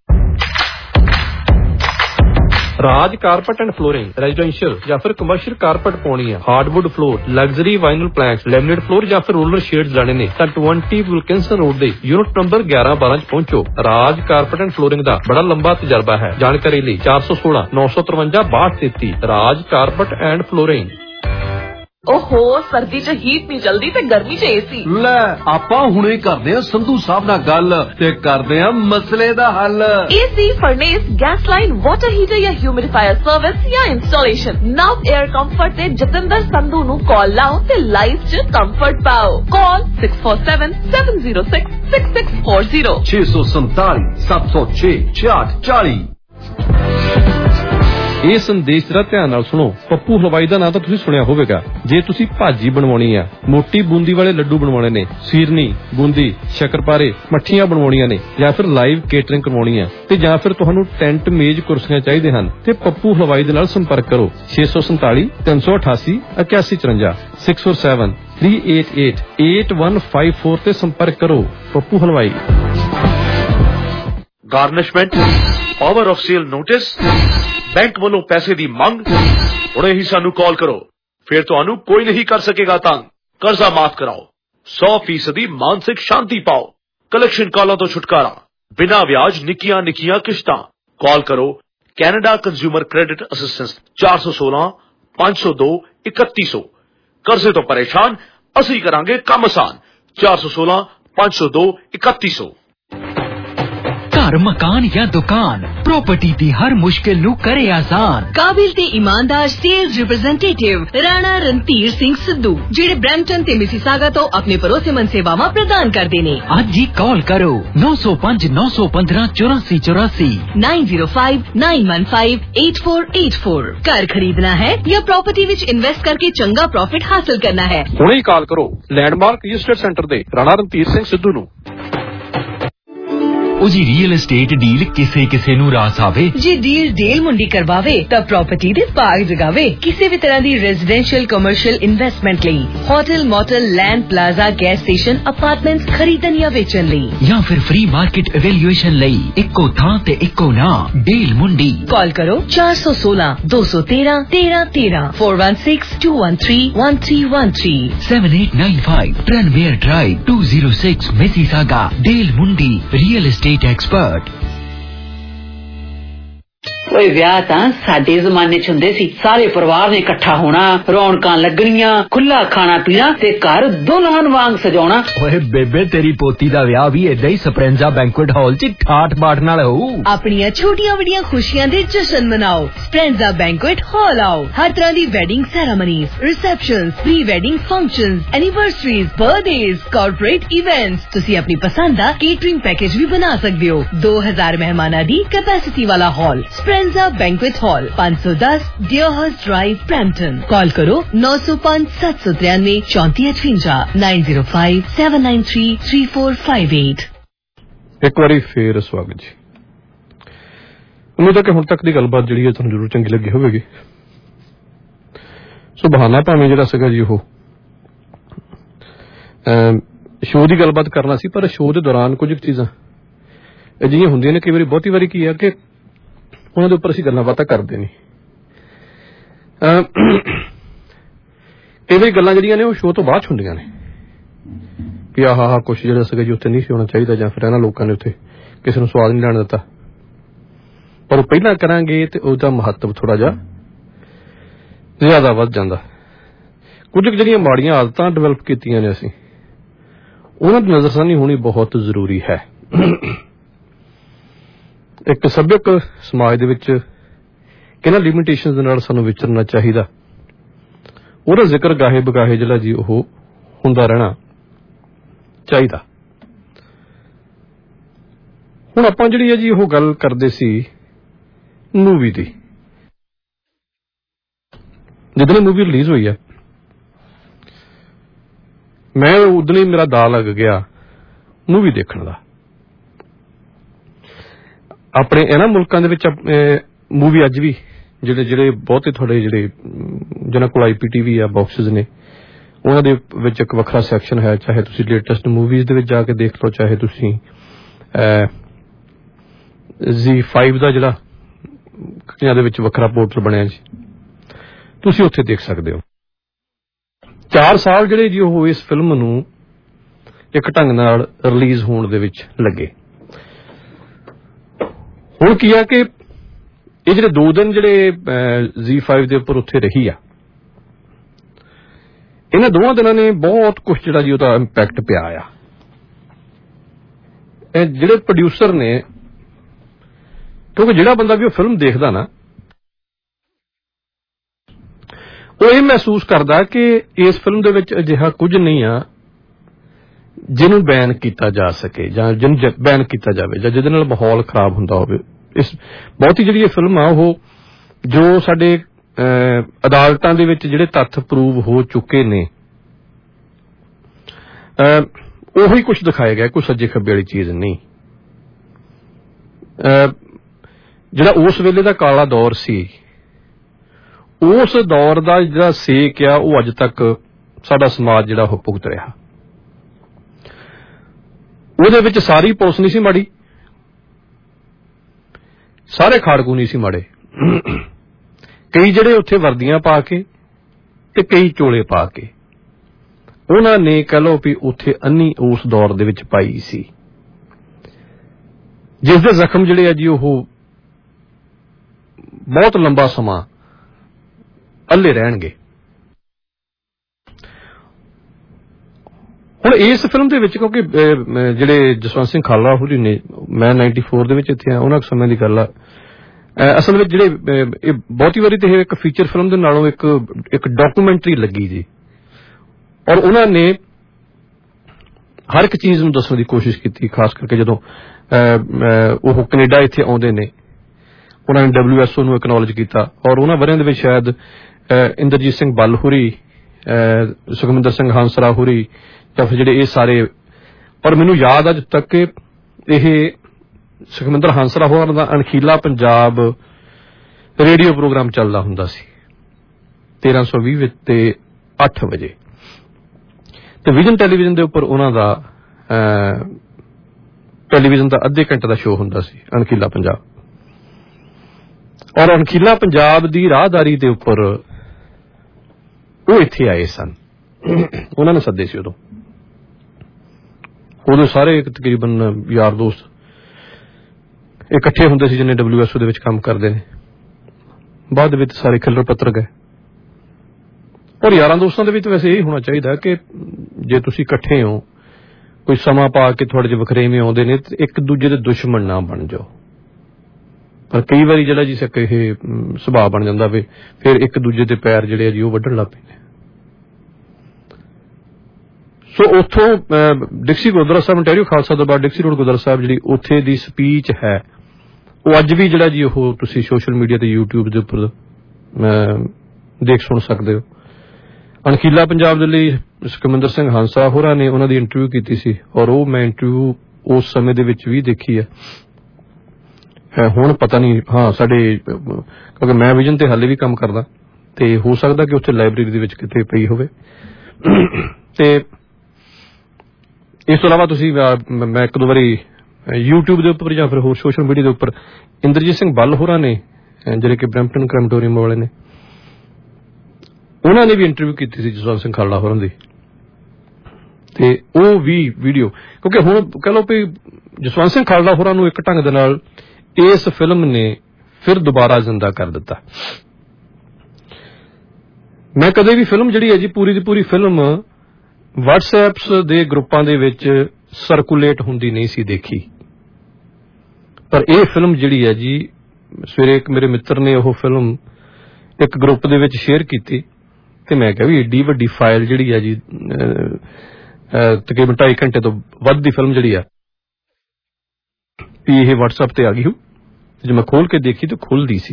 Raj Carpet and Flooring residential ਜਾਂ ਫਿਰ ਕਮਰਸ਼ੀਅਲ ਕਾਰਪਟ ਪਾਉਣੀ ਹੈ, hardwood floor, luxury vinyl planks, laminate floor ਜਾਂ ਫਿਰ ਰੋਲਰ ਸ਼ੇਡਸ ਲੈਣੇ ਨੇ ਤਾਂ twenty ਵਿਲਕਿੰਸਨ ਰੋਡ ਦੇ ਯੂਨਿਟ ਨੰਬਰ ਗਿਆਰਾਂ ਬਾਰਾਂ ਚ ਪਹੁੰਚੋ। ਰਾਜ ਕਾਰਪਟ ਐਂਡ ਫਲੋਰਿੰਗ ਦਾ ਬੜਾ ਲੰਬਾ ਤਜਰਬਾ ਹੈ। ਜਾਣਕਾਰੀ ਲਈ ਚਾਰ ਸੌ ਸੋਲਾਂ ਨੌ ਸੌ ਤਰਵੰਜਾ ਬਾਹਠ ਤੇਤੀ। Raj Carpet and Flooring. ਓਹੋ, ਸਰਦੀ ਚ ਹੀਟ ਨਹੀਂ ਜਲਦੀ ਤੇ ਗਰਮੀ ਚ ਏਸੀ। ਲੈ ਆਪਾਂ ਹੁਣੇ ਕਰਦੇ ਆ ਸੰਧੂ ਸਾਹਿਬ ਨਾਲ ਗੱਲ ਤੇ ਕਰਦੇ ਆ ਮਸਲੇ ਦਾ ਹੱਲ। AC, furnace, gas line, water heater ਜਾਂ ਹਿਊਮਿਡੀਫਾਇਰ ਸਰਵਿਸ ਜਾਂ ਇੰਸਟਾਲੇਸ਼ਨ, ਨਵ 에ਅਰ ਕੰਫਰਟ ਤੇ ਜਤਿੰਦਰ ਸੰਧੂ ਨੂੰ ਕਾਲ ਲਾਓ ਤੇ ਲਾਈਫ ਚ ਕੰਫਰਟ ਪਾਓ। ਕਾਲ six four seven seven zero six six six four zero ਛੇ ਸੌ ਸੰਤਾਲੀ ਸੱਤ ਸੌ ਛੇ ਛਿਆਹਠ ਚਾਲੀ। ਇਹ ਸੰਦੇਸ਼ ਦਾ ਧਿਆਨ ਨਾਲ ਸੁਣੋ। ਪੱਪੂ ਹਲਵਾਈ ਦਾ ਨਾਂ ਤਾਂ ਤੁਸੀਂ ਸੁਣਿਆ ਹੋਵੇਗਾ। ਜੇ ਤੁਸੀਂ ਭਾਜੀ ਬਣਵਾਉਣੀ ਆ, ਮੋਟੀ ਬੂੰਦੀ ਵਾਲੇ ਲੱਡੂ ਬਣਵਾਉਣੇ ਨੇ, ਸੀਰਨੀ, ਬੂੰਦੀ, ਸ਼ੱਕਰਪਾਰੇ, ਮੱਠੀਆਂ ਬਣਵਾਉਣੀਆਂ ਨੇ ਜਾਂ ਫਿਰ ਲਾਈਵ ਕੇਟਰਿੰਗ ਕਰਵਾਉਣੀ ਆ ਤੇ ਜਾਂ ਫਿਰ ਤੁਹਾਨੂੰ ਟੈਂਟ ਮੇਜ਼ ਕੁਰਸੀਆਂ ਚਾਹੀਦੇ ਹਨ ਤੇ ਪੱਪੂ ਹਲਵਾਈ ਦੇ ਨਾਲ ਸੰਪਰਕ ਕਰੋ ਛੇ ਸੌ ਸੰਤਾਲੀ ਤਿੰਨ ਸੌ ਅਠਾਸੀ ਇਕਿਆਸੀ ਚੁਰੰਜਾ six four seven three eight eight eight one five four ਤੇ ਸੰਪਰਕ ਕਰੋ। ਪੱਪੂ ਹਲਵਾਈ। Garnishment, power of sale notice, bank ਵੱਲੋਂ ਪੈਸੇ ਦੀ ਮੰਗ, ਹੁਣੇ ਹੀ ਸਾਨੂੰ ਕਾਲ ਕਰੋ, ਫਿਰ ਤੁਹਾਨੂੰ ਕੋਈ ਨਹੀਂ ਕਰ ਸਕੇਗਾ ਤੰਗ। ਕਰਜ਼ਾ ਮਾਫ ਕਰਾਓ, ਸੌ ਫੀਸਦੀ ਮਾਨਸਿਕ ਸ਼ਾਂਤੀ ਪਾਓ, ਕਲੈਕਸ਼ਨ ਕਾਲਾਂ ਤੋਂ ਛੁਟਕਾਰਾ, ਬਿਨਾਂ ਵਿਆਜ ਨਿੱਕੀਆਂ ਨਿੱਕੀਆਂ ਕਿਸ਼ਤਾਂ। ਕਾਲ ਕਰੋ ਕੈਨੇਡਾ ਕੰਜ਼ਿਊਮਰ ਕ੍ਰੈਡਿਟ ਅਸਿਸਟੈਂਸ ਚਾਰ ਸੌ ਸੋਲਾਂ ਪੰਜ ਸੌ ਦੋ ਇਕੱਤੀ ਸੌ। ਕਰਜ਼ੇ ਤੋਂ ਪਰੇਸ਼ਾਨ, ਅਸੀਂ ਕਰਾਂਗੇ ਕੰਮ ਆਸਾਨ। ਚਾਰ ਸੌ ਸੋਲਾਂ ਪੰਜ ਸੌ ਦੋ ਇਕੱਤੀ ਸੌ। घर, मकान या दुकान, प्रॉपर्टी दी हर मुश्किल नू करे आसान। काबिल ते ईमानदार सेल्स रिप्रेजेंटेटिव राणा रणधीर सिंह सिद्धू जेड़े ब्रैम्पटन ते मिसिसागा तो अपने भरोसेमंद सेवावां प्रदान करदे ने। अज ही कॉल करो नौ सौ पांच नौ सौ पंद्रह चौरासी चौरासी nine zero five nine one five eight four eight four। घर खरीदना है या प्रॉपर्टी विच इन्वेस्ट करके चंगा प्रॉफिट हासिल करना है, हुणे ही कॉल करो लैंडमार्क रियल एस्टेट सेंटर दे राणा रणधीर सिंह सिद्धू नू। उजी रियल एस्टेट डील किसे किसे नू रास आवे। जी डील डील मुंडी करवावे तब प्रॉपर्टी दे भाग जगावे। किसी भी तरह दी रेजिडेंशियल कमर्शियल इन्वेस्टमेंट लई hotel, motel, land, plaza, gas station, apartments खरीदन या बेचन लई या फिर फ्री मार्केट एवेल्यूएशन लई इक्को थां ते इक्को ना डील मुंडी। कॉल करो चार सौ सोलह दो सौ तेरह तेरह तेरह four one six two one three one three one three seven eight nine five Tranmere Drive two oh six Mississauga। Deal मुंडी रियल एस्टेट एक्सपर्ट। ਓਏ ਵਿਆਹ ਤਾਂ ਸਾਡੇ ਜ਼ਮਾਨੇ ਚ ਹੁੰਦੇ ਸੀ, ਸਾਰੇ ਪਰਿਵਾਰ ਨੇ ਇਕੱਠਾ ਹੋਣਾ, ਰੌਣਕਾਂ ਲੱਗਣੀਆਂ, ਖੁੱਲਾ ਖਾਣਾ ਪੀਣਾ ਤੇ ਘਰ ਦੁਲਹਨ ਵਾਂਗ ਸਜਾਉਣਾ। ਓਏ ਬੇਬੇ ਤੇਰੀ ਪੋਤੀ ਦਾ ਵਿਆਹ ਵੀ ਏਦਾਂ ਹੀ ਸਪਰੈਂਜ਼ਾ ਬੈਂਕੁਏਟ ਹਾਲ ਚ ਠਾਠ ਬਾਠ ਨਾਲ ਹੋਊ। ਆਪਣੀਆਂ ਛੋਟੀਆਂ ਵੱਡੀਆਂ ਖੁਸ਼ੀਆਂ ਦੇ ਜਸ਼ਨ ਮਨਾਓ, ਸਪਰੈਂਜ਼ਾ ਬੈਂਕੁਏਟ ਹਾਲ ਆਓ। ਹਰ ਤਰ੍ਹਾਂ ਦੀ wedding ceremonies, receptions, pre wedding functions, anniversaries, birthdays, corporate events, ਤੁਸੀਂ ਆਪਣੀ ਪਸੰਦ ਦਾ ਕੇਟਰਿੰਗ ਪੈਕੇਜ ਵੀ ਬਣਾ ਸਕਦੇ ਹੋ। ਦੋ ਹਜ਼ਾਰ ਮਹਿਮਾਨਾਂ ਦੀ ਕੈਪੈਸਿਟੀ ਵਾਲਾ ਹਾਲ, ਸਪਰੈਂਜ਼ਾ ਬੈਂਕੁਏਟ ਹਾਲ, ਪੰਜ ਸੌ ਦਸ ਡਿਓਹਰਸ ਡਰਾਈਵ, ਬ੍ਰੈਂਪਟਨ। ਕਾਲ ਕਰੋ ਨੌ ਸੌ ਪੰਜ ਸੱਤ ਸੌ ਤਿਰਾਨਵੇਂ ਚੌਂਤੀ ਅਠਵੰਜਾ nine zero five seven nine three three four five eight. ਇੱਕ ਵਾਰੀ ਫੇਰ ਸਵਾਗਤ ਜੀ। ਉਮੀਦ ਹੈ ਕਿ ਹੁਣ ਤੱਕ ਦੀ ਗੱਲਬਾਤ ਜਿਹੜੀ ਹੈ ਤੁਹਾਨੂੰ ਜ਼ਰੂਰ ਚੰਗੀ ਲੱਗੀ ਹੋਵੇਗੀ। ਸੋ ਬਹਾਨਾ ਭਾਵੇਂ ਜਿਹੜਾ ਸੀਗਾ ਜੀ ਉਹ ਸ਼ੋਅ ਦੀ ਗੱਲਬਾਤ ਕਰਨਾ ਸੀ, ਪਰ ਸ਼ੋਅ ਦੇ ਦੌਰਾਨ ਕੁਝ ਚੀਜ਼ਾਂ ਅਜਿਹੀਆਂ ਹੁੰਦੀਆਂ ਨੇ, ਕਈ ਵਾਰੀ ਬਹੁਤੀ ਵਾਰੀ ਕੀ ਹੈ ਕਿ ਉਹਨਾਂ ਦੇ ਉੱਪਰ ਅਸੀਂ ਗੱਲਾਂ ਬਾਤਾਂ ਕਰਦੇ ਨਹੀਂ। ਕਈ ਵਾਰੀ ਗੱਲਾਂ ਜਿਹੜੀਆਂ ਨੇ ਉਹ ਸ਼ੋਅ ਤੋਂ ਬਾਅਦ ਹੁੰਦੀਆਂ ਨੇ ਵੀ ਆਹ ਆਹ ਕੁਛ ਜਿਹੜਾ ਸੀਗਾ ਜੀ ਉੱਥੇ ਨਹੀਂ ਸੀ ਹੋਣਾ ਚਾਹੀਦਾ, ਜਾਂ ਫਿਰ ਇਹਨਾਂ ਲੋਕਾਂ ਨੇ ਉੱਥੇ ਕਿਸੇ ਨੂੰ ਸਵਾਦ ਨਹੀਂ ਲੈਣ ਦਿੱਤਾ, ਪਰ ਉਹ ਪਹਿਲਾਂ ਕਰਾਂਗੇ ਤੇ ਉਹਦਾ ਮਹੱਤਵ ਥੋੜਾ ਜਿਹਾ ਜ਼ਿਆਦਾ ਵੱਧ ਜਾਂਦਾ। ਕੁਝ ਜਿਹੜੀਆਂ ਮਾੜੀਆਂ ਆਦਤਾਂ ਡਿਵੈਲਪ ਕੀਤੀਆਂ ਨੇ ਅਸੀਂ, ਉਹਨਾਂ ਦੀ ਨਜ਼ਰਸਾਨੀ ਹੋਣੀ ਬਹੁਤ ਜ਼ਰੂਰੀ ਹੈ। ਇੱਕ ਸੱਭਿਅਕ ਸਮਾਜ ਦੇ ਵਿੱਚ ਕਿਹਨਾਂ ਲਿਮਿਟੇਸ਼ਨਸ ਦੇ ਨਾਲ ਸਾਨੂੰ ਵਿਚਰਨਾ ਚਾਹੀਦਾ, ਉਹਦਾ ਜ਼ਿਕਰ ਗਾਹੇ ਬਗਾਹੇ ਜਿਹੜਾ ਜੀ ਉਹ ਹੁੰਦਾ ਰਹਿਣਾ ਚਾਹੀਦਾ। ਹੁਣ ਆਪਾਂ ਜਿਹੜੀ ਹੈ ਜੀ ਉਹ ਗੱਲ ਕਰਦੇ ਸੀ ਮੂਵੀ ਦੀ। ਜਿੱਦਣ ਮੂਵੀ ਰਿਲੀਜ਼ ਹੋਈ ਹੈ, ਮੈਂ ਉਦੋਂ ਹੀ ਮੇਰਾ ਦਾਅ ਲੱਗ ਗਿਆ ਮੂਵੀ ਦੇਖਣ ਦਾ। ਆਪਣੇ ਇਹਨਾਂ ਮੁਲਕਾਂ ਦੇ ਵਿੱਚ ਮੂਵੀ ਅੱਜ ਵੀ ਜਿਹੜੇ ਜਿਹੜੇ ਬਹੁਤੇ ਤੁਹਾਡੇ ਜਿਹੜੇ ਜਿਹਨਾਂ ਕੋਲ ਆਈ ਪੀ ਟੀ ਵੀ ਆ, ਬਾਕਸਿਸ ਨੇ, ਉਹਨਾਂ ਦੇ ਵਿੱਚ ਇੱਕ ਵੱਖਰਾ ਸੈਕਸ਼ਨ ਹੈ। ਚਾਹੇ ਤੁਸੀਂ ਲੇਟੈਸਟ ਮੂਵੀਜ਼ ਦੇ ਵਿੱਚ ਜਾ ਕੇ ਦੇਖ ਲਓ, ਚਾਹੇ ਤੁਸੀਂ ਜ਼ੀ ਫਾਈਵ ਦਾ ਜਿਹੜਾ ਦੇ ਵਿੱਚ ਵੱਖਰਾ ਪੋਰਟਲ ਬਣਿਆ ਜੀ, ਤੁਸੀਂ ਉੱਥੇ ਦੇਖ ਸਕਦੇ ਹੋ। ਚਾਰ ਸਾਲ ਜਿਹੜੇ ਜੀ ਉਹ ਇਸ ਫਿਲਮ ਨੂੰ ਇੱਕ ਢੰਗ ਨਾਲ ਰਿਲੀਜ਼ ਹੋਣ ਦੇ ਵਿੱਚ ਲੱਗੇ। ਹੁਣ ਕੀ ਆ ਕਿ ਇਹ ਜਿਹੜੇ ਦੋ ਦਿਨ ਜਿਹੜੇ ਜ਼ੀ ਫਾਈਵ ਦੇ ਉੱਪਰ ਉੱਥੇ ਰਹੀ ਆ, ਇਹਨਾਂ ਦੋਵਾਂ ਦਿਨਾਂ ਨੇ ਬਹੁਤ ਕੁਛ ਜਿਹੜਾ ਜੀ ਉਹਦਾ ਇੰਪੈਕਟ ਪਿਆ ਆ। ਇਹ ਜਿਹੜੇ ਪ੍ਰੋਡਿਊਸਰ ਨੇ, ਕਿਉਂਕਿ ਜਿਹੜਾ ਬੰਦਾ ਵੀ ਉਹ ਫਿਲਮ ਦੇਖਦਾ ਨਾ, ਉਹ ਇਹ ਮਹਿਸੂਸ ਕਰਦਾ ਕਿ ਇਸ ਫਿਲਮ ਦੇ ਵਿੱਚ ਅਜਿਹਾ ਕੁਝ ਨਹੀਂ ਆ ਜਿਹਨੂੰ ਬੈਨ ਕੀਤਾ ਜਾ ਸਕੇ, ਜਾਂ ਜਿਹਨੂੰ ਬੈਨ ਕੀਤਾ ਜਾਵੇ, ਜਾਂ ਜਿਹਦੇ ਨਾਲ ਮਾਹੌਲ ਖਰਾਬ ਹੁੰਦਾ ਹੋਵੇ। ਇਸ ਬਹੁਤੀ ਜਿਹੜੀ ਇਹ ਫਿਲਮ ਆ ਉਹ ਜੋ ਸਾਡੇ ਅਦਾਲਤਾਂ ਦੇ ਵਿੱਚ ਜਿਹੜੇ ਤੱਥ ਪ੍ਰੂਵ ਹੋ ਚੁੱਕੇ ਨੇ, ਉਹੀ ਕੁਛ ਦਿਖਾਇਆ ਗਿਆ, ਕੋਈ ਸੱਜੇ ਖੱਬੇ ਵਾਲੀ ਚੀਜ਼ ਨਹੀਂ। ਜਿਹੜਾ ਉਸ ਵੇਲੇ ਦਾ ਕਾਲਾ ਦੌਰ ਸੀ, ਉਸ ਦੌਰ ਦਾ ਜਿਹੜਾ ਸੇਕ ਆ ਉਹ ਅੱਜ ਤੱਕ ਸਾਡਾ ਸਮਾਜ ਜਿਹੜਾ ਉਹ ਭੁਗਤ ਰਿਹਾ। ਉਹਦੇ ਵਿੱਚ ਸਾਰੀ ਪੁਲਿਸ ਨਹੀਂ ਸੀ ਮਾੜੀ, ਸਾਰੇ ਖਾੜਕੂ ਨਹੀਂ ਸੀ ਮਾੜੇ। ਕਈ ਜਿਹੜੇ ਉੱਥੇ ਵਰਦੀਆਂ ਪਾ ਕੇ ਤੇ ਕਈ ਚੋਲੇ ਪਾ ਕੇ, ਉਹਨਾਂ ਨੇ ਕਹਿ ਲਓ ਵੀ ਉੱਥੇ ਅੰਨੀ ਉਸ ਦੌਰ ਦੇ ਵਿੱਚ ਪਾਈ ਸੀ, ਜਿਸ ਦੇ ਜ਼ਖਮ ਜਿਹੜੇ ਆ ਜੀ ਉਹ ਬਹੁਤ ਲੰਬਾ ਸਮਾਂ ਅੱਲੇ ਰਹਿਣਗੇ। ਹੁਣ ਇਸ ਫਿਲਮ ਦੇ ਵਿੱਚ ਕਿਉਂਕਿ ਜਿਹੜੇ ਜਸਵੰਤ ਸਿੰਘ ਖਾਲੜਾ ਹੋਰੀ ਨੇ, ਮੈਂ ਨਾਈਨਟੀ ਫੋਰ ਦੇ ਵਿੱਚ ਇੱਥੇ ਆ, ਉਹਨਾਂ ਸਮੇਂ ਦੀ ਗੱਲ ਆ। ਅਸਲ ਵਿੱਚ ਜਿਹੜੇ ਇਹ ਬਹੁਤੀ ਵਾਰੀ ਤੇ ਇੱਕ ਫੀਚਰ ਫਿਲਮ ਦੇ ਨਾਲੋਂ ਇੱਕ ਇੱਕ ਡਾਕੂਮੈਂਟਰੀ ਲੱਗੀ ਜੀ, ਔਰ ਉਹਨਾਂ ਨੇ ਹਰ ਇੱਕ ਚੀਜ਼ ਨੂੰ ਦੱਸਣ ਦੀ ਕੋਸ਼ਿਸ਼ ਕੀਤੀ। ਖਾਸ ਕਰਕੇ ਜਦੋਂ ਉਹ ਕੈਨੇਡਾ ਇੱਥੇ ਆਉਂਦੇ ਨੇ, ਉਹਨਾਂ ਨੇ ਡਬਲਿਊ ਐਸ ਓ ਨੂੰ ਐਕਨੋਲਜ ਕੀਤਾ, ਔਰ ਉਹਨਾਂ ਵਰਿਆਂ ਦੇ ਵਿੱਚ ਸ਼ਾਇਦ ਇੰਦਰਜੀਤ ਸਿੰਘ ਬੱਲ ਹੋਰੀ, ਸੁਖਮਿੰਦਰ ਸਿੰਘ ਹੰਸਰਾ ਹੋਰੀ, ਜਾਂ ਫਿਰ ਜਿਹੜੇ ਇਹ ਸਾਰੇ, ਔਰ ਮੈਨੂੰ ਯਾਦ ਆ ਅੱਜ ਤੱਕ ਕਿ ਇਹ ਸੁਖਮਿੰਦਰ ਹੰਸਰਾ ਹੋਰਾਂ ਦਾ ਅਣਖੀਲਾ ਪੰਜਾਬ ਰੇਡੀਓ ਪ੍ਰੋਗਰਾਮ ਚੱਲਦਾ ਹੁੰਦਾ ਸੀ ਤੇਰਾਂ ਸੌ ਵੀਹ ਤੇ ਅੱਠ ਵਜੇ, ਤੇ ਵਿਜ਼ਨ ਟੈਲੀਵਿਜ਼ਨ ਦੇ ਉੱਪਰ ਉਹਨਾਂ ਦਾ ਟੈਲੀਵਿਜ਼ਨ ਦਾ ਅੱਧੇ ਘੰਟੇ ਦਾ ਸ਼ੋਅ ਹੁੰਦਾ ਸੀ, ਅਣਖੀਲਾ ਪੰਜਾਬ। ਔਰ ਅਣਖੀਲਾ ਪੰਜਾਬ ਦੀ ਰਾਹਦਾਰੀ ਦੇ ਉੱਪਰ ਉਹ ਇੱਥੇ ਆਏ ਸਨ, ਉਹਨਾਂ ਨੇ ਸੱਦੇ ਸੀ। ਉਦੋਂ ਉਦੋਂ ਸਾਰੇ ਤਕਰੀਬਨ ਯਾਰ ਦੋਸਤ ਇਕੱਠੇ ਹੁੰਦੇ ਸੀ, ਜਿਹਨੇ ਡਬਲਿਊ ਐਸ ਓ ਦੇ ਵਿੱਚ ਕੰਮ ਕਰਦੇ ਨੇ। ਬਾਅਦ ਵਿੱਚ ਸਾਰੇ ਖਿੱਲਰ ਪੱਤਰ ਗਏ। ਔਰ ਯਾਰਾਂ ਦੋਸਤਾਂ ਦੇ ਵਿੱਚ ਵੈਸੇ ਇਹ ਹੋਣਾ ਚਾਹੀਦਾ ਕਿ ਜੇ ਤੁਸੀਂ ਇਕੱਠੇ ਹੋ, ਕੋਈ ਸਮਾਂ ਪਾ ਕੇ ਥੋੜੇ ਜਿਹੇ ਵਖਰੇਵੇਂ ਆਉਂਦੇ ਨੇ ਤੇ ਇੱਕ ਦੂਜੇ ਦੇ ਦੁਸ਼ਮਣ ਨਾ ਬਣ ਜਾਓ। ਪਰ ਕਈ ਵਾਰੀ ਜਿਹੜਾ ਜੀ ਸਿੱਖ ਇਹ ਸੁਭਾਅ ਬਣ ਜਾਂਦਾ ਵੇ, ਫਿਰ ਇੱਕ ਦੂਜੇ ਦੇ ਪੈਰ ਜਿਹੜੇ ਆ ਜੀ ਉਹ ਵੱਢਣ ਲੱਗ ਪੈਂਦੇ। ਸੋ ਉੱਥੋਂ Dixie Gurdwara Sahib ontario Khalsa Darbar Dixie Road Gurdwara Sahib ਜਿਹੜੀ ਉੱਥੇ ਦੀ ਸਪੀਚ ਹੈ, ਉਹ ਅੱਜ ਵੀ ਜਿਹੜਾ ਜੀ ਉਹ ਤੁਸੀਂ ਸੋਸ਼ਲ ਮੀਡੀਆ ਤੇ ਯੂਟਿਊਬ ਦੇ ਉੱਪਰ ਦੇਖ ਸੁਣ ਸਕਦੇ ਹੋ। ਅਣਖੀਲਾ ਪੰਜਾਬ ਦੇ ਲਈ ਸੁਖਮਿੰਦਰ ਸਿੰਘ ਹੰਸਾ ਹੋਰਾਂ ਨੇ ਉਹਨਾਂ ਦੀ ਇੰਟਰਵਿਊ ਕੀਤੀ ਸੀ, ਔਰ ਉਹ ਮੈਂ ਇੰਟਰਵਿਊ ਉਸ ਸਮੇਂ ਦੇ ਵਿੱਚ ਵੀ ਦੇਖੀ ਹੈ। ਹੁਣ ਪਤਾ ਨਹੀਂ, ਹਾਂ ਸਾਡੇ ਕਿਉਂਕਿ ਮੈਂ ਵਿਜ਼ਨ ਤੇ ਹਾਲੇ ਵੀ ਕੰਮ ਕਰਦਾ ਤੇ ਹੋ ਸਕਦਾ ਕਿ ਉੱਥੇ ਲਾਇਬ੍ਰੇਰੀ ਦੇ ਵਿੱਚ ਕਿਤੇ ਪਈ ਹੋਵੇ। ਤੇ ਇਸ ਤੋਂ ਇਲਾਵਾ ਤੁਸੀਂ ਮੈਂ ਇੱਕ ਦੋ ਵਾਰੀ ਯੂਟਿਊਬ ਦੇ ਉੱਪਰ ਜਾਂ ਫਿਰ ਹੋਰ ਸੋਸ਼ਲ ਮੀਡੀਆ ਦੇ ਉੱਪਰ ਇੰਦਰਜੀਤ ਸਿੰਘ ਬੱਲ ਹੋਰਾਂ ਨੇ ਜਿਹੜੇ ਕਿ ਬਰੈਂਪਟਨ ਕ੍ਰੈਮਟੋਰੀਅਮ ਵਾਲੇ ਨੇ, ਉਹਨਾਂ ਨੇ ਵੀ ਇੰਟਰਵਿਊ ਕੀਤੀ ਸੀ ਜਸਵੰਤ ਸਿੰਘ ਖਾਲੜਾ ਹੋਰਾਂ ਦੀ, ਤੇ ਉਹ ਵੀ ਵੀਡੀਓ, ਕਿਉਂਕਿ ਹੁਣ ਕਹਿ ਲਓ ਵੀ ਜਸਵੰਤ ਸਿੰਘ ਖਾਲੜਾ ਹੋਰਾਂ ਨੂੰ ਇੱਕ ਢੰਗ ਦੇ ਨਾਲ ਇਸ ਫਿਲਮ ਨੇ ਫਿਰ ਦੁਬਾਰਾ ਜ਼ਿੰਦਾ ਕਰ ਦਿੱਤਾ। ਮੈਂ ਕਦੇ ਵੀ ਫਿਲਮ ਜਿਹੜੀ ਹੈ ਜੀ ਪੂਰੀ ਦੀ ਪੂਰੀ ਫਿਲਮ ਵਟਸਐਪਸ ਦੇ ਗਰੁੱਪਾਂ ਦੇ ਵਿੱਚ ਸਰਕੂਲੇਟ ਹੁੰਦੀ ਨਹੀਂ ਸੀ ਦੇਖੀ, ਪਰ ਇਹ ਫਿਲਮ ਜਿਹੜੀ ਹੈ ਜੀ ਸਵੇਰੇ ਇੱਕ ਮੇਰੇ ਮਿੱਤਰ ਨੇ ਉਹ ਫਿਲਮ ਇੱਕ ਗਰੁੱਪ ਦੇ ਵਿੱਚ ਸ਼ੇਅਰ ਕੀਤੀ ਤੇ ਮੈਂ ਕਿਹਾ ਵੀ ਏਡੀ ਵੱਡੀ ਫਾਈਲ ਜਿਹੜੀ ਹੈ ਜੀ ਤਕਰੀਬਨ ਢਾਈ ਘੰਟੇ ਤੋਂ ਵੱਧ ਦੀ ਫਿਲਮ ਜਿਹੜੀ ਆ ਵੀ ਇਹ WhatsApp ਤੇ ਆ ਗਈ ਹੋ। ਜੇ ਮੈਂ ਖੋਲ ਕੇ ਦੇਖੀ ਤਾਂ ਖੁੱਲਦੀ ਸੀ।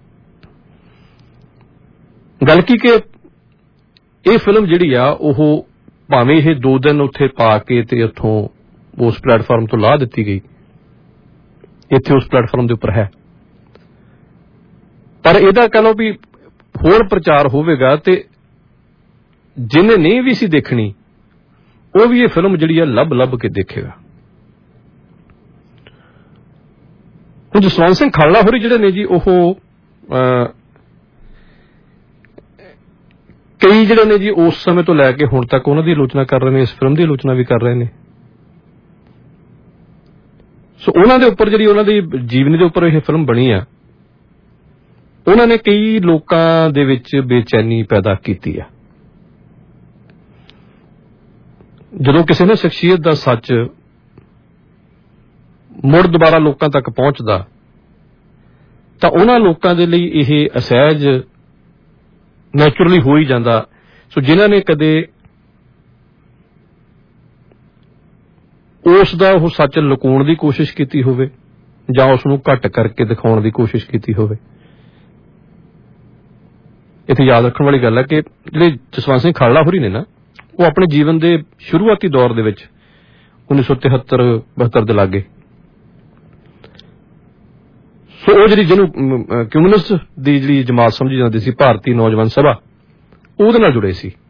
ਗੱਲ ਕੀ ਕਿ ਇਹ ਫਿਲਮ ਜਿਹੜੀ ਆ ਉਹ ਭਾਵੇਂ ਇਹ ਦੋ ਦਿਨ ਉੱਥੇ ਪਾ ਕੇ ਤੇ ਉੱਥੋਂ ਉਸ ਪਲੇਟਫਾਰਮ ਤੋਂ ਲਾ ਦਿੱਤੀ ਗਈ, ਇੱਥੇ ਉਸ ਪਲੇਟਫਾਰਮ ਦੇ ਉੱਪਰ ਹੈ, ਪਰ ਇਹਦਾ ਕਹਿ ਲਓ ਵੀ ਹੋਰ ਪ੍ਰਚਾਰ ਹੋਵੇਗਾ ਤੇ ਜਿਹਨੇ ਨਹੀਂ ਵੀ ਸੀ ਦੇਖਣੀ ਉਹ ਵੀ ਇਹ ਫਿਲਮ ਜਿਹੜੀ ਆ ਲੱਭ ਲੱਭ ਕੇ ਦੇਖੇਗਾ। ਹੁਣ ਜਸਵੰਤ ਸਿੰਘ ਖਾਲੜਾ ਹੋਰੀ ਜਿਹੜੇ ਨੇ ਜੀ ਉਹ ਕਈ ਜਿਹੜੇ ਨੇ ਜੀ ਉਸ ਸਮੇਂ ਤੋਂ ਲੈ ਕੇ ਹੁਣ ਤੱਕ ਉਹਨਾਂ ਦੀ ਆਲੋਚਨਾ ਕਰ ਰਹੇ ਨੇ, ਇਸ ਫਿਲਮ ਦੀ ਆਲੋਚਨਾ ਵੀ ਕਰ ਰਹੇ ਨੇ। ਸੋ ਉਹਨਾਂ ਦੇ ਉੱਪਰ ਜਿਹੜੀ ਉਹਨਾਂ ਦੀ ਜੀਵਨੀ ਦੇ ਉੱਪਰ ਇਹ ਫਿਲਮ ਬਣੀ ਆ, ਉਹਨਾਂ ਨੇ ਕਈ ਲੋਕਾਂ ਦੇ ਵਿੱਚ ਬੇਚੈਨੀ ਪੈਦਾ ਕੀਤੀ ਆ। ਜਦੋਂ ਕਿਸੇ ਨੇ ਸ਼ਖਸੀਅਤ ਦਾ ਸੱਚ ਮੁੜ ਦੁਬਾਰਾ ਲੋਕਾਂ ਤੱਕ ਪਹੁੰਚਦਾ ਤਾਂ ਉਹਨਾਂ ਲੋਕਾਂ ਦੇ ਲਈ ਇਹ ਅਸਹਿਜ ਨੈਚੁਰਲੀ ਹੋ ਹੀ ਜਾਂਦਾ। ਸੋ ਜਿਨ੍ਹਾਂ ਨੇ ਕਦੇ ਉਸ ਦਾ ਉਹ ਸੱਚ ਲੁਕਾਉਣ ਦੀ ਕੋਸ਼ਿਸ਼ ਕੀਤੀ ਹੋਵੇ ਜਾਂ ਉਸ ਨੂੰ ਘੱਟ ਕਰਕੇ ਦਿਖਾਉਣ ਦੀ ਕੋਸ਼ਿਸ਼ ਕੀਤੀ ਹੋਵੇ, ਇੱਥੇ ਯਾਦ ਰੱਖਣ ਵਾਲੀ ਗੱਲ ਹੈ ਕਿ ਜਿਹੜੇ ਜਸਵੰਤ ਸਿੰਘ ਖਾਲੜਾ ਹੋਰੀ ਨੇ ਨਾ, ਉਹ ਆਪਣੇ ਜੀਵਨ ਦੇ ਸ਼ੁਰੂਆਤੀ ਦੌਰ ਦੇ ਵਿੱਚ ਉੱਨੀ ਸੌ ਤਿਹੱਤਰ ਬਹੱਤਰ ਦੇ ਲਾਗੇ, ਸੋ ਉਹ ਜਿਹੜੀ ਜਿਹਨੂੰ ਕਮਿਊਨਿਸਟ ਦੀ ਜਿਹੜੀ ਜਮਾਤ ਸਮਝੀ ਜਾਂਦੀ ਸੀ, ਭਾਰਤੀ ਨੌਜਵਾਨ ਸਭਾ, ਉਹਦੇ ਨਾਲ ਜੁੜੇ ਸੀ।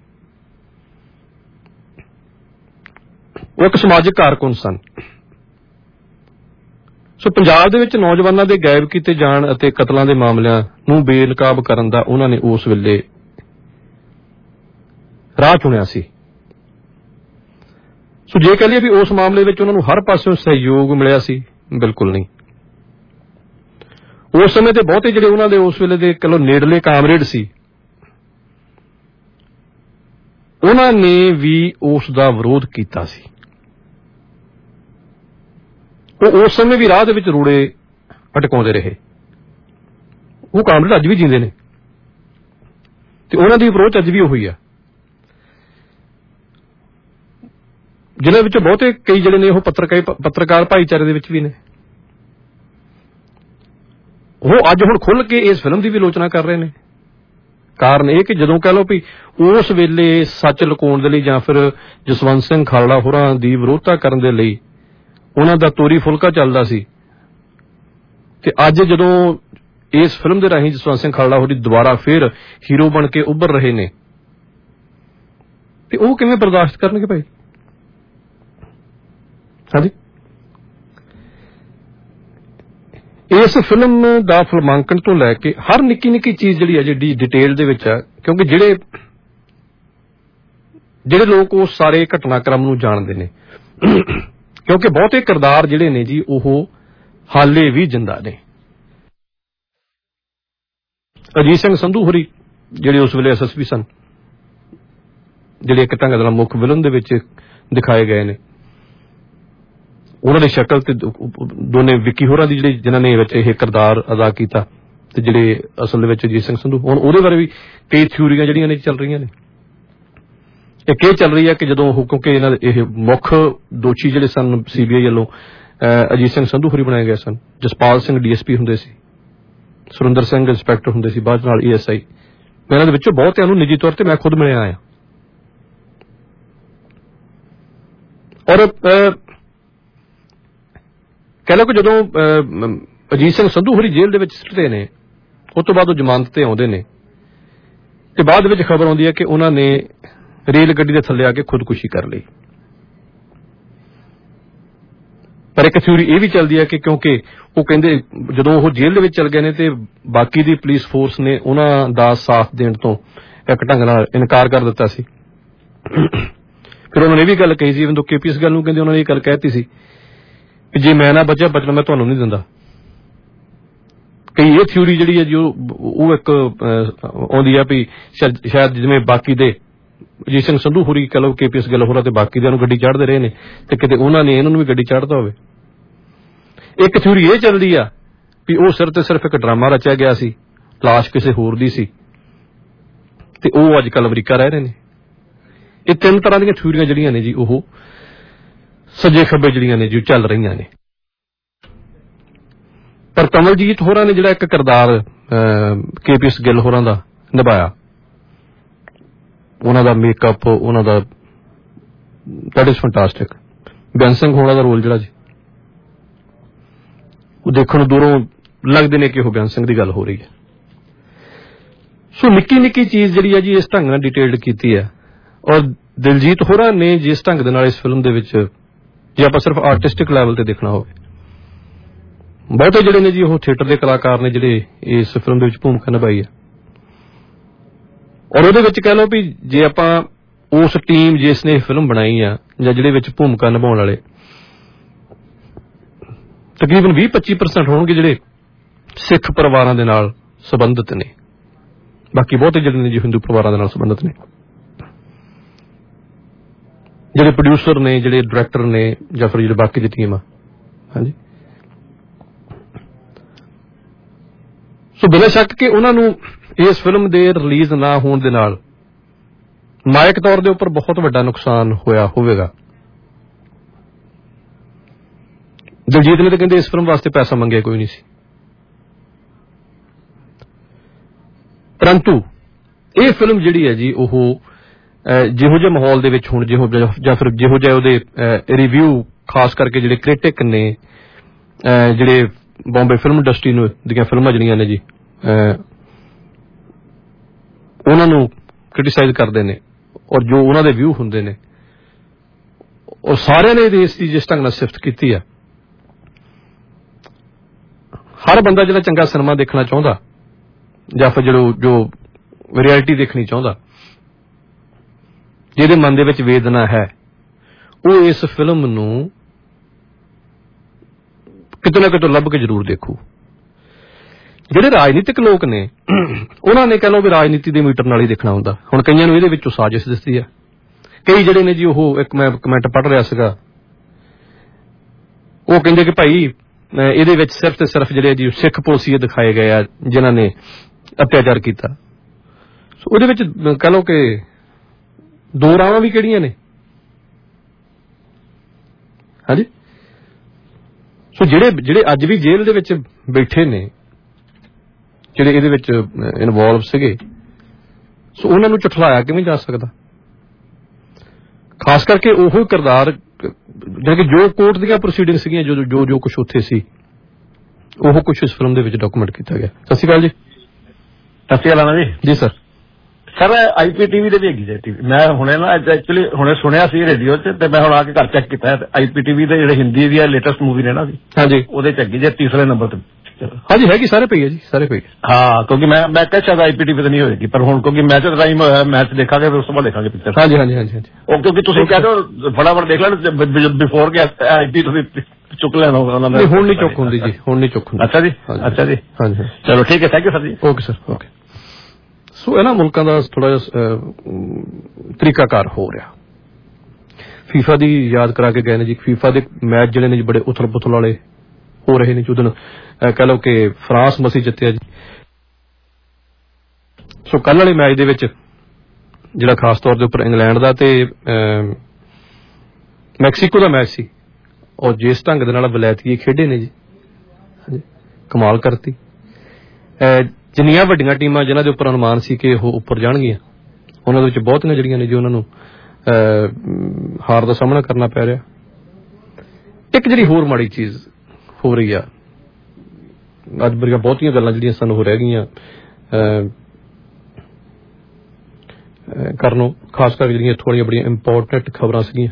ਉਹ ਇੱਕ ਸਮਾਜਿਕ ਕਾਰਕੁਨ ਸਨ। ਸੋ ਪੰਜਾਬ ਦੇ ਵਿੱਚ ਨੌਜਵਾਨਾਂ ਦੇ ਗਾਇਬ ਕੀਤੇ ਜਾਣ ਅਤੇ ਕਤਲਾਂ ਦੇ ਮਾਮਲਿਆਂ ਨੂੰ ਬੇਨਕਾਬ ਕਰਨ ਦਾ ਉਹਨਾਂ ਨੇ ਉਸ ਵੇਲੇ ਰਾਹ ਚੁਣਿਆ ਸੀ। ਸੋ ਜੇ ਕਹ ਲਈਏ ਵੀ ਉਸ ਮਾਮਲੇ ਵਿੱਚ ਉਹਨਾਂ ਨੂੰ ਹਰ ਪਾਸਿਓਂ ਸਹਿਯੋਗ ਮਿਲਿਆ ਸੀ, ਬਿਲਕੁਲ ਨਹੀਂ। ਉਸ ਸਮੇਂ ਦੇ ਬਹੁਤੇ ਜਿਹੜੇ ਉਹਨਾਂ ਦੇ ਉਸ ਵੇਲੇ ਦੇ ਕਹਿ ਲਓ ਨੇੜਲੇ ਕਾਮਰੇਡ ਸੀ, ਉਹਨਾਂ ਨੇ ਵੀ ਉਸ ਦਾ ਵਿਰੋਧ ਕੀਤਾ ਸੀ। ਉਹ ਉਸ ਸਮੇਂ ਵੀ ਰਾਹ ਦੇ ਵਿੱਚ ਰੂੜੇ ਅਟਕਾਉਂਦੇ ਰਹੇ। ਉਹ ਕਾਮਰੇਡ ਅੱਜ ਵੀ ਜੀਂਦੇ ਨੇ ਤੇ ਉਹਨਾਂ ਦੀ ਅਪਰੋਚ ਅੱਜ ਵੀ ਉਹੀ ਆ, ਜਿਨ੍ਹਾਂ ਵਿੱਚੋਂ ਬਹੁਤੇ ਕਈ ਜਿਹੜੇ ਨੇ ਉਹ ਪੱਤਰਕਾਰ ਪੱਤਰਕਾਰ ਭਾਈਚਾਰੇ ਦੇ ਵਿੱਚ ਵੀ ਨੇ। ਉਹ ਅੱਜ ਹੁਣ ਖੁੱਲ੍ਹ ਕੇ ਇਸ ਫਿਲਮ ਦੀ ਵੀ ਆਲੋਚਨਾ ਕਰ ਰਹੇ ਨੇ। ਕਾਰਨ ਇਹ ਕਿ ਜਦੋਂ ਕਹਿ ਲਓ ਵੀ ਉਸ ਵੇਲੇ ਸੱਚ ਲੁਕਾਉਣ ਦੇ ਲਈ ਜਾਂ ਫਿਰ ਜਸਵੰਤ ਸਿੰਘ ਖਾਲੜਾ ਹੋਰਾਂ ਦੀ ਵਿਰੋਧਤਾ ਕਰਨ ਦੇ ਲਈ ਉਹਨਾਂ ਦਾ ਤੋਰੀ ਫੁਲਕਾ ਚੱਲਦਾ ਸੀ, ਤੇ ਅੱਜ ਜਦੋਂ ਇਸ ਫਿਲਮ ਦੇ ਰਾਹੀਂ ਜਸਵੰਤ ਸਿੰਘ ਖਾਲੜਾ ਹੋਰੀ ਦੁਬਾਰਾ ਫਿਰ ਹੀਰੋ ਬਣ ਕੇ ਉੱਭਰ ਰਹੇ ਨੇ, ਤੇ ਉਹ ਕਿਵੇਂ ਬਰਦਾਸ਼ਤ ਕਰਨਗੇ ਭਾਈ? ਹਾਂਜੀ, ਇਸ ਫਿਲਮ ਦਾ ਫਿਲਮਾਂਕਣ ਤੋਂ ਲੈ ਕੇ ਹਰ ਨਿੱਕੀ ਨਿੱਕੀ ਚੀਜ਼ ਜਿਹੜੀ ਹੈ ਜਿਹੜੀ ਡਿਟੇਲ ਦੇ ਵਿੱਚ ਆ, ਕਿਉਂਕਿ ਜਿਹੜੇ ਜਿਹੜੇ ਲੋਕ ਉਸ ਸਾਰੇ ਘਟਨਾਕ੍ਰਮ ਨੂੰ ਜਾਣਦੇ ਨੇ, ਕਿਉਂਕਿ ਬਹੁਤੇ ਕਿਰਦਾਰ ਜਿਹੜੇ ਨੇ ਜੀ ਉਹ ਹਾਲੇ ਵੀ ਜਿੰਦਾ ਨੇ। ਅਜੀਤ ਸਿੰਘ ਸੰਧੂ ਹੋਰੀ ਜਿਹੜੇ ਉਸ ਵੇਲੇ ਐਸ ਐਸ ਪੀ ਸਨ, ਜਿਹੜੇ ਇੱਕ ਢੰਗ ਨਾਲ ਮੁੱਖ ਵਿਲਨ ਦੇ ਵਿੱਚ ਦਿਖਾਏ ਗਏ ਨੇ, ਉਹਨਾਂ ਦੀ ਸ਼ਕਲ ਤੇ ਦੋਨੇ ਵਿੱਕੀ ਹੋਰਾਂ ਦੀ ਜਿਹੜੀ ਜਿਨ੍ਹਾਂ ਨੇ ਵਿੱਚ ਇਹ ਕਿਰਦਾਰ ਅਦਾ ਕੀਤਾ ਤੇ ਜਿਹੜੇ ਅਸਲ ਦੇ ਵਿੱਚ ਅਜੀਤ ਸਿੰਘ ਸੰਧੂ, ਹੁਣ ਉਹਦੇ ਬਾਰੇ ਵੀ ਕਈ ਥਿਊਰੀਆਂ ਜਿਹੜੀਆਂ ਨੇ ਚੱਲ ਰਹੀਆਂ ਨੇ। ਇੱਕ ਇਹ ਚੱਲ ਰਹੀ ਹੈ ਕਿ ਜਦੋਂ ਉਹ, ਕਿਉਂਕਿ ਇਹਨਾਂ ਦੇ ਇਹ ਮੁੱਖ ਦੋਸ਼ੀ ਜਿਹੜੇ ਸਨ ਸੀ ਬੀ ਆਈ ਵੱਲੋਂ ਅਜੀਤ ਸਿੰਘ ਸੰਧੂ ਹੋਰੀ ਬਣਾਏ ਗਏ ਸਨ, Jaspal Singh D S P ਹੁੰਦੇ ਸੀ, ਸੁਰਿੰਦਰ ਸਿੰਘ ਇੰਸਪੈਕਟਰ ਹੁੰਦੇ ਸੀ, ਬਾਅਦ ਨਾਲ ਏ ਐਸ ਆਈ। ਮੈਂ ਇਹਨਾਂ ਦੇ ਵਿੱਚੋਂ ਬਹੁਤਿਆਂ ਨੂੰ ਨਿੱਜੀ ਤੌਰ ਤੇ ਮੈਂ ਖੁਦ ਮਿਲਿਆ ਆਇਆ ਔਰ ਕਹਿ ਲਓ ਕਿ ਜਦੋਂ ਅਜੀਤ ਸਿੰਘ ਸੰਧੂ ਹੋਰੀ ਜੇਲ੍ਹ ਦੇ ਵਿੱਚ ਸਿੱਟਦੇ ਨੇ, ਉਸ ਤੋਂ ਬਾਅਦ ਉਹ ਜ਼ਮਾਨਤ ਤੇ ਆਉਂਦੇ ਨੇ ਤੇ ਬਾਅਦ ਵਿੱਚ ਖਬਰ ਆਉਂਦੀ ਹੈ ਕਿ ਉਹਨਾਂ ਨੇ ਰੇਲ ਗੱਡੀ ਦੇ ਥੱਲੇ ਆ ਕੇ ਖੁਦਕੁਸ਼ੀ ਕਰ ਲਈ। ਪਰ ਇੱਕ ਥਿਊਰੀ ਇਹ ਵੀ ਚੱਲਦੀ ਹੈ ਕਿ ਕਿਉਂਕਿ ਉਹ ਕਹਿੰਦੇ ਜਦੋਂ ਉਹ ਜੇਲ੍ਹ ਦੇ ਵਿੱਚ ਚਲ ਗਏ ਨੇ ਤੇ ਬਾਕੀ ਦੀ ਪੁਲਿਸ ਫੋਰਸ ਨੇ ਉਹਨਾਂ ਦਾ ਸਾਥ ਦੇਣ ਤੋਂ ਇੱਕ ਢੰਗ ਨਾਲ ਇਨਕਾਰ ਕਰ ਦਿੱਤਾ ਸੀ। ਫਿਰ ਉਹਨਾਂ ਨੇ ਇਹ ਵੀ ਗੱਲ ਕਹੀ ਸੀ, even ਕੇ ਪੀ ਇਸ ਗੱਲ ਨੂੰ ਕਹਿੰਦੇ ਉਹਨਾਂ ਨੇ ਇਹ ਗੱਲ ਕਹਿਤੀ ਸੀ ਕਿ ਜੇ ਮੈਂ ਨਾ ਬਚਿਆ ਬਚਣਾ ਮੈਂ ਤੁਹਾਨੂੰ ਨਹੀਂ ਦਿੰਦਾ। ਕਈ ਇਹ ਥਿਊਰੀ ਜਿਹੜੀ ਹੈ ਜੀ ਉਹ ਇੱਕ ਆਉਂਦੀ ਆ ਵੀ ਸ਼ਾਇਦ ਜਿਵੇਂ ਬਾਕੀ ਦੇ ਅਜੀਤ ਸਿੰਘ ਸੰਧੂ ਹੋਰੀ ਕਹਿ ਲਓ, ਕੇ ਪੀ ਐਸ ਗਿੱਲ ਹੋਰਾਂ ਤੇ ਬਾਕੀ ਦਿਆਂ ਨੂੰ ਗੱਡੀ ਚੜ੍ਹਦੇ ਰਹੇ ਨੇ ਤੇ ਕਿਤੇ ਉਹਨਾਂ ਨੇ ਇਹਨਾਂ ਨੂੰ ਵੀ ਗੱਡੀ ਚੜ੍ਹਦਾ ਹੋਵੇ। ਇੱਕ ਥਿਊਰੀ ਇਹ ਚੱਲਦੀ ਆ ਵੀ ਉਹ ਸਿਰ ਤੇ ਸਿਰਫ ਇੱਕ ਡਰਾਮਾ ਰਚਿਆ ਗਿਆ ਸੀ, ਲਾਸ਼ ਕਿਸੇ ਹੋਰ ਦੀ ਸੀ ਤੇ ਉਹ ਅੱਜ ਕੱਲ੍ਹ ਅਮਰੀਕਾ ਰਹਿ ਰਹੇ ਨੇ। ਇਹ ਤਿੰਨ ਤਰ੍ਹਾਂ ਦੀਆਂ ਥਿਊਰੀਆਂ ਜਿਹੜੀਆਂ ਨੇ ਜੀ ਉਹ ਸੱਜੇ ਖੱਬੇ ਜਿਹੜੀਆਂ ਨੇ ਜੀ ਚੱਲ ਰਹੀਆਂ ਨੇ। ਪਰ ਕਮਲਜੀਤ ਹੋਰਾਂ ਨੇ ਜਿਹੜਾ ਇੱਕ ਕਿਰਦਾਰ ਕੇ ਪੀ ਐਸ ਗਿੱਲ ਹੋਰਾਂ ਦਾ ਨਿਭਾਇਆ, ਉਹਨਾਂ ਦਾ ਮੇਕਅਪ, ਉਹਨਾਂ ਦਾ that is fantastic. Bains Singh ਹੋਰਾਂ ਦਾ ਰੋਲ ਜਿਹੜਾ ਜੀ ਉਹ ਦੇਖਣ ਨੂੰ ਦੂਰੋਂ ਲੱਗਦੇ ਨੇ ਕਿ ਉਹ ਬੈਂਸ ਸਿੰਘ ਦੀ ਗੱਲ ਹੋ ਰਹੀ ਹੈ। ਸੋ ਨਿੱਕੀ ਨਿੱਕੀ ਚੀਜ਼ ਜਿਹੜੀ ਹੈ ਜੀ ਇਸ ਢੰਗ ਨਾਲ ਡਿਟੇਲਡ ਕੀਤੀ ਹੈ ਔਰ ਦਿਲਜੀਤ ਹੋਰਾਂ ਨੇ ਜਿਸ ਢੰਗ ਦੇ ਨਾਲ ਇਸ ਫਿਲਮ ਦੇ ਵਿੱਚ, ਜੇ ਆਪਾਂ ਸਿਰਫ ਆਰਟਿਸਟਿਕ ਲੈਵਲ ਤੇ ਦੇਖਣਾ ਹੋਵੇ, ਬਹੁਤੇ ਜਿਹੜੇ ਨੇ ਜੀ ਉਹ ਥੀਏਟਰ ਦੇ ਕਲਾਕਾਰ ਨੇ ਜਿਹੜੇ ਇਸ ਫਿਲਮ ਦੇ ਵਿੱਚ ਭੂਮਿਕਾ ਨਿਭਾਈ ਹੈ। ਔਰ ਉਹਦੇ ਵਿੱਚ ਕਹਿ ਲਓ ਵੀ ਜੇ ਆਪਾਂ ਉਸ ਟੀਮ ਜਿਸ ਨੇ ਫਿਲਮ ਬਣਾਈ ਆ ਜਾਂ ਜਿਹੜੇ ਵਿੱਚ ਭੂਮਿਕਾ ਨਿਭਾਉਣ ਵਾਲੇ ਤਕਰੀਬਨ ਵੀਹ ਪੱਚੀ ਪਰਸੈਂਟ ਹੋਣਗੇ ਜਿਹੜੇ ਸਿੱਖ ਪਰਿਵਾਰਾਂ ਦੇ ਨਾਲ ਸੰਬੰਧਿਤ ਨੇ, ਬਾਕੀ ਬਹੁਤੇ ਜਿਹੜੇ ਨੇ ਜੀ ਹਿੰਦੂ ਪਰਿਵਾਰਾਂ ਦੇ ਨਾਲ ਸੰਬੰਧਿਤ ਨੇ। ਜਿਹੜੇ ਪ੍ਰੋਡਿਊਸਰ ਨੇ, ਜਿਹੜੇ ਡਾਇਰੈਕਟਰ ਨੇ ਜਾਂ ਫਿਰ ਜਿਹੜੇ ਬਾਕੀ ਦੀ ਟੀਮ ਆ, ਹਾਂਜੀ। ਸੋ ਬਿਨਾਂ ਸ਼ੱਕ ਕਿ ਉਹਨਾਂ ਨੂੰ ਇਸ ਫਿਲਮ ਦੇ ਰਿਲੀਜ਼ ਨਾ ਹੋਣ ਦੇ ਨਾਲ ਮਾਇਕ ਤੌਰ ਦੇ ਉੱਪਰ ਬਹੁਤ ਵੱਡਾ ਨੁਕਸਾਨ ਹੋਇਆ ਹੋਵੇਗਾ। ਦਿਲਜੀਤ ਨੇ ਤਾਂ ਕਹਿੰਦੇ ਇਸ ਫਿਲਮ ਵਾਸਤੇ ਪੈਸਾ ਮੰਗਿਆ ਕੋਈ ਨਹੀਂ ਸੀ, ਪਰੰਤੂ ਇਹ ਫਿਲਮ ਜਿਹੜੀ ਹੈ ਜੀ ਉਹ ਜਿਹੋ ਜਿਹੇ ਮਾਹੌਲ ਦੇ ਵਿੱਚ ਹੁਣ ਜਿਹੋ ਜਾਂ ਫਿਰ ਜਿਹੋ ਜਿਹੇ ਉਹਦੇ ਰਿਵਿਊ ਖਾਸ ਕਰਕੇ ਜਿਹੜੇ ਕ੍ਰਿਟਿਕ ਨੇ, ਜਿਹੜੇ ਬੰਬੇ ਫਿਲਮ ਇੰਡਸਟਰੀ ਨੂੰ ਦੀਆਂ ਫਿਲਮਾਂ ਜਿਹੜੀਆਂ ਨੇ ਜੀ ਉਹਨਾਂ ਨੂੰ ਕ੍ਰਿਟੀਸਾਈਜ਼ ਕਰਦੇ ਨੇ ਔਰ ਜੋ ਉਹਨਾਂ ਦੇ ਵਿਊ ਹੁੰਦੇ ਨੇ ਉਹ ਸਾਰਿਆਂ ਨੇ ਇਸ ਦੀ ਜਿਸ ਢੰਗ ਨਾਲ ਸਿਫਤ ਕੀਤੀ ਆ। ਹਰ ਬੰਦਾ ਜਿਹੜਾ ਚੰਗਾ ਸਿਨੇਮਾ ਦੇਖਣਾ ਚਾਹੁੰਦਾ ਜਾਂ ਫਿਰ ਜਿਹੜਾ ਜੋ ਰਿਐਲਿਟੀ ਦੇਖਣੀ ਚਾਹੁੰਦਾ, ਜਿਹਦੇ ਮਨ ਦੇ ਵਿੱਚ ਵੇਦਨਾ ਹੈ, ਉਹ ਇਸ ਫਿਲਮ ਨੂੰ ਕਿਤੇ ਨਾ ਕਿਤੇ ਲੱਭ ਕੇ ਜ਼ਰੂਰ ਦੇਖੂ। ਜਿਹੜੇ ਰਾਜਨੀਤਿਕ ਲੋਕ ਨੇ ਉਹਨਾਂ ਨੇ ਕਹਿ ਲਓ ਵੀ ਰਾਜਨੀਤੀ ਦੇ ਮੀਟਰ ਨਾਲ ਹੀ ਦੇਖਣਾ ਹੁੰਦਾ। ਹੁਣ ਕਈਆਂ ਨੂੰ ਇਹਦੇ ਵਿੱਚੋਂ ਸਾਜ਼ਿਸ਼ ਦਿਸਦੀ ਆ, ਕਈ ਜਿਹੜੇ ਨੇ ਜੀ ਉਹ ਇੱਕ ਮੈਂ ਕਮੈਂਟ ਪੜ੍ਹ ਰਿਹਾ ਸੀਗਾ, ਉਹ ਕਹਿੰਦੇ ਕਿ ਭਾਈ ਇਹਦੇ ਵਿੱਚ ਸਿਰਫ ਤੇ ਸਿਰਫ ਜਿਹੜੇ ਜੀ ਸਿੱਖ ਪੁਲਸੀਏ ਦਿਖਾਏ ਗਏ ਆ ਜਿਨ੍ਹਾਂ ਨੇ ਅਤਿਆਚਾਰ ਕੀਤਾ। ਸੋ ਉਹਦੇ ਵਿੱਚ ਕਹਿ ਲਓ ਕਿ ਦੋ ਰਾਵਾਂ ਵੀ ਕਿਹੜੀਆਂ ਨੇ, ਹਾਂਜੀ। ਸੋ ਜਿਹੜੇ ਜਿਹੜੇ ਅੱਜ ਵੀ ਜੇਲ੍ਹ ਦੇ ਵਿੱਚ ਬੈਠੇ ਨੇ, ਜਿਹੜੇ ਇਹਦੇ ਵਿੱਚ ਇਨਵੋਲਵ ਸੀਗੇ, ਸੋ ਉਹਨਾਂ ਨੂੰ ਝੁਠਲਾਇਆ ਕਿਵੇਂ ਜਾ ਸਕਦਾ? ਖਾਸ ਕਰਕੇ ਉਹ ਕਿਰਦਾਰ ਜਾਣੀ ਕਿ ਜੋ ਕੋਰਟ ਦੀਆਂ ਪ੍ਰੋਸੀਡਿੰਗ ਸੀਗੀਆਂ, ਜੋ ਜੋ ਜੋ ਕੁਛ ਉੱਥੇ ਸੀ, ਉਹ ਕੁਛ ਇਸ ਫਿਲਮ ਦੇ ਵਿੱਚ ਡਾਕੂਮੈਂਟ ਕੀਤਾ ਗਿਆ। ਸਤਿ ਸ਼੍ਰੀ ਅਕਾਲ ਜੀ। ਸਤਿ ਸ਼੍ਰੀ ਅਕਾਲ ਜੀ। ਜੀ sir. Sir I P TV ਦੇ ਵੀ ਹੈਗੀ ਜੀ ਟੀਵੀ। ਮੈਂ ਹੁਣੇ ਨਾ ਐਕਚੁਅਲੀ ਹੁਣੇ ਸੁਣਿਆ ਸੀ ਰੇਡੀਓ 'ਚ ਤੇ ਮੈਂ ਹੁਣ ਆ ਕੇ ਘਰ ਚੈੱਕ ਕੀਤਾ। ਆਈ ਪੀ ਟੀਵੀ ਦੇ ਜਿਹੜੇ ਹਿੰਦੀ ਦੀ ਲੇਟੈਸਟ ਮੂਵੀ ਨੇ ਨਾ ਜੀ, ਹਾਂਜੀ, ਉਹਦੇ 'ਚ ਹੈਗੀ ਜੇ ਤੀਸਰੇ ਨੰਬਰ ਤੇ। ਹਾਂਜੀ ਹੈਗੀ, ਸਾਰੇ ਪਈ ਹੈ ਜੀ, ਸਾਰੇ ਪਈ। ਹਾਂ, ਕਿਉਂਕਿ ਮੈਂ ਮੈਂ ਕਿਹਾ ਸ਼ਾਇਦ ਆਈ ਪੀ ਟੀਵੀ ਤੇ ਨਹੀਂ ਹੋਏਗੀ, ਪਰ ਹੁਣ ਕਿਉਂਕਿ ਮੈਚ ਦਾ ਟਾਈਮ ਹੋਇਆ, ਮੈਚ ਦੇਖਾਂਗੇ ਫਿਰ ਉਸ ਤੋਂ ਬਾਅਦ ਦੇਖਾਂਗੇ ਪਿਕਚਰ। ਹਾਂਜੀ ਹਾਂਜੀ ਹਾਂਜੀ ਹਾਂਜੀ ਉਹ ਕਿਉਂਕਿ ਤੁਸੀਂ ਕਹਿੰਦੇ ਹੋ ਫਟਾਫਟ ਦੇਖ ਲੈਣ ਬਿਫੋਰ ਕਿ ਆਈ ਪੀ ਤੁਸੀਂ ਚੁੱਕ ਲੈਣਾ ਉਹਨਾਂ ਨੇ। ਹੁਣ ਨਹੀਂ ਚੁੱਕ ਹੁੰਦੀ ਜੀ, ਹੁਣ ਨਹੀਂ ਚੁੱਕ ਹੁੰਦੀ। ਅੱਛਾ ਜੀ, ਅੱਛਾ ਜੀ, ਹਾਂਜੀ। ਚਲੋ ਠੀਕ ਹੈ, ਥੈਂਕ ਯੂ ਸਰ ਜੀ। Okay sir, okay. ਸੋ ਇਹਨਾਂ ਮੁਲਕਾਂ ਦਾ ਥੋੜਾ ਜਿਹਾ ਤਰੀਕਾਕਾਰ ਹੋ ਰਿਹਾ। ਫੀਫਾ ਦੀ ਯਾਦ ਕਰਾ ਕੇ ਗਏ ਨੇ ਜੀ, ਫੀਫਾ ਦੇ ਮੈਚ ਜਿਹੜੇ ਨੇ ਜੀ ਬੜੇ ਉਥਲ ਪੁਥਲ ਵਾਲੇ ਹੋ ਰਹੇ ਨੇ। ਜਦੋਂ ਕਹਿ ਲਓ ਕਿ ਫਰਾਂਸ ਮਸੀ ਜਿੱਤਿਆ ਜੀ। ਸੋ ਕੱਲ ਵਾਲੇ ਮੈਚ ਦੇ ਵਿੱਚ ਜਿਹੜਾ ਖਾਸ ਤੌਰ ਦੇ ਉੱਪਰ ਇੰਗਲੈਂਡ ਦਾ ਤੇ ਮੈਕਸੀਕੋ ਦਾ ਮੈਚ ਸੀ, ਔਰ ਜਿਸ ਢੰਗ ਦੇ ਨਾਲ ਵਲੈਤੀਏ ਖੇਡੇ ਨੇ ਜੀ, ਕਮਾਲ ਕਰਤੀ। ਜਿੰਨੀਆਂ ਵੱਡੀਆਂ ਟੀਮਾਂ ਜਿਨ੍ਹਾਂ ਦੇ ਉੱਪਰ ਅਨੁਮਾਨ ਸੀ ਕਿ ਉਹ ਉੱਪਰ ਜਾਣਗੀਆਂ, ਉਹਨਾਂ ਦੇ ਵਿੱਚ ਬਹੁਤੀਆਂ ਜਿਹੜੀਆਂ ਨੇ ਜੀ ਉਹਨਾਂ ਨੂੰ ਹਾਰ ਦਾ ਸਾਹਮਣਾ ਕਰਨਾ ਪੈ ਰਿਹਾ। ਇੱਕ ਜਿਹੜੀ ਹੋਰ ਮਾੜੀ ਚੀਜ਼ ਹੋ ਰਹੀ ਆ, ਅੱਜ ਬੜੀਆਂ ਬਹੁਤੀਆਂ ਗੱਲਾਂ ਜਿਹੜੀਆਂ ਸਾਨੂੰ ਹੋ ਰਹਿ ਗਈਆਂ ਕਰਨੋਂ, ਖਾਸ ਕਰਕੇ ਜਿਹੜੀਆਂ ਥੋੜੀਆਂ ਬੜੀਆਂ ਇੰਪੋਰਟੈਂਟ ਖਬਰਾਂ ਸੀਗੀਆਂ।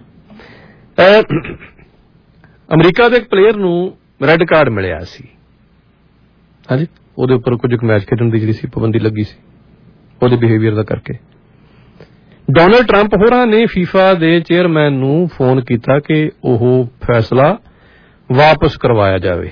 ਅਮਰੀਕਾ ਦੇ ਇੱਕ ਪਲੇਅਰ ਨੂੰ ਰੈੱਡ ਕਾਰਡ ਮਿਲਿਆ ਸੀ, ਹਾਂਜੀ, ਉਹਦੇ ਉੱਪਰ ਕੁਝ ਮੈਚ ਖੇਡਣ ਦੀ ਜਿਹੜੀ ਸੀ ਪਾਬੰਦੀ ਲੱਗੀ ਸੀ ਉਹਦੇ ਬਿਹੇਵੀਅਰ ਦਾ ਕਰਕੇ। ਡੋਨਲਡ ਟਰੰਪ ਹੋਰਾਂ ਨੇ ਫੀਫਾ ਦੇ ਚੇਅਰਮੈਨ ਨੂੰ ਫੋਨ ਕੀਤਾ ਕਿ ਉਹ ਫੈਸਲਾ ਵਾਪਸ ਕਰਵਾਇਆ ਜਾਵੇ।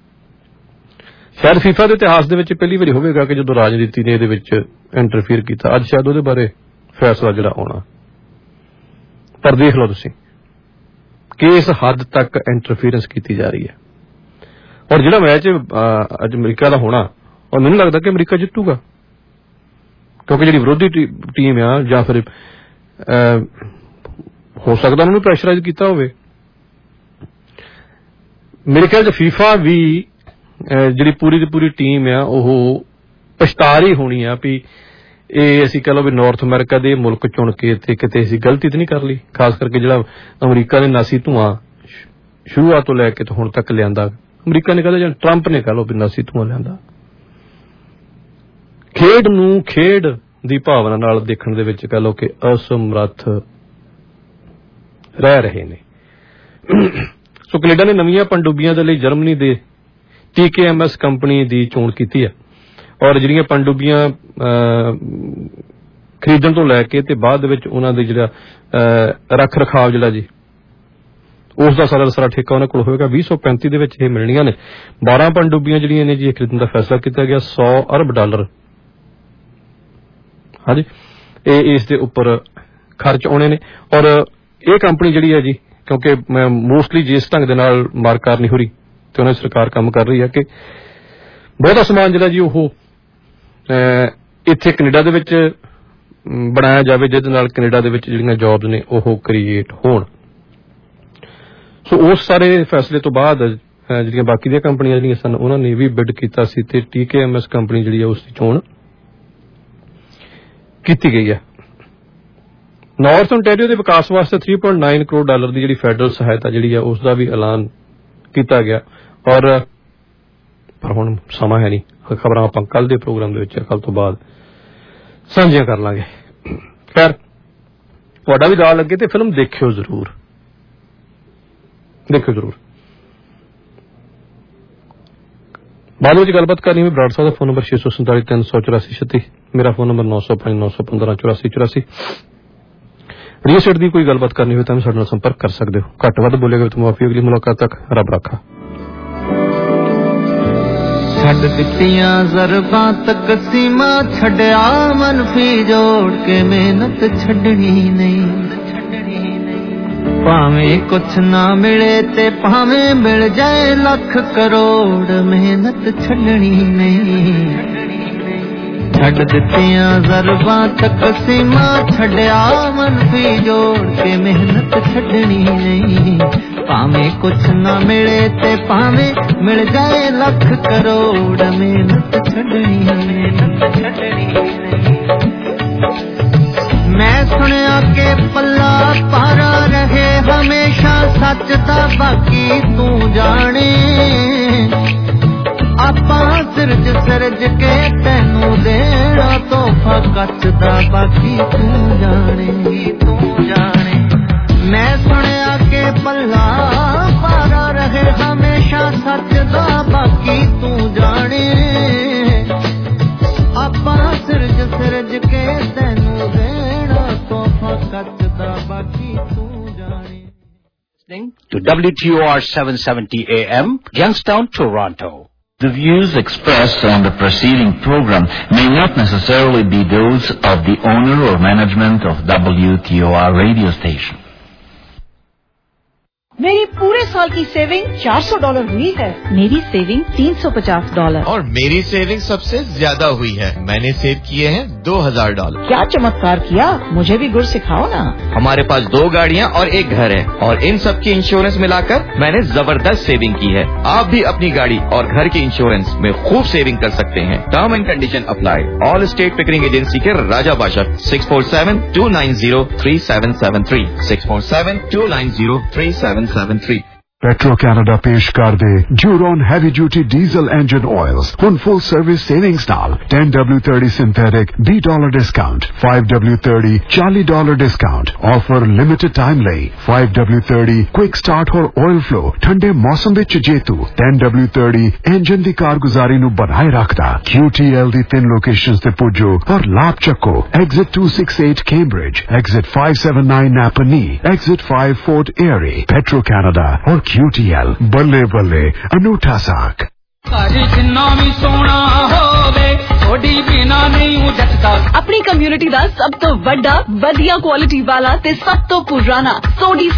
ਸ਼ਾਇਦ ਫੀਫਾ ਦੇ ਇਤਿਹਾਸ ਦੇ ਵਿੱਚ ਪਹਿਲੀ ਵਾਰੀ ਹੋਵੇਗਾ ਕਿ ਜਦੋਂ ਰਾਜਨੀਤੀ ਨੇ ਇਹਦੇ ਵਿੱਚ ਇੰਟਰਫੀਅਰ ਕੀਤਾ। ਅੱਜ ਸ਼ਾਇਦ ਉਹਦੇ ਬਾਰੇ ਫੈਸਲਾ ਜਿਹੜਾ ਆਉਣਾ, ਪਰ ਦੇਖ ਲਓ ਤੁਸੀਂ ਕਿ ਇਸ ਹੱਦ ਤੱਕ ਇੰਟਰਫੀਅਰੈਂਸ ਕੀਤੀ ਜਾ ਰਹੀ ਹੈ। ਔਰ ਜਿਹੜਾ ਮੈਚ ਅੱਜ ਅਮਰੀਕਾ ਦਾ ਹੋਣਾ, ਔਰ ਮੈਨੂੰ ਲੱਗਦਾ ਕਿ ਅਮਰੀਕਾ ਜਿੱਤੂਗਾ, ਕਿਉਂਕਿ ਜਿਹੜੀ ਵਿਰੋਧੀ ਟੀਮ ਆ ਜਾਂ ਫਿਰ ਹੋ ਸਕਦਾ ਉਹਨਾਂ ਨੂੰ ਪ੍ਰੈਸ਼ਰਾਈਜ਼ ਕੀਤਾ ਹੋਵੇ। ਮੇਰੇ ਖਿਆਲ 'ਚ ਫੀਫਾ ਵੀ ਜਿਹੜੀ ਪੂਰੀ ਦੀ ਪੂਰੀ ਟੀਮ ਆ ਉਹ ਪਛਤਾ ਰਹੀ ਹੋਣੀ ਆ ਵੀ ਇਹ ਅਸੀਂ ਕਹਿ ਲਓ ਵੀ ਨਾਰਥ ਅਮਰੀਕਾ ਦੇ ਮੁਲਕ ਚੁਣ ਕੇ ਤੇ ਕਿਤੇ ਅਸੀਂ ਗਲਤੀ ਤਾਂ ਨਹੀਂ ਕਰ ਲਈ। ਖਾਸ ਕਰਕੇ ਜਿਹੜਾ ਅਮਰੀਕਾ ਨੇ ਨਾਸੀ ਧੂੰਆਂ ਸ਼ੁਰੂਆਤ ਤੋਂ ਲੈ ਕੇ ਤੇ ਹੁਣ ਤੱਕ ਲਿਆਂਦਾ, ਅਮਰੀਕਾ ਨੇ ਕਹਿੰਦਾ ਜਾਂ ਟਰੰਪ ਨੇ ਕਹਿ ਲਓ ਵੀ ਨਾਸੀ ਧੂੰਆਂ ਲਿਆਂਦਾ। ਖੇਡ ਨੂੰ ਖੇਡ ਦੀ ਭਾਵਨਾ ਨਾਲ ਦੇਖਣ ਦੇ ਵਿੱਚ ਕਹਿ ਲਓ ਕਿ ਅਸਮਰੱਥ ਰਹਿ ਰਹੇ ਨੇ। ਸੋ ਕੈਨੇਡਾ ਨੇ ਨਵੀਆਂ ਪਣਡੁੱਬੀਆਂ ਦੇ ਲਈ ਜਰਮਨੀ ਦੇ T K M S company ਦੀ ਚੋਣ ਕੀਤੀ ਹੈ, ਔਰ ਜਿਹੜੀਆਂ ਪਣਡੁੱਬੀਆਂ ਖਰੀਦਣ ਤੋਂ ਲੈ ਕੇ ਤੇ ਬਾਅਦ ਦੇ ਵਿੱਚ ਉਹਨਾਂ ਦੇ ਜਿਹੜਾ ਰੱਖ ਰਖਾਵ ਜਿਹੜਾ ਜੀ ਉਸ ਦਾ ਸਾਰਾ ਸਾਰਾ ਠੇਕਾ ਉਹਨਾਂ ਕੋਲ ਹੋਵੇਗਾ। ਵੀਹ ਸੌ ਪੈਂਤੀ ਦੇ ਵਿੱਚ ਇਹ ਮਿਲਣੀਆਂ ਨੇ। ਬਾਰਾਂ ਪਣਡੁੱਬੀਆਂ ਜਿਹੜੀਆਂ ਨੇ ਜੀ ਇਹ ਖਰੀਦਣ ਦਾ ਫੈਸਲਾ ਕੀਤਾ ਗਿਆ। ਸੌ ਅਰਬ ਡਾਲਰ ਹਾਂਜੀ ਇਹ ਇਸ ਦੇ ਉੱਪਰ ਖਰਚ ਆਉਣੇ ਨੇ। ਔਰ ਇਹ ਕੰਪਨੀ ਜਿਹੜੀ ਹੈ ਜੀ, ਕਿਉਂਕਿ ਮੈਂ ਮੋਸਟਲੀ ਜਿਸ ਢੰਗ ਦੇ ਨਾਲ ਮਾਰਕਾਰ ਨਹੀਂ ਹੋ ਰਹੀ ਤੇ ਉਹਨਾਂ ਦੀ ਸਰਕਾਰ ਕੰਮ ਕਰ ਰਹੀ ਹੈ ਕਿ ਬਹੁਤਾ ਸਮਾਨ ਜਿਹੜਾ ਜੀ ਉਹ ਇੱਥੇ ਕੈਨੇਡਾ ਦੇ ਵਿੱਚ ਬਣਾਇਆ ਜਾਵੇ, ਜਿਹਦੇ ਨਾਲ ਕੈਨੇਡਾ ਦੇ ਵਿੱਚ ਜਿਹੜੀਆਂ ਜੌਬਸ ਨੇ ਉਹ ਕ੍ਰੀਏਟ ਹੋਣ। ਸੋ ਉਸ ਸਾਰੇ ਫੈਸਲੇ ਤੋਂ ਬਾਅਦ ਜਿਹੜੀਆਂ ਬਾਕੀ ਦੀਆਂ ਕੰਪਨੀਆਂ ਜਿਹੜੀਆਂ ਸਨ ਉਹਨਾਂ ਨੇ ਵੀ ਬਿਡ ਕੀਤਾ ਸੀ ਤੇ T K M S company ਜਿਹੜੀ ਹੈ ਉਸ ਦੀ ਚੋਣ ਕੀਤੀ ਗਈ ਹੈ। ਨਾਰਥ ਓਨਟਾਰੀਓ ਦੇ ਵਿਕਾਸ ਵਾਸਤੇ ਤਿੰਨ ਪੁਆਇੰਟ ਨੌਂ ਕਰੋੜ ਡਾਲਰ ਦੀ ਜਿਹੜੀ ਫੈਡਰਲ ਸਹਾਇਤਾ ਜਿਹੜੀ ਹੈ ਉਸ ਦਾ ਵੀ ਐਲਾਨ ਕੀਤਾ ਗਿਆ। ਔਰ ਪਰ ਹੁਣ ਸਮਾਂ ਹੈ ਨਹੀਂ, ਖਬਰਾਂ ਆਪਾਂ ਕੱਲ ਦੇ ਪ੍ਰੋਗਰਾਮ ਦੇ ਵਿੱਚ ਕੱਲ ਤੋਂ ਬਾਅਦ ਸਾਂਝੀਆਂ ਕਰ ਲਾਂਗੇ। ਖੈਰ ਤੁਹਾਡਾ ਵੀ ਦਾਅ ਲੱਗੇ ਤੇ ਫਿਲਮ ਦੇਖਿਓ ਜ਼ਰੂਰ, ਦੇਖਿਓ ਜ਼ਰੂਰ। ਬਾਅਦ ਵਿੱਚ ਗੱਲਬਾਤ ਕਰਨੀ ਹੋਈ ਬਰਾੜ ਸਾਹਿਬ ਦਾ ਫੋਨ ਨੰਬਰ ਛੇ ਸੌ ਸੰਤਾਲੀ ਤਿੰਨ ਸੌ ਚੁਰਾਸੀ ਛੱਤੀ, ਮੇਰਾ ਫੋਨ ਨੰਬਰ ਨੌ ਸੌ ਪੰਜ ਨੌ ਸੌ ਪੰਦਰਾਂ ਚੁਰਾਸੀ ਚੁਰਾਸੀ। ਰੀਅਲ ਐਸਟੇਟ ਦੀ ਕੋਈ ਗੱਲਬਾਤ ਕਰਨੀ ਹੋਵੇ ਤਾਂ ਵੀ ਸਾਡੇ ਨਾਲ ਸੰਪਰਕ ਕਰ ਸਕਦੇ ਹੋ। ਘੱਟ ਵੱਧ ਬੋਲੇਗਾ ਤਾਂ ਮਾਫੀ। ਅਗਲੀ ਮੁਲਾਕਾਤ ਤੱਕ ਰੱਬ ਰਾਖਾ। ਛੱਡ ਦਿੱਤੀਆਂ ਜ਼ਰਬਾਂ ਤੱਕ ਸੀਮਾ, ਛੱਡਿਆ ਮਨਫੀ ਜੋੜ ਕੇ ਮਿਹਨਤ ਛੱਡਣੀ ਨਹੀਂ। ਭਾਵੇਂ ਕੁਛ ਨਾ ਮਿਲੇ ਤੇ ਭਾਵੇਂ ਮਿਲ ਜਾਏ ਲੱਖ ਕਰੋੜ, ਮਿਹਨਤ ਛੱਡਣੀ ਨਹੀਂ। ਛੱਡ ਦਿੱਤੀਆਂ ਜ਼ਰਬਾਂ ਤੱਕ ਸੀਮਾ, ਛੱਡਿਆ ਮਨਫੀ ਜੋੜ ਕੇ ਮਿਹਨਤ ਛੱਡਣੀ ਨਹੀਂ। ਭਾਵੇਂ ਕੁਛ ਨਾ ਮਿਲੇ ਤੇ ਭਾਵੇਂ ਮਿਲ ਜਾਏ ਲੱਖ ਕਰੋੜ, ਮਿਹਨਤ ਛੱਡਣੀ ਮਿਹਨਤ ਛੱਡਣੀ ਨਹੀਂ। ਮੈਂ ਸੁਣਿਆ ਕਿ ਪੱਲਾ ਪਾਰਾ ਰਹੇ ਹਮੇਸ਼ਾ ਸੱਚ ਦਾ, ਬਾਕੀ ਤੂੰ ਜਾਣੇ। ਆਪਾਂ ਸਿਰਜ ਸਿਰਜ ਕੇ ਤੈਨੂੰ ਦੇਣਾ ਤੋਹਫਾ ਕੱਚ ਦਾ, ਬਾਕੀ ਤੂੰ ਜਾਣੇ ਤੂੰ ਜਾਣੇ। ਮੈਂ ਸੁਣਿਆ ਕਿ ਪੱਲਾ ਪਾਰਾ ਰਹੇ ਹਮੇਸ਼ਾ ਸੱਚ ਦਾ, ਬਾਕੀ ਤੂੰ ਜਾਣੇ। ਆਪਾਂ ਸਿਰਜ ਸਿਰਜ ਕੇ ਤੈਨੂੰ ਦੇਣਾ ਤੋਹਫਾ ਕੱਚ ਦਾ, ਬਾਕੀ ਤੂੰ ਜਾਣੇ। To W T O R seven seventy A M, Youngstown, Toronto. The views expressed on the preceding program may not necessarily be those of the owner or management of W T O R radio station. मेरी पूरे साल की saving चार सौ dollar हुई है। मेरी saving तीन सौ पचास डॉलर। और मेरी सेविंग सबसे ज्यादा हुई है। मैंने सेव किए हैं दो हजार डॉलर। क्या चमत्कार किया, मुझे भी गुर सिखाओ ना। हमारे पास दो गाड़ियाँ और एक घर है और इन सब की इंश्योरेंस मिलाकर मैंने जबरदस्त सेविंग की है। आप भी अपनी गाड़ी और घर की इंश्योरेंस में खूब सेविंग कर सकते हैं। Term and condition apply. Allstate Pickering agency के Raja Badshah six four seven two nine zero three seven seven three six four seven two nine zero three seven seven three. Petro Canada पेश कर दे Duron Heavy Duty Diesel Engine Oils हुन full service savings नाल ten W thirty synthetic B dollar discount five W thirty forty dollar discount offer limited time ਲਈ five W thirty quick start और oil flow ठंडे मौसम ਵਿੱਚ ਜੇਤੂ ten W thirty engine ਦੀ ਕਾਰਗੁਜ਼ਾਰੀ ਨੂੰ ਬਣਾਏ ਰੱਖਦਾ Q T L ਦੀ ਤਿੰਨ ਲੋਕੇਸ਼ਨਸ ਤੇ ਪੁੱਜੋ ਔਰ ਲਾਭ ਚੱਕੋ exit two sixty-eight Cambridge exit five seventy-nine Napanee exit five Fort Erie Petro Canada और Q T L ਬੱਲੇ ਬੱਲੇ ਅਨੂਠਾ ਸਾਖ ਘਰ ਜਿੰਨਾ ਵੀ ਸੋਹਣਾ ਹੋਵੇ ਥੋੜੀ ਬਿਨਾ ਨਹੀਂ ਉਜਟਦਾ। ਆਪਣੀ ਕਮਿਊਨਿਟੀ ਦਾ ਸਭ ਤੋਂ ਵੱਡਾ ਵਧੀਆ ਕੁਆਲਿਟੀ ਵਾਲਾ ਤੇ ਸਭ ਤੋਂ ਪੁਰਾਣਾ ਸੋਡੀ